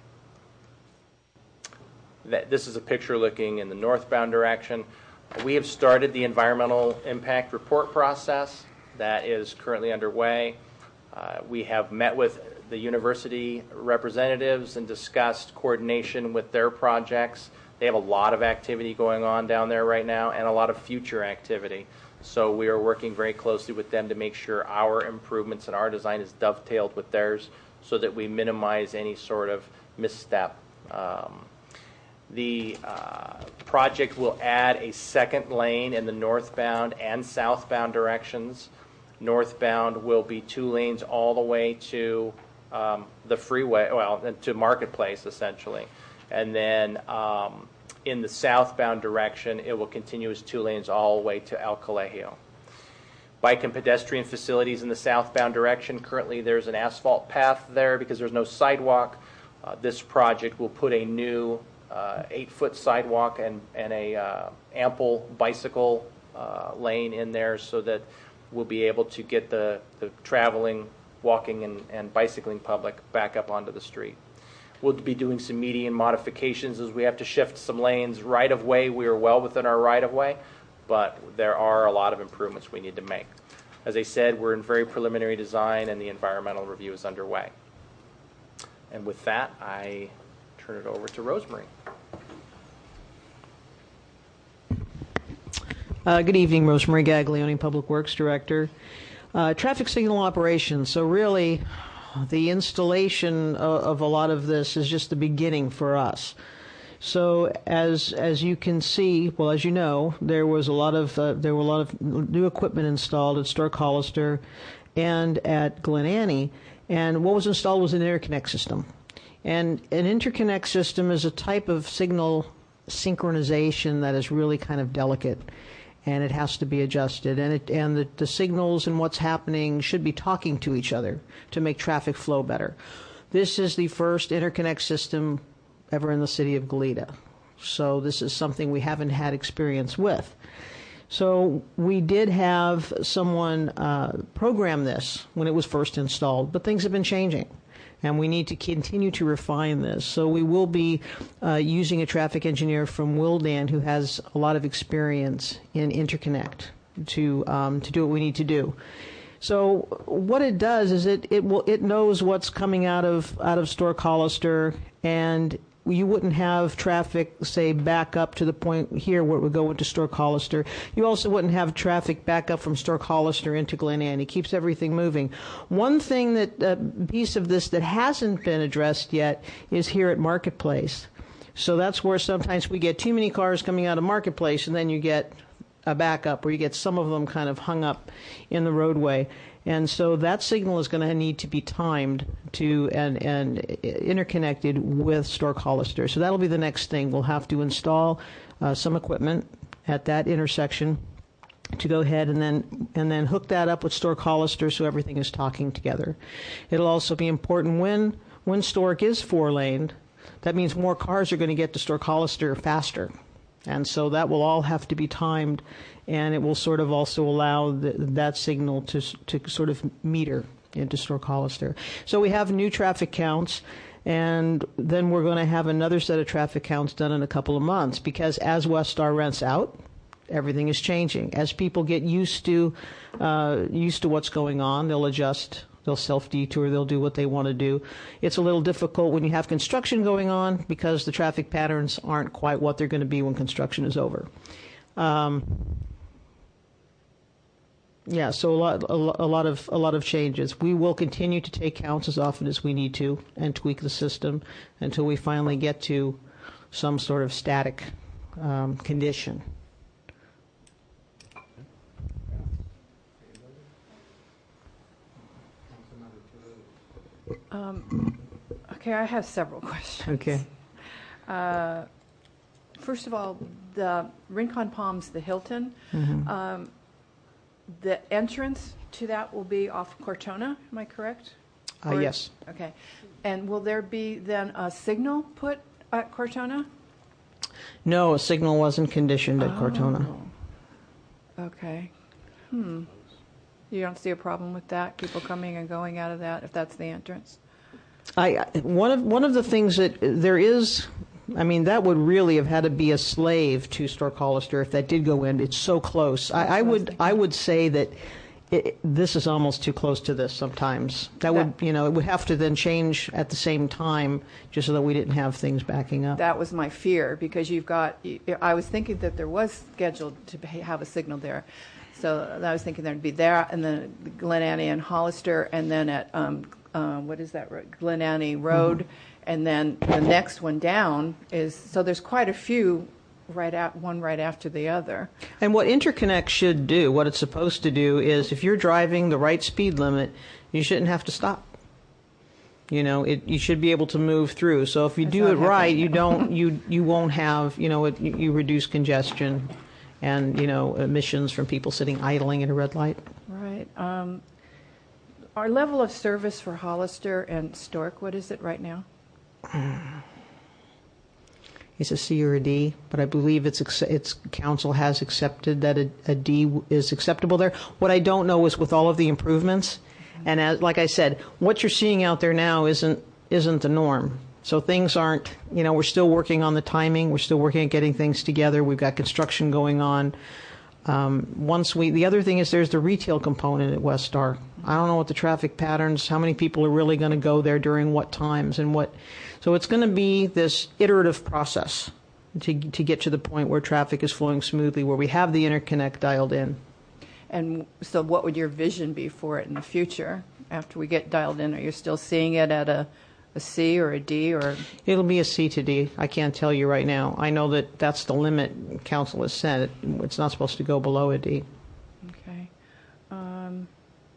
That, this is a picture looking in the northbound direction. We have started the environmental impact report process that is currently underway. Uh, we have met with the university representatives and discussed coordination with their projects. They have a lot of activity going on down there right now and a lot of future activity. So we are working very closely with them to make sure our improvements and our design is dovetailed with theirs so that we minimize any sort of misstep. Um, the uh, project will add a second lane in the northbound and southbound directions. Northbound will be two lanes all the way to um, the freeway, well, to Marketplace essentially. And then um, in the southbound direction, it will continue as two lanes all the way to El Colegio. Bike and pedestrian facilities in the southbound direction. Currently, there's an asphalt path there because there's no sidewalk. Uh, this project will put a new uh, eight-foot sidewalk and, and a uh, ample bicycle uh, lane in there so that we'll be able to get the, the traveling, walking, and, and bicycling public back up onto the street. We'll be doing some median modifications as we have to shift some lanes right of way. We are well within our right of way, but there are a lot of improvements we need to make. As I said, we're in very preliminary design and the environmental review is underway. And with that, I turn it over to Rosemary.
Uh, good evening, Rosemary Gaglione, Public Works Director. Uh, traffic signal operations. So really, the installation of, of a lot of this is just the beginning for us. So as as you can see, well, as you know, there was a lot of uh, there were a lot of new equipment installed at Stork Hollister and at Glen Annie, and what was installed was an interconnect system. And an interconnect system is a type of signal synchronization that is really kind of delicate, and it has to be adjusted. And it and the, the signals and what's happening should be talking to each other to make traffic flow better. This is the first interconnect system ever in the city of Goleta. So this is something we haven't had experience with. So we did have someone uh, program this when it was first installed, but things have been changing. And we need to continue to refine this. So we will be uh, using a traffic engineer from Wildan who has a lot of experience in interconnect to um, to do what we need to do. So what it does is it it will it knows what's coming out of out of Stork Hollister, and you wouldn't have traffic, say, back up to the point here where it would go into Stork Hollister. You also wouldn't have traffic back up from Stork Hollister into Glen Annie. It keeps everything moving. One thing that, uh, piece of this that hasn't been addressed yet is here at Marketplace. So that's where sometimes we get too many cars coming out of Marketplace, and then you get a backup, or you get some of them kind of hung up in the roadway. And so that signal is going to need to be timed to and, and interconnected with Stork Hollister. So that'll be the next thing. We'll have to install uh, some equipment at that intersection to go ahead and then and then hook that up with Stork Hollister so everything is talking together. It'll also be important when when Stork is four-laned, that means more cars are going to get to Stork Hollister faster. And so that will all have to be timed, and it will sort of also allow the, that signal to to sort of meter into Stork Hollister. So we have new traffic counts, and then we're going to have another set of traffic counts done in a couple of months, because as West Star rents out, everything is changing. As people get used to uh, used to what's going on, they'll adjust. They'll self-detour. They'll do what they want to do. It's a little difficult when you have construction going on because the traffic patterns aren't quite what they're going to be when construction is over. Um, yeah, so a lot, a, a lot of a lot of changes. We will continue to take counts as often as we need to and tweak the system until we finally get to some sort of static um, condition.
Um, okay, I have several questions.
Okay.
Uh, first of all, the Rincon Palms, the Hilton,
Mhm.
um, the entrance to that will be off Cortona, am I correct?
Uh,
Or-
yes.
Okay. And will there be then a signal put at Cortona?
No, a signal wasn't conditioned at Cortona.
Okay. Hmm. You don't see a problem with that, people coming and going out of that, if that's the entrance?
I I- one of one of the things that there is, I mean, that would really have had to be a slave to Stork Hollister if that did go in. It's so close. I, I would I would say that it, this is almost too close to this sometimes. That would, you know, it would have to then change at the same time just so that we didn't have things backing up.
That was my fear, because you've got, I was thinking that there was scheduled to be- have a signal there. So I was thinking there'd be there, and then Glen Annie and Hollister, and then at, um, uh, what is that, road? Glen Annie Road,
Mm-hmm.
and then the next one down is, so there's quite a few right at, one right after the other.
And what interconnect should do, what it's supposed to do, is if you're driving the right speed limit, you shouldn't have to stop. You know, it, you should be able to move through. So if you
That's
do
not
it right,
happening.
you don't, you you won't have, you know, it, you you reduce congestion, and you know, emissions from people sitting idling at a red light.
Right. Um, our level of service for Hollister and Stork, what is it right now?
It's a C or a D, but I believe it's acce- it's council has accepted that a, a D is acceptable there. What I don't know is with all of the improvements, and as like I said, what you're seeing out there now isn't isn't the norm. So things aren't, you know, we're still working on the timing. We're still working at getting things together. We've got construction going on. Um, once we, the other thing is there's the retail component at West Star. I don't know what the traffic patterns, how many people are really going to go there during what times and what. So it's going to be this iterative process to to get to the point where traffic is flowing smoothly, where we have the interconnect dialed in.
And so what would your vision be for it in the future after we get dialed in? Are you still seeing it at a, a C or a D? Or
It'll be a C to D. I can't tell you right now. I know that that's the limit council has set. It's not supposed to go below a D.
Okay. Um,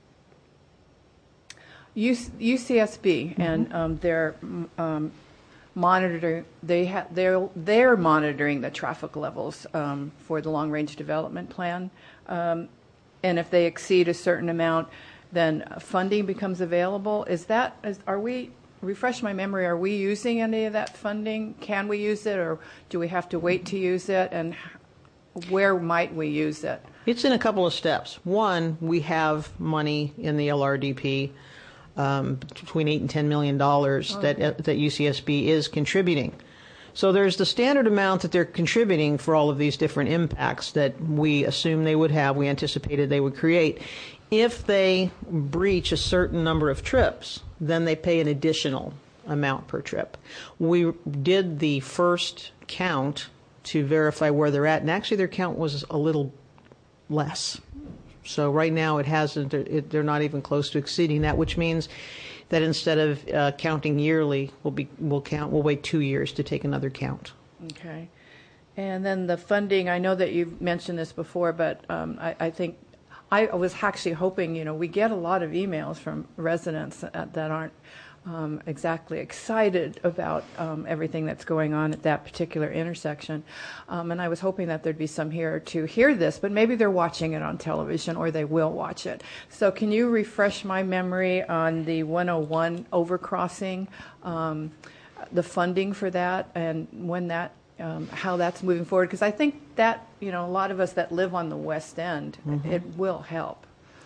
U C S B and um, their um, monitor, they ha- they're they're monitoring the traffic levels um, for the long range development plan, um, and if they exceed a certain amount, then funding becomes available. Is that is, are we? Refresh my memory. Are we using any of that funding? Can we use it, or do we have to wait to use it? And where might we use it?
It's in a couple of steps. One, we have money in the L R D P. Um, between eight and ten million dollars
Oh,
that
okay.
that U C S B is contributing. So there's the standard amount that they're contributing for all of these different impacts that we assume they would have, we anticipated they would create. If they breach a certain number of trips, then they pay an additional amount per trip. We did the first count to verify where they're at, and actually their count was a little less. So right now it hasn't, it, they're not even close to exceeding that, which means that instead of uh, counting yearly, we'll be we'll count we'll wait two years to take another count.
Okay. And then the funding, I know that you've mentioned this before, but um, I, I think I was actually hoping, you know, we get a lot of emails from residents that, that aren't um, exactly excited about um, everything that's going on at that particular intersection. Um, and I was hoping that there'd be some here to hear this, but maybe they're watching it on television or they will watch it. So can you refresh my memory on the one oh one overcrossing, um, the funding for that, and when that, um, how that's moving forward? Because I think that, you know, a lot of us that live on the West End,
Mhm.
it will help.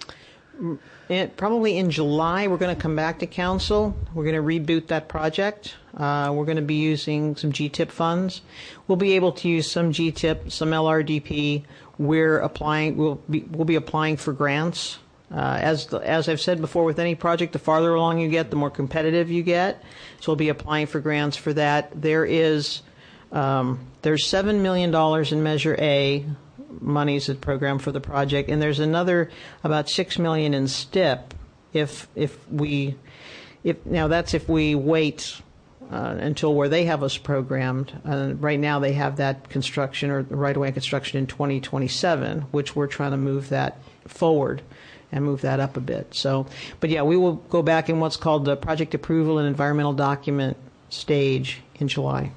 It, probably in July, we're going to come back to council. We're going to reboot that project. Uh, we're going to be using some G T I P funds. We'll be able to use some G T I P, some L R D P. We're applying. We'll be we'll be applying for grants. Uh, as the, as I've said before, with any project, the farther along you get, the more competitive you get. So we'll be applying for grants for that. There is um, there's seven million dollars in Measure A monies at program for the project, and there's another about six million in S T I P if if we if now that's if we wait uh, until where they have us programmed. Uh, right now they have that construction or right away construction in twenty twenty-seven, which we're trying to move that forward and move that up a bit. So, but yeah, we will go back in what's called the project approval and environmental document stage in July.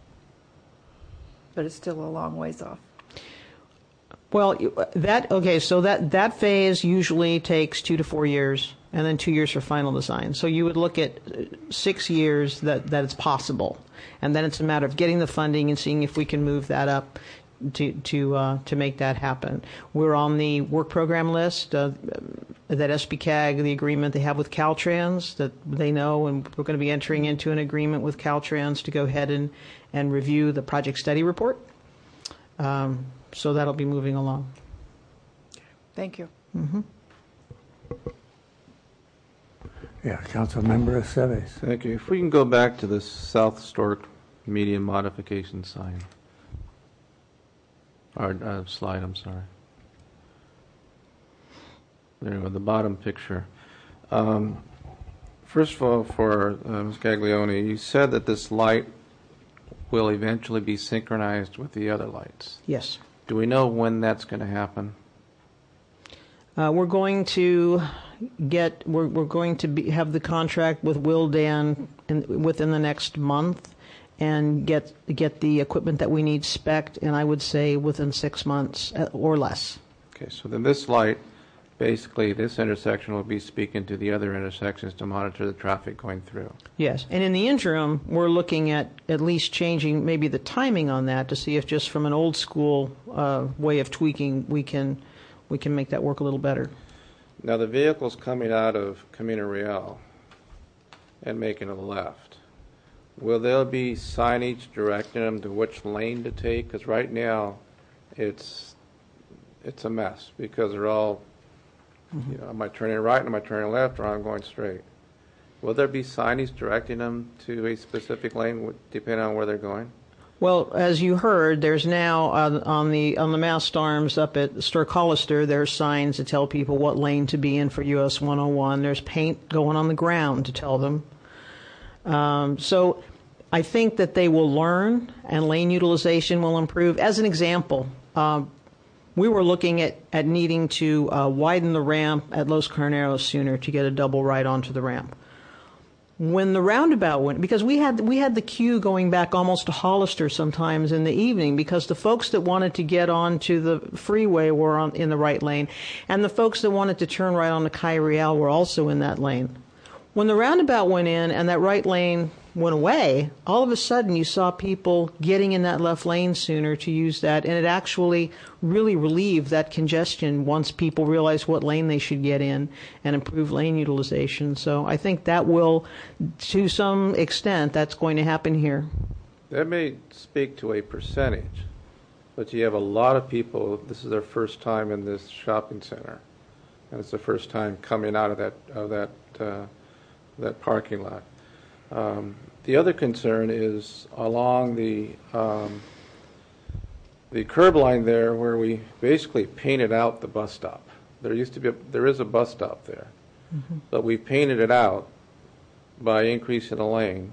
But it's still a long ways off.
Well, that okay. So that that phase usually takes two to four years, and then two years for final design. So you would look at six years that that it's possible, and then it's a matter of getting the funding and seeing if we can move that up to to uh, to make that happen. We're on the work program list uh, that S B C A G, the agreement they have with Caltrans that they know, and we're going to be entering into an agreement with Caltrans to go ahead and and review the project study report. Um, So that'll be moving along.
Thank you.
Mm-hmm.
Yeah, Councilmember Aceves.
Thank you. If we can go back to the South Stork median modification sign. Or uh, slide, I'm sorry. There you go, the bottom picture. Um, first of all, for uh, Miz Gaglione, you said that this light will eventually be synchronized with the other lights.
Yes.
Do we know when that's going to happen?
Uh, we're going to get, we're, we're going to be, have the contract with Willdan in, within the next month and get, get the equipment that we need spec'd, and I would say within six months uh, or less.
Okay, so then this light, basically this intersection will be speaking to the other intersections to monitor the traffic going through.
Yes, and in the interim, we're looking at at least changing maybe the timing on that to see if just from an old school uh, way of tweaking, we can we can make that work a little better.
Now the vehicles coming out of Camino Real and making a left, will there be signage directing them to which lane to take? Because right now, it's it's a mess because they're all, you know, am I turning right, am I turning left, or I'm going straight? Will there be signage directing them to a specific lane depending on where they're going?
Well, as you heard, there's now uh, on the on the mast arms up at Stork Hollister, there's signs to tell people what lane to be in for U S one oh one. There's paint going on the ground to tell them. Um, so I think that they will learn and lane utilization will improve. As an example, um, we were looking at, at needing to uh, widen the ramp at Los Carneros sooner to get a double right onto the ramp. When the roundabout went, because we had we had the queue going back almost to Hollister sometimes in the evening because the folks that wanted to get onto the freeway were on, in the right lane, and the folks that wanted to turn right onto Calle Real were also in that lane. When the roundabout went in and that right lane went away, all of a sudden you saw people getting in that left lane sooner to use that, and it actually really relieved that congestion once people realized what lane they should get in and improve lane utilization. So I think that will, to some extent, that's going to happen here.
That may speak to a percentage, but you have a lot of people, this is their first time in this shopping center, and it's the first time coming out of that, of that, uh, that parking lot. Um, the other concern is along the um, the curb line there, where we basically painted out the bus stop. There used to be a, there is a bus stop there, mm-hmm. but we painted it out by increasing the lane,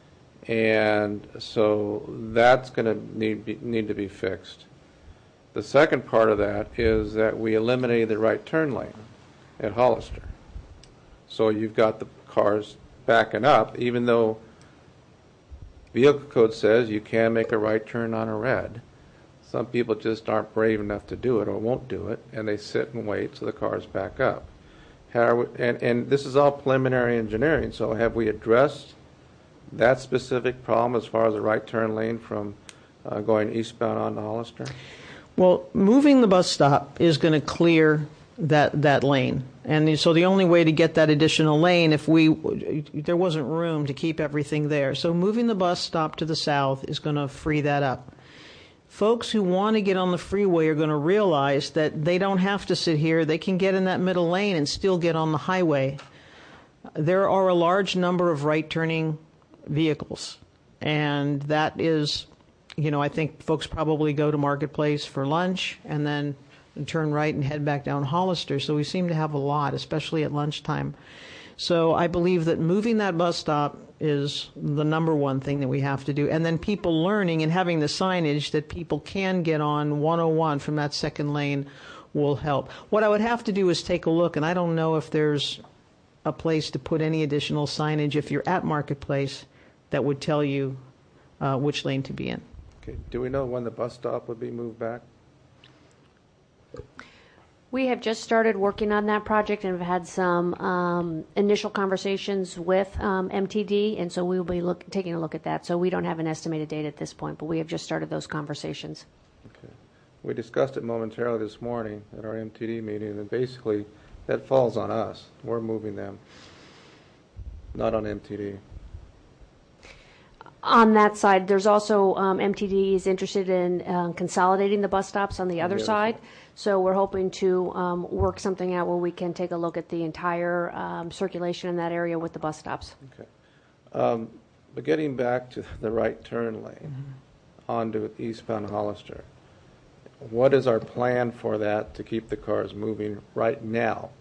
and so that's going to need be, need to be fixed. The second part of that is that we eliminated the right turn lane at Hollister, so you've got the cars backing up, even though vehicle code says you can make a right turn on a red. Some people just aren't brave enough to do it or won't do it, and they sit and wait so the cars back up. How, and, and this is all preliminary engineering, so have we addressed that specific problem as far as the right turn lane from uh, going eastbound on to Hollister?
Well, moving the bus stop is going to clear that that lane. And so the only way to get that additional lane, if we, there wasn't room to keep everything there. So moving the bus stop to the south is going to free that up. Folks who want to get on the freeway are going to realize that they don't have to sit here. They can get in that middle lane and still get on the highway. There are a large number of right-turning vehicles. And that is, you know, I think folks probably go to Marketplace for lunch and then and turn right and head back down Hollister. So we seem to have a lot, especially at lunchtime. So I believe that moving that bus stop is the number one thing that we have to do. And then people learning and having the signage that people can get on one oh one from that second lane will help. What I would have to do is take a look, and I don't know if there's a place to put any additional signage if you're at Marketplace that would tell you uh, which lane to be in.
Okay. Do we know when the bus stop would be moved back?
We have just started working on that project and have had some um, initial conversations with um, M T D, and so we will be look, taking a look at that. So we don't have an estimated date at this point, but we have just started those conversations.
Okay. We discussed it momentarily this morning at our M T D meeting, and basically that falls on us. We're moving them, not on M T D.
On that side, there's also, um, M T D is interested in uh, consolidating the bus stops on the other
other
side. So we're hoping to um, work something out where we can take a look at the entire um, circulation in that area with the bus stops.
Okay. Um, But getting back to the right turn lane onto eastbound Hollister, what is our plan for that to keep the cars moving right now?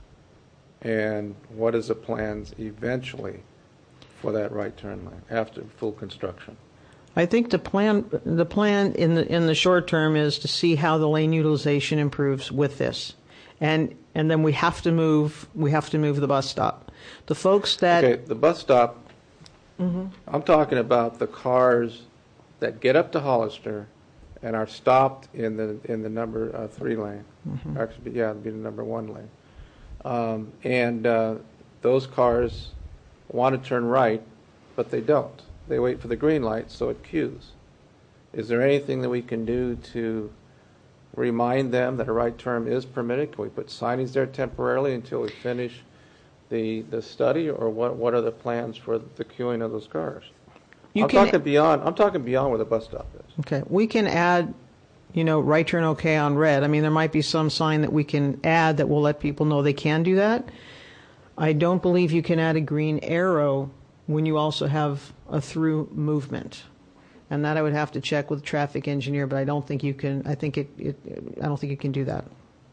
And what is the plans eventually for that right turn lane after full construction?
I think the plan, the plan in the, in the short term is to see how the lane utilization improves with this. And, and then we have to move, we have to move the bus stop. The folks that...
Okay, the bus stop,
Mhm.
I'm talking about the cars that get up to Hollister and are stopped in the, in the number uh, three lane.
Mhm.
Actually, yeah, it'd be the number one lane. Um, and uh, those cars want to turn right, but they don't. They wait for the green light, so it queues. Is there anything that we can do to remind them that a right turn is permitted? Can we put signage there temporarily until we finish the the study, or what? What are the plans for the queuing of those cars?
You
I'm
can-
talking beyond. I'm talking beyond where the bus stop is.
Okay, we can add, you know, right turn okay on red. I mean, there might be some sign that we can add that will let people know they can do that. I don't believe you can add a green arrow when you also have a through movement. And that I would have to check with the traffic engineer, but I don't think you can, I think it, it I don't think you can do that.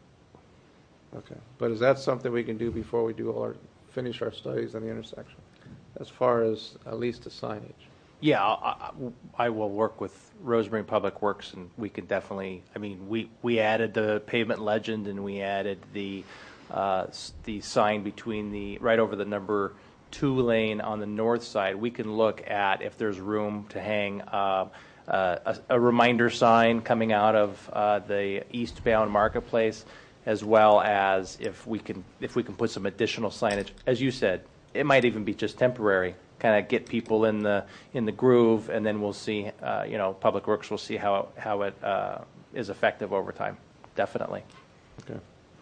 Okay, but is that something we can do before we do all our finish our studies on the intersection, as far as at least the signage?
Yeah, I, I I will work with Rosemary Public Works, and we can definitely, I mean, we, we added the pavement legend, and we added the, uh, s- the sign between the, right over the number two lane on the north side. We can look at if there's room to hang uh, uh, a, a reminder sign coming out of uh, the eastbound marketplace, as well as if we can, if we can put some additional signage. As you said, it might even be just temporary, kind of get people in the in the groove, and then we'll see. Uh, you know, Public Works will see how how it uh, is effective over time. Definitely.
Okay.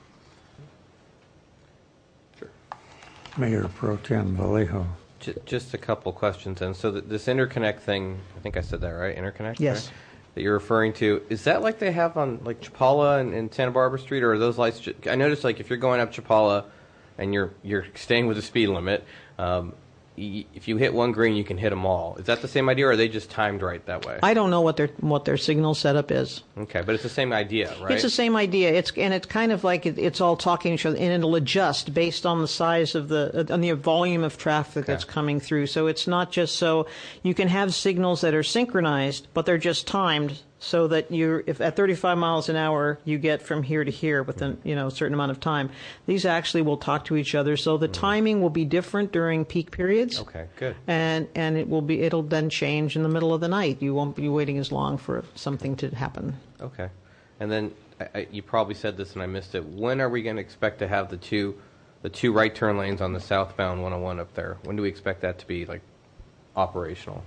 Mayor Pro Tem Vallejo.
Ju- Just a couple questions. And so th- this interconnect thing, I think I said that right, interconnect?
Yes.
right? That you're referring to, is that like they have on like Chapala and, and Santa Barbara Street, or are those lights? Ju- I noticed like if you're going up Chapala and you're you're staying with the speed limit, um, y- if you hit one green, you can hit them all. Is that the same idea, or are they just timed right that way?
I don't know what their what their signal setup is.
Okay, but it's the same idea, right?
It's the same idea. It's and it's kind of like it, it's all talking to each other, and it'll adjust based on the size of the on the volume of traffic that's coming through. So it's not just so you can have signals that are synchronized, but they're just timed so that you, if at thirty-five miles an hour, you get from here to here within you know a certain amount of time. These actually will talk to each other, so the timing will be different during peak periods.
Okay, good.
And and it will be it'll then change in the middle of the night. You won't be waiting as long for something to happen.
Okay. And then I, I, you probably said this and I missed it. When are we going to expect to have the two, the two right turn lanes on the southbound one oh one up there? When do we expect that to be like operational?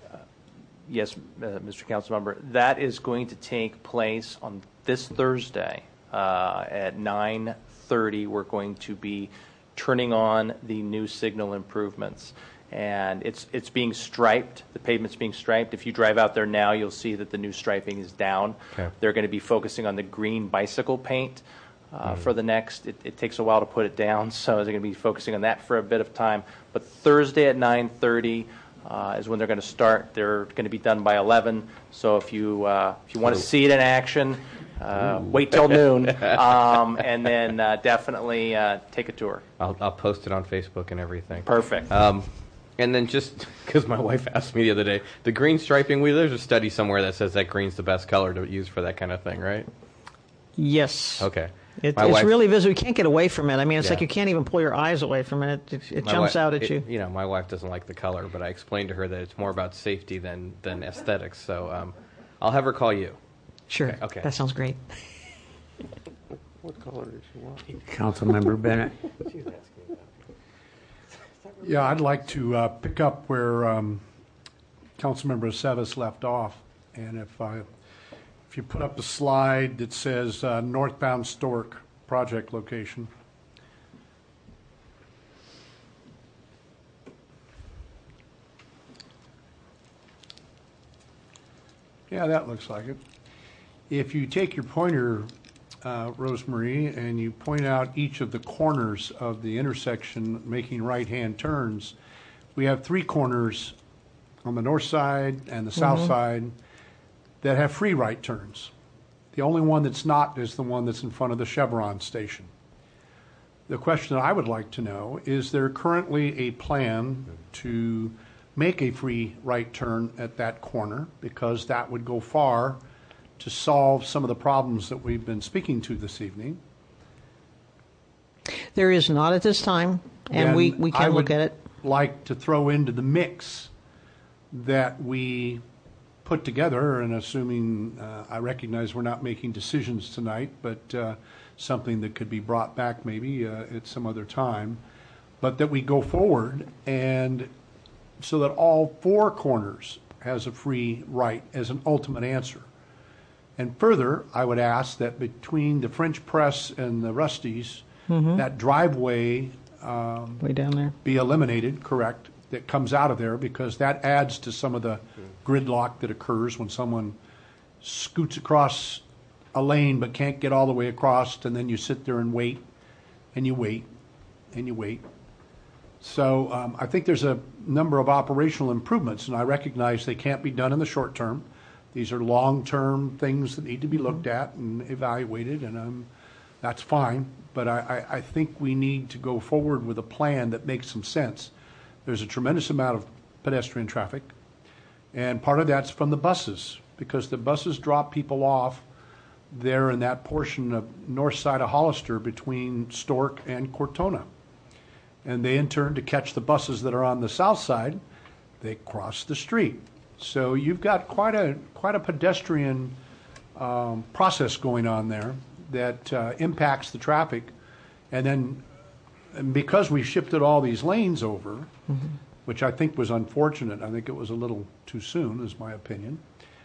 Yes, uh, Mister Councilmember, that is going to take place on this Thursday uh, at nine thirty. We're going to be turning on the new signal improvements, and it's it's being striped. The pavement's being striped. If you drive out there now, you'll see that the new striping is down.
Okay.
They're going to be focusing on the green bicycle paint uh, for the next. It, it takes a while to put it down, so they're going to be focusing on that for a bit of time. But Thursday at nine thirty. Uh, is when they're going to start. They're going to be done by eleven. So if you uh, if you want to see it in action, uh, wait till noon, um, and then uh, definitely uh, take a tour.
I'll, I'll post it on Facebook and everything.
Perfect.
Um, and then just because my wife asked me the other day, the green striping, we, there's a study somewhere that says that green's the best color to use for that kind of thing, right?
Yes.
Okay.
It,
My
it's
wife-
really visible. You can't get away from it. I mean, it's
Yeah.
like you can't even pull your eyes away from it. It, it, it
My
jumps
wi-
out at
it-
you.
You know, my wife doesn't like the color, but I explained to her that it's more about safety than, than aesthetics. So um, I'll have her call you.
Sure.
Okay. okay.
That sounds great.
What color does she want?
Councilmember Bennett.
Yeah, I'd like to uh, pick up where um, Councilmember Aceves left off. And if I, if you put up the slide that says uh, northbound Stork project location. Yeah, that looks like it. If you take your pointer, uh, Rosemary, and you point out each of the corners of the intersection making right-hand turns, we have three corners on the north side and the south
Mhm.
side that have free right turns. The only one that's not is the one that's in front of the Chevron station. The question that I would like to know, is there currently a plan to make a free right turn at that corner? Because that would go far to solve some of the problems that we've been speaking to this evening.
There is not at this time, and we,
Then
we
I
can
would
look at it.
like to throw into the mix that we put together, and assuming, uh, I recognize we're not making decisions tonight, but uh, something that could be brought back maybe uh, at some other time, but that we go forward and so that all four corners has a free right as an ultimate answer. And further, I would ask that between the French Press and the Rustys,
Mhm.
that driveway um,
Way down there.
be eliminated, correct, that comes out of there, because that adds to some of the gridlock that occurs when someone scoots across a lane but can't get all the way across, and then you sit there and wait, and you wait, and you wait. So um, I think there's a number of operational improvements, and I recognize they can't be done in the short term. These are long-term things that need to be looked at and evaluated, and um, that's fine. But I, I, I think we need to go forward with a plan that makes some sense. There's a tremendous amount of pedestrian traffic, and part of that's from the buses, because the buses drop people off there in that portion of north side of Hollister between Stork and Cortona. And they, in turn, to catch the buses that are on the south side, they cross the street. So you've got quite a quite a pedestrian um, process going on there that uh, impacts the traffic. And then, and because we shifted all these lanes over, which I think was unfortunate, I think it was a little too soon, is my opinion,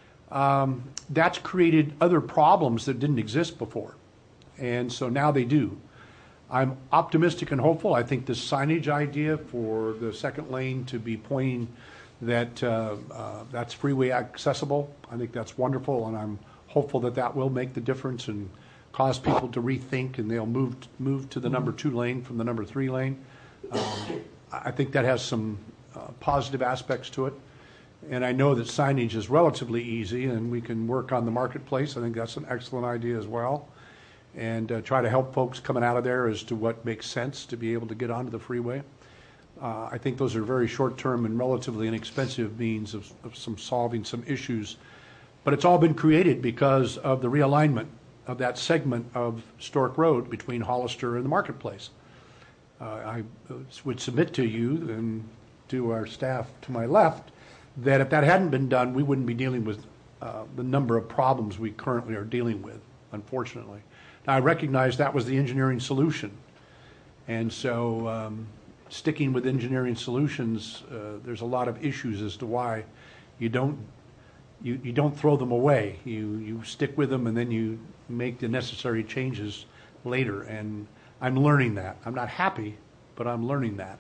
um, that's created other problems that didn't exist before. And so now they do. I'm optimistic and hopeful. I think the signage idea for the second lane to be pointing that uh, uh, that's freeway accessible, I think that's wonderful, and I'm hopeful that that will make the difference and cause people to rethink, and they'll move move to the number two lane from the number three lane. Um, I think that has some uh, positive aspects to it, and I know that signage is relatively easy, and we can work on the marketplace. I think that's an excellent idea as well, and uh, try to help folks coming out of there as to what makes sense to be able to get onto the freeway. Uh, I think those are very short-term and relatively inexpensive means of, of some solving some issues. But it's all been created because of the realignment of that segment of Stork Road between Hollister and the marketplace. Uh, I would submit to you and to our staff to my left that if that hadn't been done, we wouldn't be dealing with uh, the number of problems we currently are dealing with, unfortunately. Now, I recognize that was the engineering solution. And so um, sticking with engineering solutions, uh, there's a lot of issues as to why you don't you, you don't throw them away. You you stick with them, and then you make the necessary changes later. And I'm learning that. I'm not happy, but I'm learning that.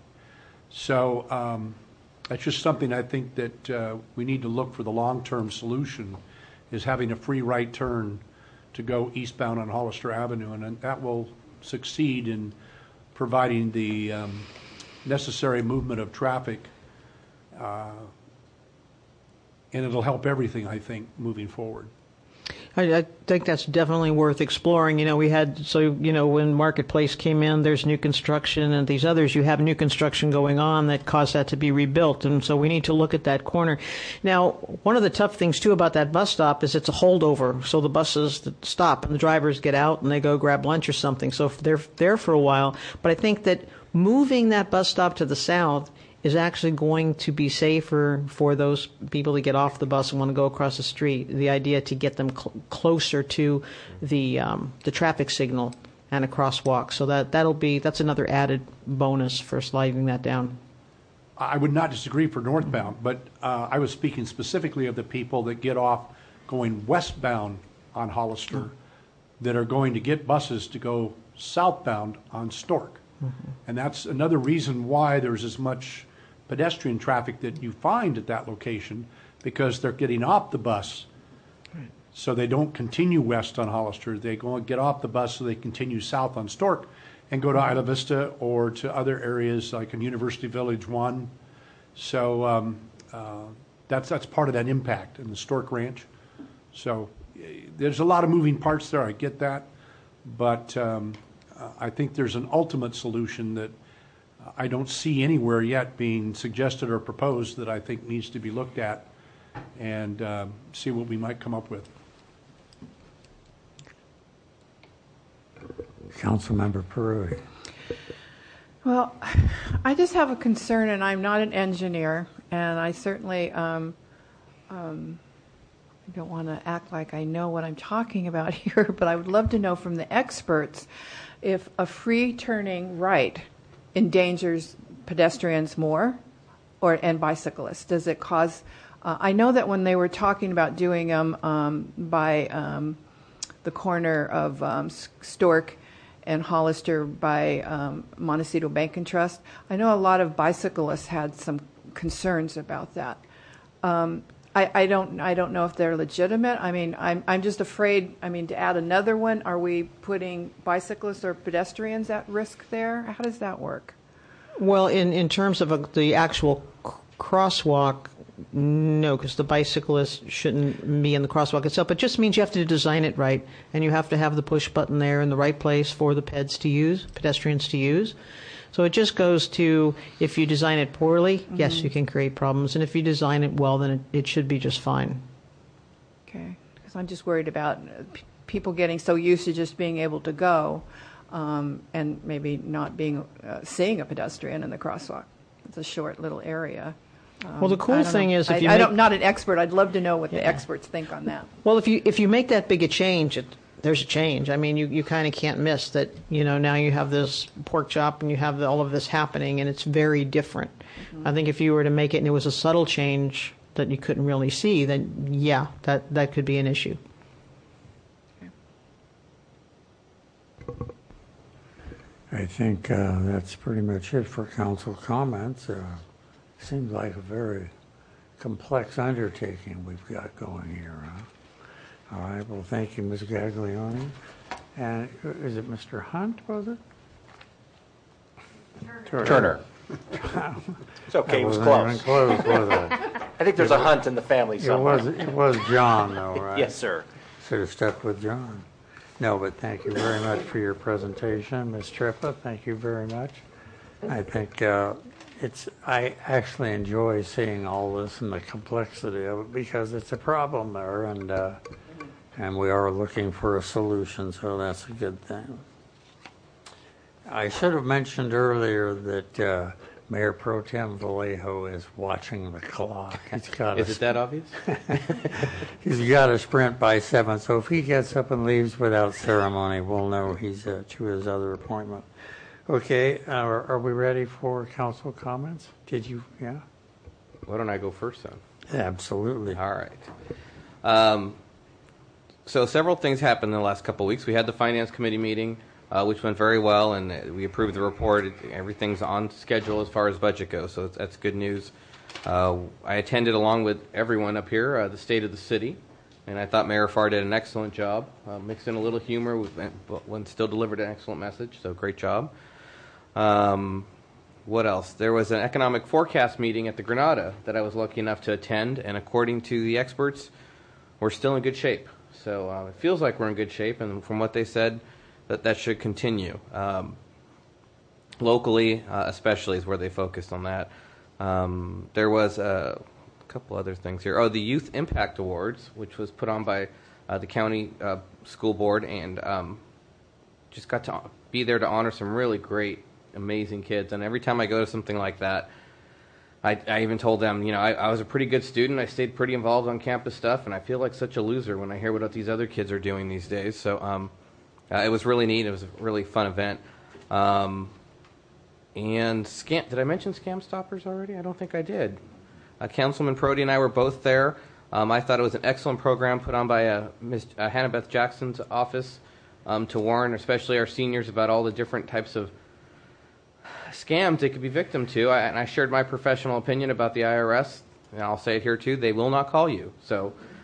So um, that's just something I think that uh, we need to look for. The long-term solution is having a free right turn to go eastbound on Hollister Avenue, and that will succeed in providing the um, necessary movement of traffic, uh, and it'll help everything, I think, moving forward.
I, I think that's definitely worth exploring. You know, we had, so, you know, when Marketplace came in, there's new construction, and these others, you have new construction going on that caused that to be rebuilt. And so we need to look at that corner. Now, one of the tough things, too, about that bus stop is it's a holdover. So the buses stop and the drivers get out and they go grab lunch or something. So they're there for a while. But I think that moving that bus stop to the south is actually going to be safer for those people to get off the bus and want to go across the street. The idea to get them cl- closer to the um, the traffic signal and a crosswalk. So that that'll be that's another added bonus for sliding that down.
I would not disagree for northbound, but uh, I was speaking specifically of the people that get off going westbound on Hollister mm-hmm. that are going to get buses to go southbound on Stork. Mm-hmm. And that's another reason why there's as much pedestrian traffic that you find at that location, because they're getting off the bus So they don't continue west on Hollister. They go and get off the bus, so they continue south on Stork and go to Isla Vista or to other areas like in University Village one. So um, uh, that's that's part of that impact in the Stork Ranch. So eh, there's a lot of moving parts there. I get that, but um, uh, I think there's an ultimate solution that I don't see anywhere yet being suggested or proposed that I think needs to be looked at and uh, see what we might come up with.
Councilmember Perui.
Well, I just have a concern, and I'm not an engineer, and I certainly um, um, don't want to act like I know what I'm talking about here, but I would love to know from the experts if a free turning right endangers pedestrians more or and bicyclists. Does it cause... Uh, I know that when they were talking about doing them um, by um, the corner of um, Stork and Hollister by um, Montecito Bank and Trust, I know a lot of bicyclists had some concerns about that. Um, I, I don't I don't know if they're legitimate. I mean, I'm I'm just afraid. I mean, to add another one, are we putting bicyclists or pedestrians at risk there? How does that work?
Well, in, in terms of a, the actual c- crosswalk, no, because the bicyclist shouldn't be in the crosswalk itself. It just means you have to design it right, and you have to have the push button there in the right place for the peds to use, pedestrians to use. So it just goes to, if you design it poorly, mm-hmm. yes, you can create problems, and if you design it well, then it, it should be just fine.
Okay, because I'm just worried about p- people getting so used to just being able to go, um, and maybe not being uh, seeing a pedestrian in the crosswalk. It's a short little area. Um,
well, the cool thing
know.
is, if
I,
you
I
make,
don't, not an expert. I'd love to know what
yeah.
the experts think on that.
Well, if you if you make that big a change, it, there's a change. I mean, you, you kind of can't miss that. You know, now you have this pork chop and you have the, all of this happening, and it's very different. Mm-hmm. I think if you were to make it and it was a subtle change that you couldn't really see, then yeah, that that could be an issue.
I think uh, that's pretty much it for council comments. Uh, seems like a very complex undertaking we've got going here. Huh? All right. Well, thank you, Miz Gaglione. And is it Mister Hunt? Was it?
Turner. Turner. It's okay. It was close.
close was it?
I think there's a Hunt in the family somewhere.
It was. It was John, though, right?
Yes, sir.
Should have stuck with John. No, but thank you very much for your presentation, Miz Trippa. Thank you very much. I think uh, it's. I actually enjoy seeing all this and the complexity of it because it's a problem there, and uh, and we are looking for a solution. So that's a good thing. I should have mentioned earlier that uh, Mayor Pro Tem Vallejo is watching the clock. He's got
is it that obvious?
He's got to sprint by seven, so if he gets up and leaves without ceremony, we'll know he's uh, to his other appointment. Okay, uh, are, are we ready for council comments? Did you, yeah?
Why don't I go first then?
Yeah, absolutely.
All right. Um, so several things happened in the last couple of weeks. We had the Finance Committee meeting, uh, which went very well, and we approved the report. Everything's on schedule as far as budget goes, so that's, that's good news. Uh, I attended along with everyone up here, uh, the State of the City, and I thought Mayor Farr did an excellent job, uh, mixed in a little humor, with, but when still delivered an excellent message, so great job. Um, what else? There was an economic forecast meeting at the Granada that I was lucky enough to attend, and according to the experts, we're still in good shape. So uh, it feels like we're in good shape, and from what they said, that that should continue. Um, locally, uh, especially, is where they focused on that. Um, there was a couple other things here. Oh, the Youth Impact Awards, which was put on by uh, the county uh, school board, and um, just got to be there to honor some really great, amazing kids. And every time I go to something like that, I, I even told them, you know, I, I was a pretty good student. I stayed pretty involved on campus stuff, and I feel like such a loser when I hear what these other kids are doing these days. So um, uh, it was really neat. It was a really fun event. Um, and Scam, did I mention Scam Stoppers already? I don't think I did. Uh, Councilman Prody and I were both there. Um, I thought it was an excellent program put on by uh, Miz Uh, Hannah Beth Jackson's office um, to warn especially our seniors about all the different types of scams they could be victim to. I, and I shared my professional opinion about the I R S, and I'll say it here too, they will not call you. So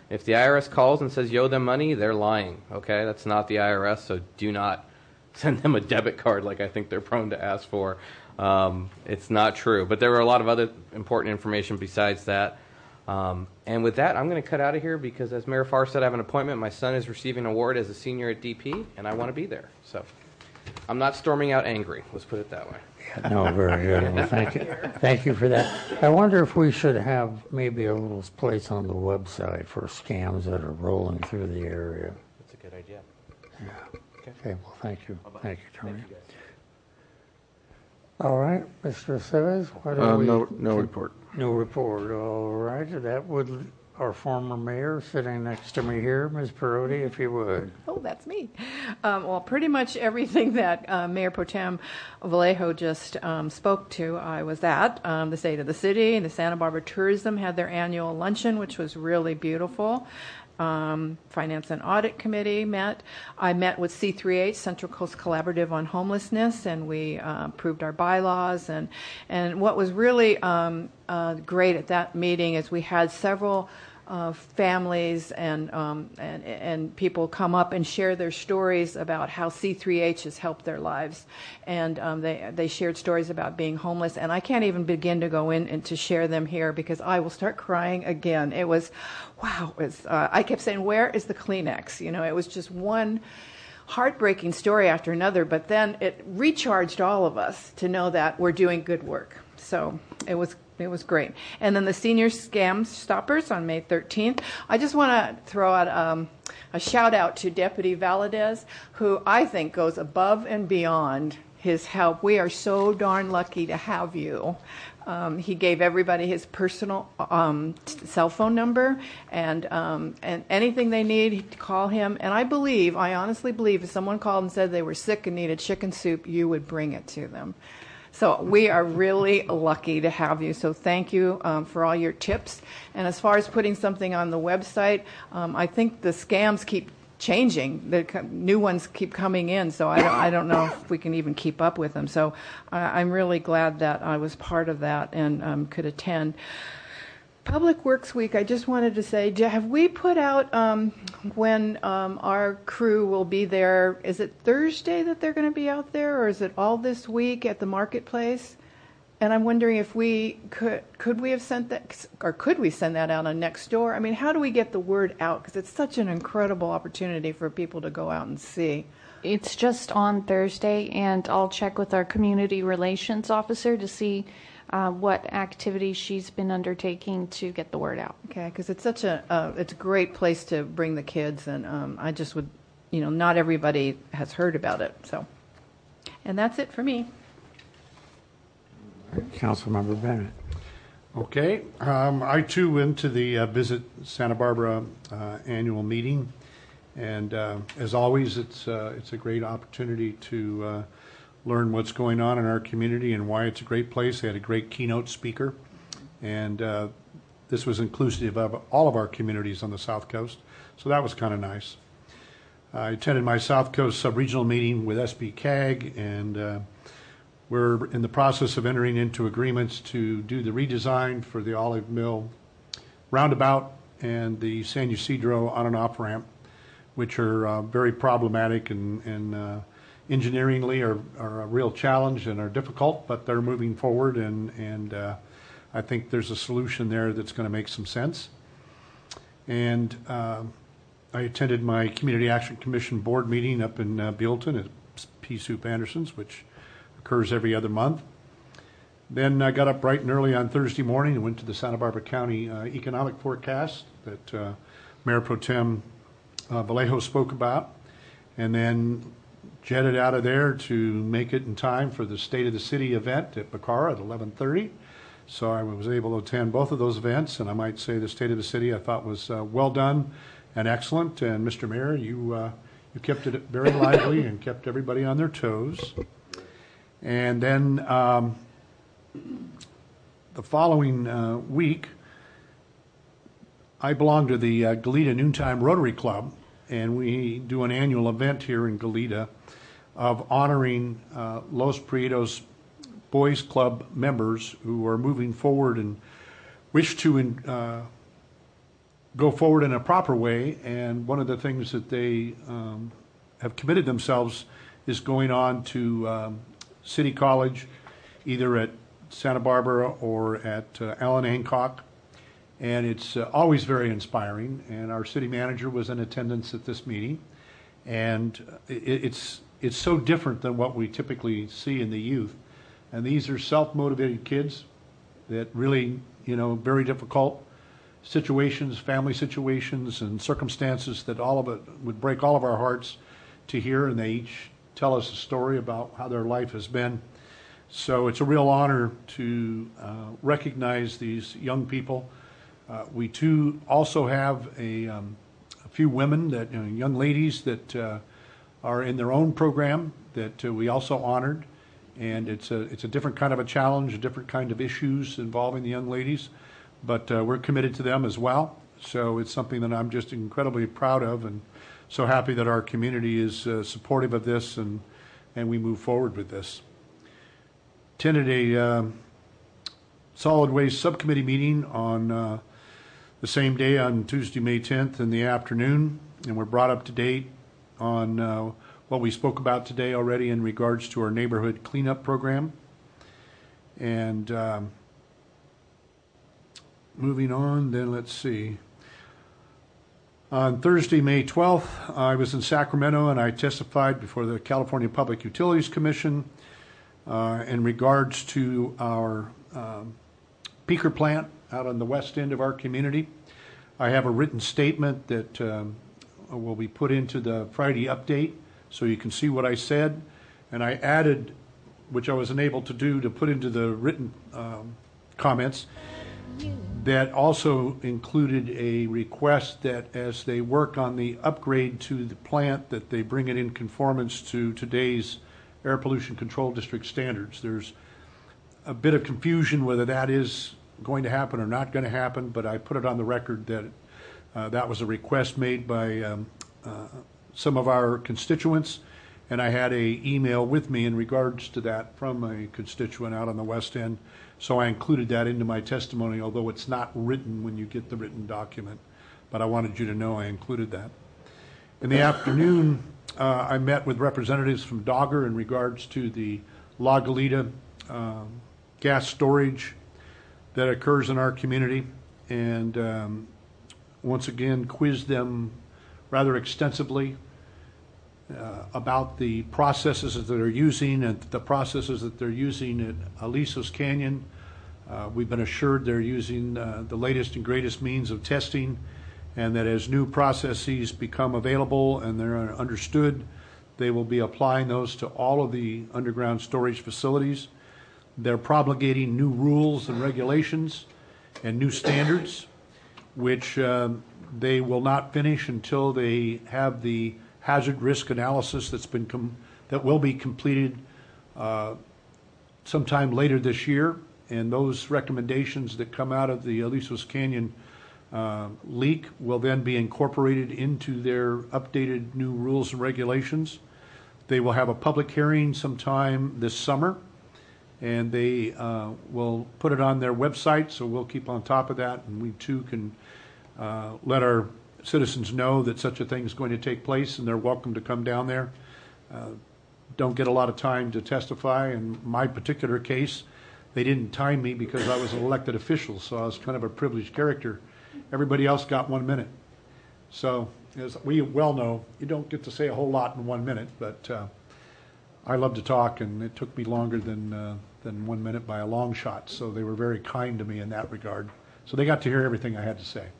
If the I R S calls and says you owe them money, they're lying, okay? That's not the I R S, so do not send them a debit card like I think they're prone to ask for. Um, it's not true. But there were a lot of other important information besides that. Um, and with that, I'm going to cut out of here because, as Mayor Farr said, I have an appointment. My son is receiving an award as a senior at D P, and I want to be there. So I'm not storming out angry. Let's put it that way.
No, very good. Well, thank you. Thank you for that. I wonder if we should have maybe a little place on the website for scams that are rolling through the area.
That's a good idea.
Yeah. Okay. Okay. Well, thank you. Thank you, Tony. Thank you, guys. All right, Mister Civez, what are
Uh,
we?
no- no report.
No report. All right. That would our former mayor sitting next to me here, Miz Perotti, if you would.
Oh, that's me. Um, well, pretty much everything that uh, Mayor Pro Tem Vallejo just um, spoke to, I was at. Um, the State of the City and the Santa Barbara Tourism had their annual luncheon, which was really beautiful. Um, Finance and Audit Committee met. I met with C three H, Central Coast Collaborative on Homelessness, and we uh, approved our bylaws. And, and what was really um, uh, great at that meeting is we had several Uh, families and, um, and and people come up and share their stories about how C three H has helped their lives, and um, they they shared stories about being homeless, and I can't even begin to go in and to share them here because I will start crying again. It was, wow! It's, uh, I kept saying, "Where is the Kleenex?" You know, it was just one heartbreaking story after another, but then it recharged all of us to know that we're doing good work. So it was. It was great. And then the Senior Scam Stoppers on May thirteenth. I just want to throw out um, a shout out to Deputy Valadez, who I think goes above and beyond his help. We are so darn lucky to have you. Um, he gave everybody his personal um, t- cell phone number, and um, and anything they need, call him. And I believe, I honestly believe, if someone called and said they were sick and needed chicken soup, you would bring it to them. So we are really lucky to have you. So thank you um, for all your tips. And as far as putting something on the website, um, I think the scams keep changing. The co- new ones keep coming in. So I don't, I don't know if we can even keep up with them. So uh, I'm really glad that I was part of that and um, could attend. Public Works Week, I just wanted to say, do- have we put out um, when um, our crew will be there? Is it Thursday that they're going to be out there, or is it all this week at the marketplace? And I'm wondering if we could, could we have sent that, or could we send that out on Nextdoor? I mean, how do we get the word out? Because it's such an incredible opportunity for people to go out and see.
It's just on Thursday, and I'll check with our community relations officer to see Uh, what activities she's been undertaking to get the word out.
Okay, because it's such a uh, it's a great place to bring the kids, and um, I just would, you know, not everybody has heard about it. So, and that's it for me.
Councilmember Bennett.
Okay. Um, I too went to the uh, Visit Santa Barbara uh, annual meeting, and uh, as always, it's uh, it's a great opportunity to uh, learn what's going on in our community and why it's a great place. They had a great keynote speaker, and uh, this was inclusive of all of our communities on the South Coast, so that was kind of nice. I attended my South Coast sub-regional meeting with S B C A G, and uh, we're in the process of entering into agreements to do the redesign for the Olive Mill roundabout and the San Ysidro on and off ramp, which are uh, very problematic and, and uh, engineeringly are, are a real challenge and are difficult, but they're moving forward, and, and uh, I think there's a solution there that's going to make some sense. And uh, I attended my Community Action Commission board meeting up in uh, Bealton at Pea Soup Anderson's, which occurs every other month. Then I got up bright and early on Thursday morning and went to the Santa Barbara County uh, economic forecast that uh, Mayor Pro Tem uh, Vallejo spoke about, and then jetted out of there to make it in time for the State of the City event at Bacara at eleven thirty. So I was able to attend both of those events, and I might say the State of the City I thought was uh, well done and excellent. And Mister Mayor, you uh, you kept it very lively and kept everybody on their toes. And then um, the following uh, week, I belong to the uh, Goleta Noontime Rotary Club, and we do an annual event here in Goleta of honoring uh, Los Prietos Boys Club members who are moving forward and wish to uh, go forward in a proper way. And one of the things that they um, have committed themselves is going on to um, City College, either at Santa Barbara or at uh, Allen Hancock. And it's uh, always very inspiring. And our city manager was in attendance at this meeting. And it, it's it's so different than what we typically see in the youth. And these are self-motivated kids that really, you know, very difficult situations, family situations and circumstances that all of it would break all of our hearts to hear. And they each tell us a story about how their life has been. So it's a real honor to uh, recognize these young people. Uh, we too also have a, um, a few women, that you know, young ladies that uh, are in their own program that uh, we also honored. And it's a, it's a different kind of a challenge, a different kind of issues involving the young ladies. But uh, we're committed to them as well. So it's something that I'm just incredibly proud of, and so happy that our community is uh, supportive of this, and, and we move forward with this. Attended a um, solid waste subcommittee meeting on uh, the same day on Tuesday, May tenth in the afternoon, and we're brought up to date on uh, what we spoke about today already in regards to our neighborhood cleanup program. And um, moving on, then let's see. On Thursday, May twelfth, I was in Sacramento and I testified before the California Public Utilities Commission uh, in regards to our um, peaker plant out on the west end of our community. I have a written statement that um, will be put into the Friday update so you can see what I said. And I added, which I was unable to do, to put into the written um, comments, that also included a request that as they work on the upgrade to the plant, that they bring it in conformance to today's Air Pollution Control District standards. There's a bit of confusion whether that is going to happen or not going to happen, but I put it on the record that uh, that was a request made by um, uh, some of our constituents, and I had a email with me in regards to that from a constituent out on the west end. So I included that into my testimony, although it's not written when you get the written document. But I wanted you to know I included that. In the afternoon, uh, I met with representatives from Dogger in regards to the La Galita um, gas storage that occurs in our community, and um, once again quizzed them rather extensively uh, about the processes that they're using and the processes that they're using at Alisos Canyon. Uh, we've been assured they're using uh, the latest and greatest means of testing, and that as new processes become available and they're understood, they will be applying those to all of the underground storage facilities. They're promulgating new rules and regulations and new standards, which um, they will not finish until they have the hazard risk analysis that's been com- that will be completed uh, sometime later this year. And those recommendations that come out of the Alisos Canyon uh, leak will then be incorporated into their updated new rules and regulations. They will have a public hearing sometime this summer, and they uh, will put it on their website, so we'll keep on top of that, and we too can uh, let our citizens know that such a thing is going to take place, and they're welcome to come down there. Uh, don't get a lot of time to testify. In my particular case, they didn't time me because I was an elected official, so I was kind of a privileged character. Everybody else got one minute. So as we well know, you don't get to say a whole lot in one minute, but uh, I love to talk, and it took me longer than uh, than one minute by a long shot. So they were very kind to me in that regard. So they got to hear everything I had to say.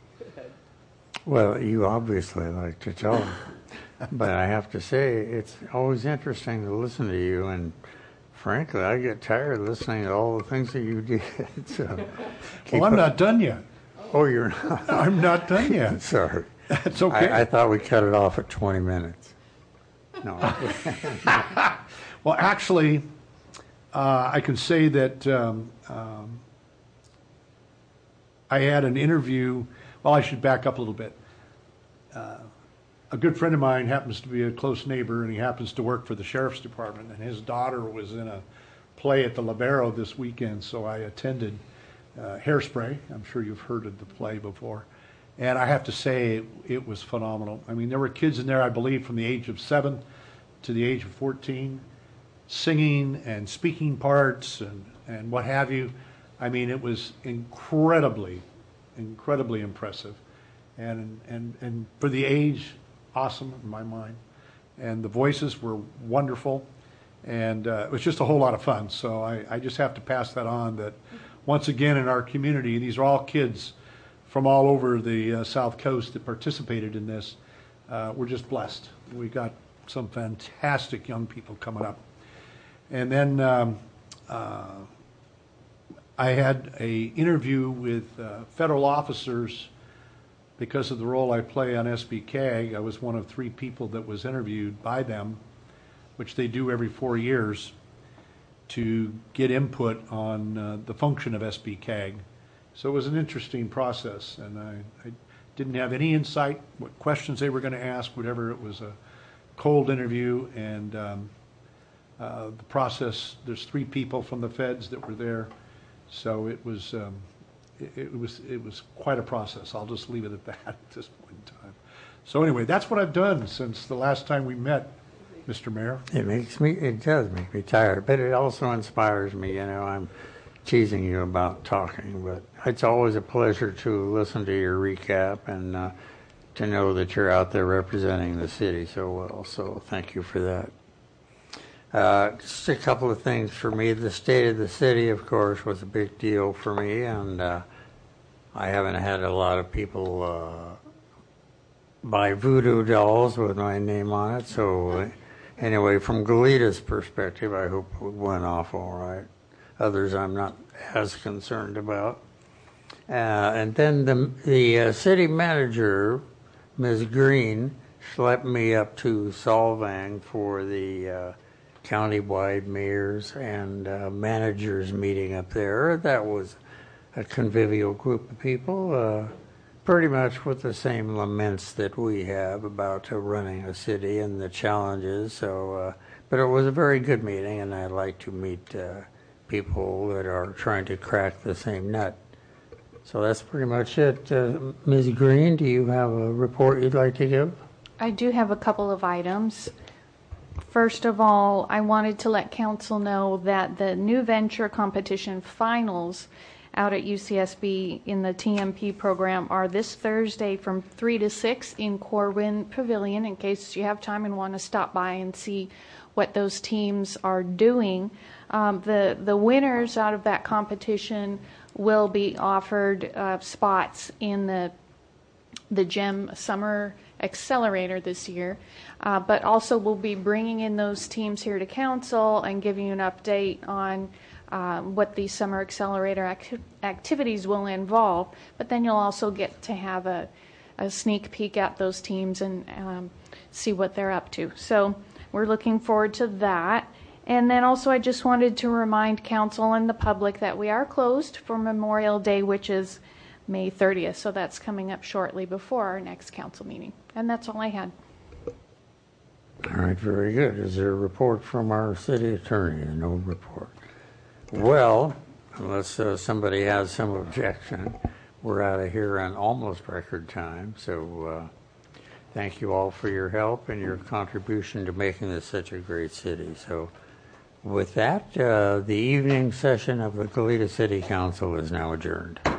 Well, you obviously like to tell them, but I have to say it's always interesting to listen to you, and frankly, I get tired listening to all the things that you did. So,
well, I'm up. Not done yet.
Oh, you're not?
I'm not done yet.
Sorry.
That's okay.
I, I thought we cut it off at twenty minutes. No.
Well, actually, uh, I can say that um, um, I had an interview. Well, I should back up a little bit. Uh, a good friend of mine happens to be a close neighbor, and he happens to work for the sheriff's department, and his daughter was in a play at the Libero this weekend, so I attended uh, Hairspray. I'm sure you've heard of the play before. And I have to say, it, it was phenomenal. I mean, there were kids in there, I believe, from the age of seven to the age of fourteen, singing and speaking parts and, and what have you. I mean, it was incredibly, incredibly impressive. And, and, and for the age, awesome in my mind. And the voices were wonderful. And uh, it was just a whole lot of fun. So I, I just have to pass that on, that once again in our community, these are all kids from all over the uh, South Coast that participated in this. Uh, we're just blessed. We got some fantastic young people coming up. And then um, uh, I had a interview with uh, federal officers because of the role I play on S B C A G. I was one of three people that was interviewed by them, which they do every four years, to get input on uh, the function of S B C A G. So it was an interesting process, and I, I didn't have any insight what questions they were going to ask, whatever. It was a cold interview, and um, uh, the process, there's three people from the feds that were there, so it was um, it, it was it was quite a process. I'll just leave it at that at this point in time. So anyway, that's what I've done since the last time we met, Mister Mayor.
It makes me, it does make me tired, but it also inspires me. You know, I'm teasing you about talking, but it's always a pleasure to listen to your recap and uh, to know that you're out there representing the city so well. So thank you for that. Uh, just a couple of things for me. The state of the city, of course, was a big deal for me, and uh, I haven't had a lot of people uh, buy voodoo dolls with my name on it. So uh, anyway, from Goleta's perspective, I hope it went off all right. Others I'm not as concerned about. Uh, and then the, the uh, city manager, Miz Green, schlepped me up to Solvang for the uh, countywide mayors and uh, managers meeting up there. That was a convivial group of people, uh, pretty much with the same laments that we have about uh, running a city and the challenges. So, uh, but it was a very good meeting, and I'd like to meet uh, people that are trying to crack the same nut. So that's pretty much it. Uh, Miz Green, do you have a report you'd like to give?
I do have a couple of items. First of all, I wanted to let council know that the new venture competition finals out at U C S B in the T M P program are this Thursday from three to six in Corwin Pavilion, in case you have time and want to stop by and see what those teams are doing. Um, the, the winners out of that competition will be offered uh, spots in the the GEM Summer Accelerator this year, uh, but also we'll be bringing in those teams here to council and giving you an update on um, what the Summer Accelerator act- activities will involve. But then you'll also get to have a, a sneak peek at those teams and um, see what they're up to. So we're looking forward to that. And then also I just wanted to remind council and the public that we are closed for Memorial Day, which is May thirtieth. So that's coming up shortly before our next council meeting. And that's all I had.
All right, very good. Is there a report from our city attorney? No report. Well, unless uh, somebody has some objection, we're out of here in almost record time. So uh, thank you all for your help and your contribution to making this such a great city. So with that, uh, the evening session of the Goleta City Council is now adjourned.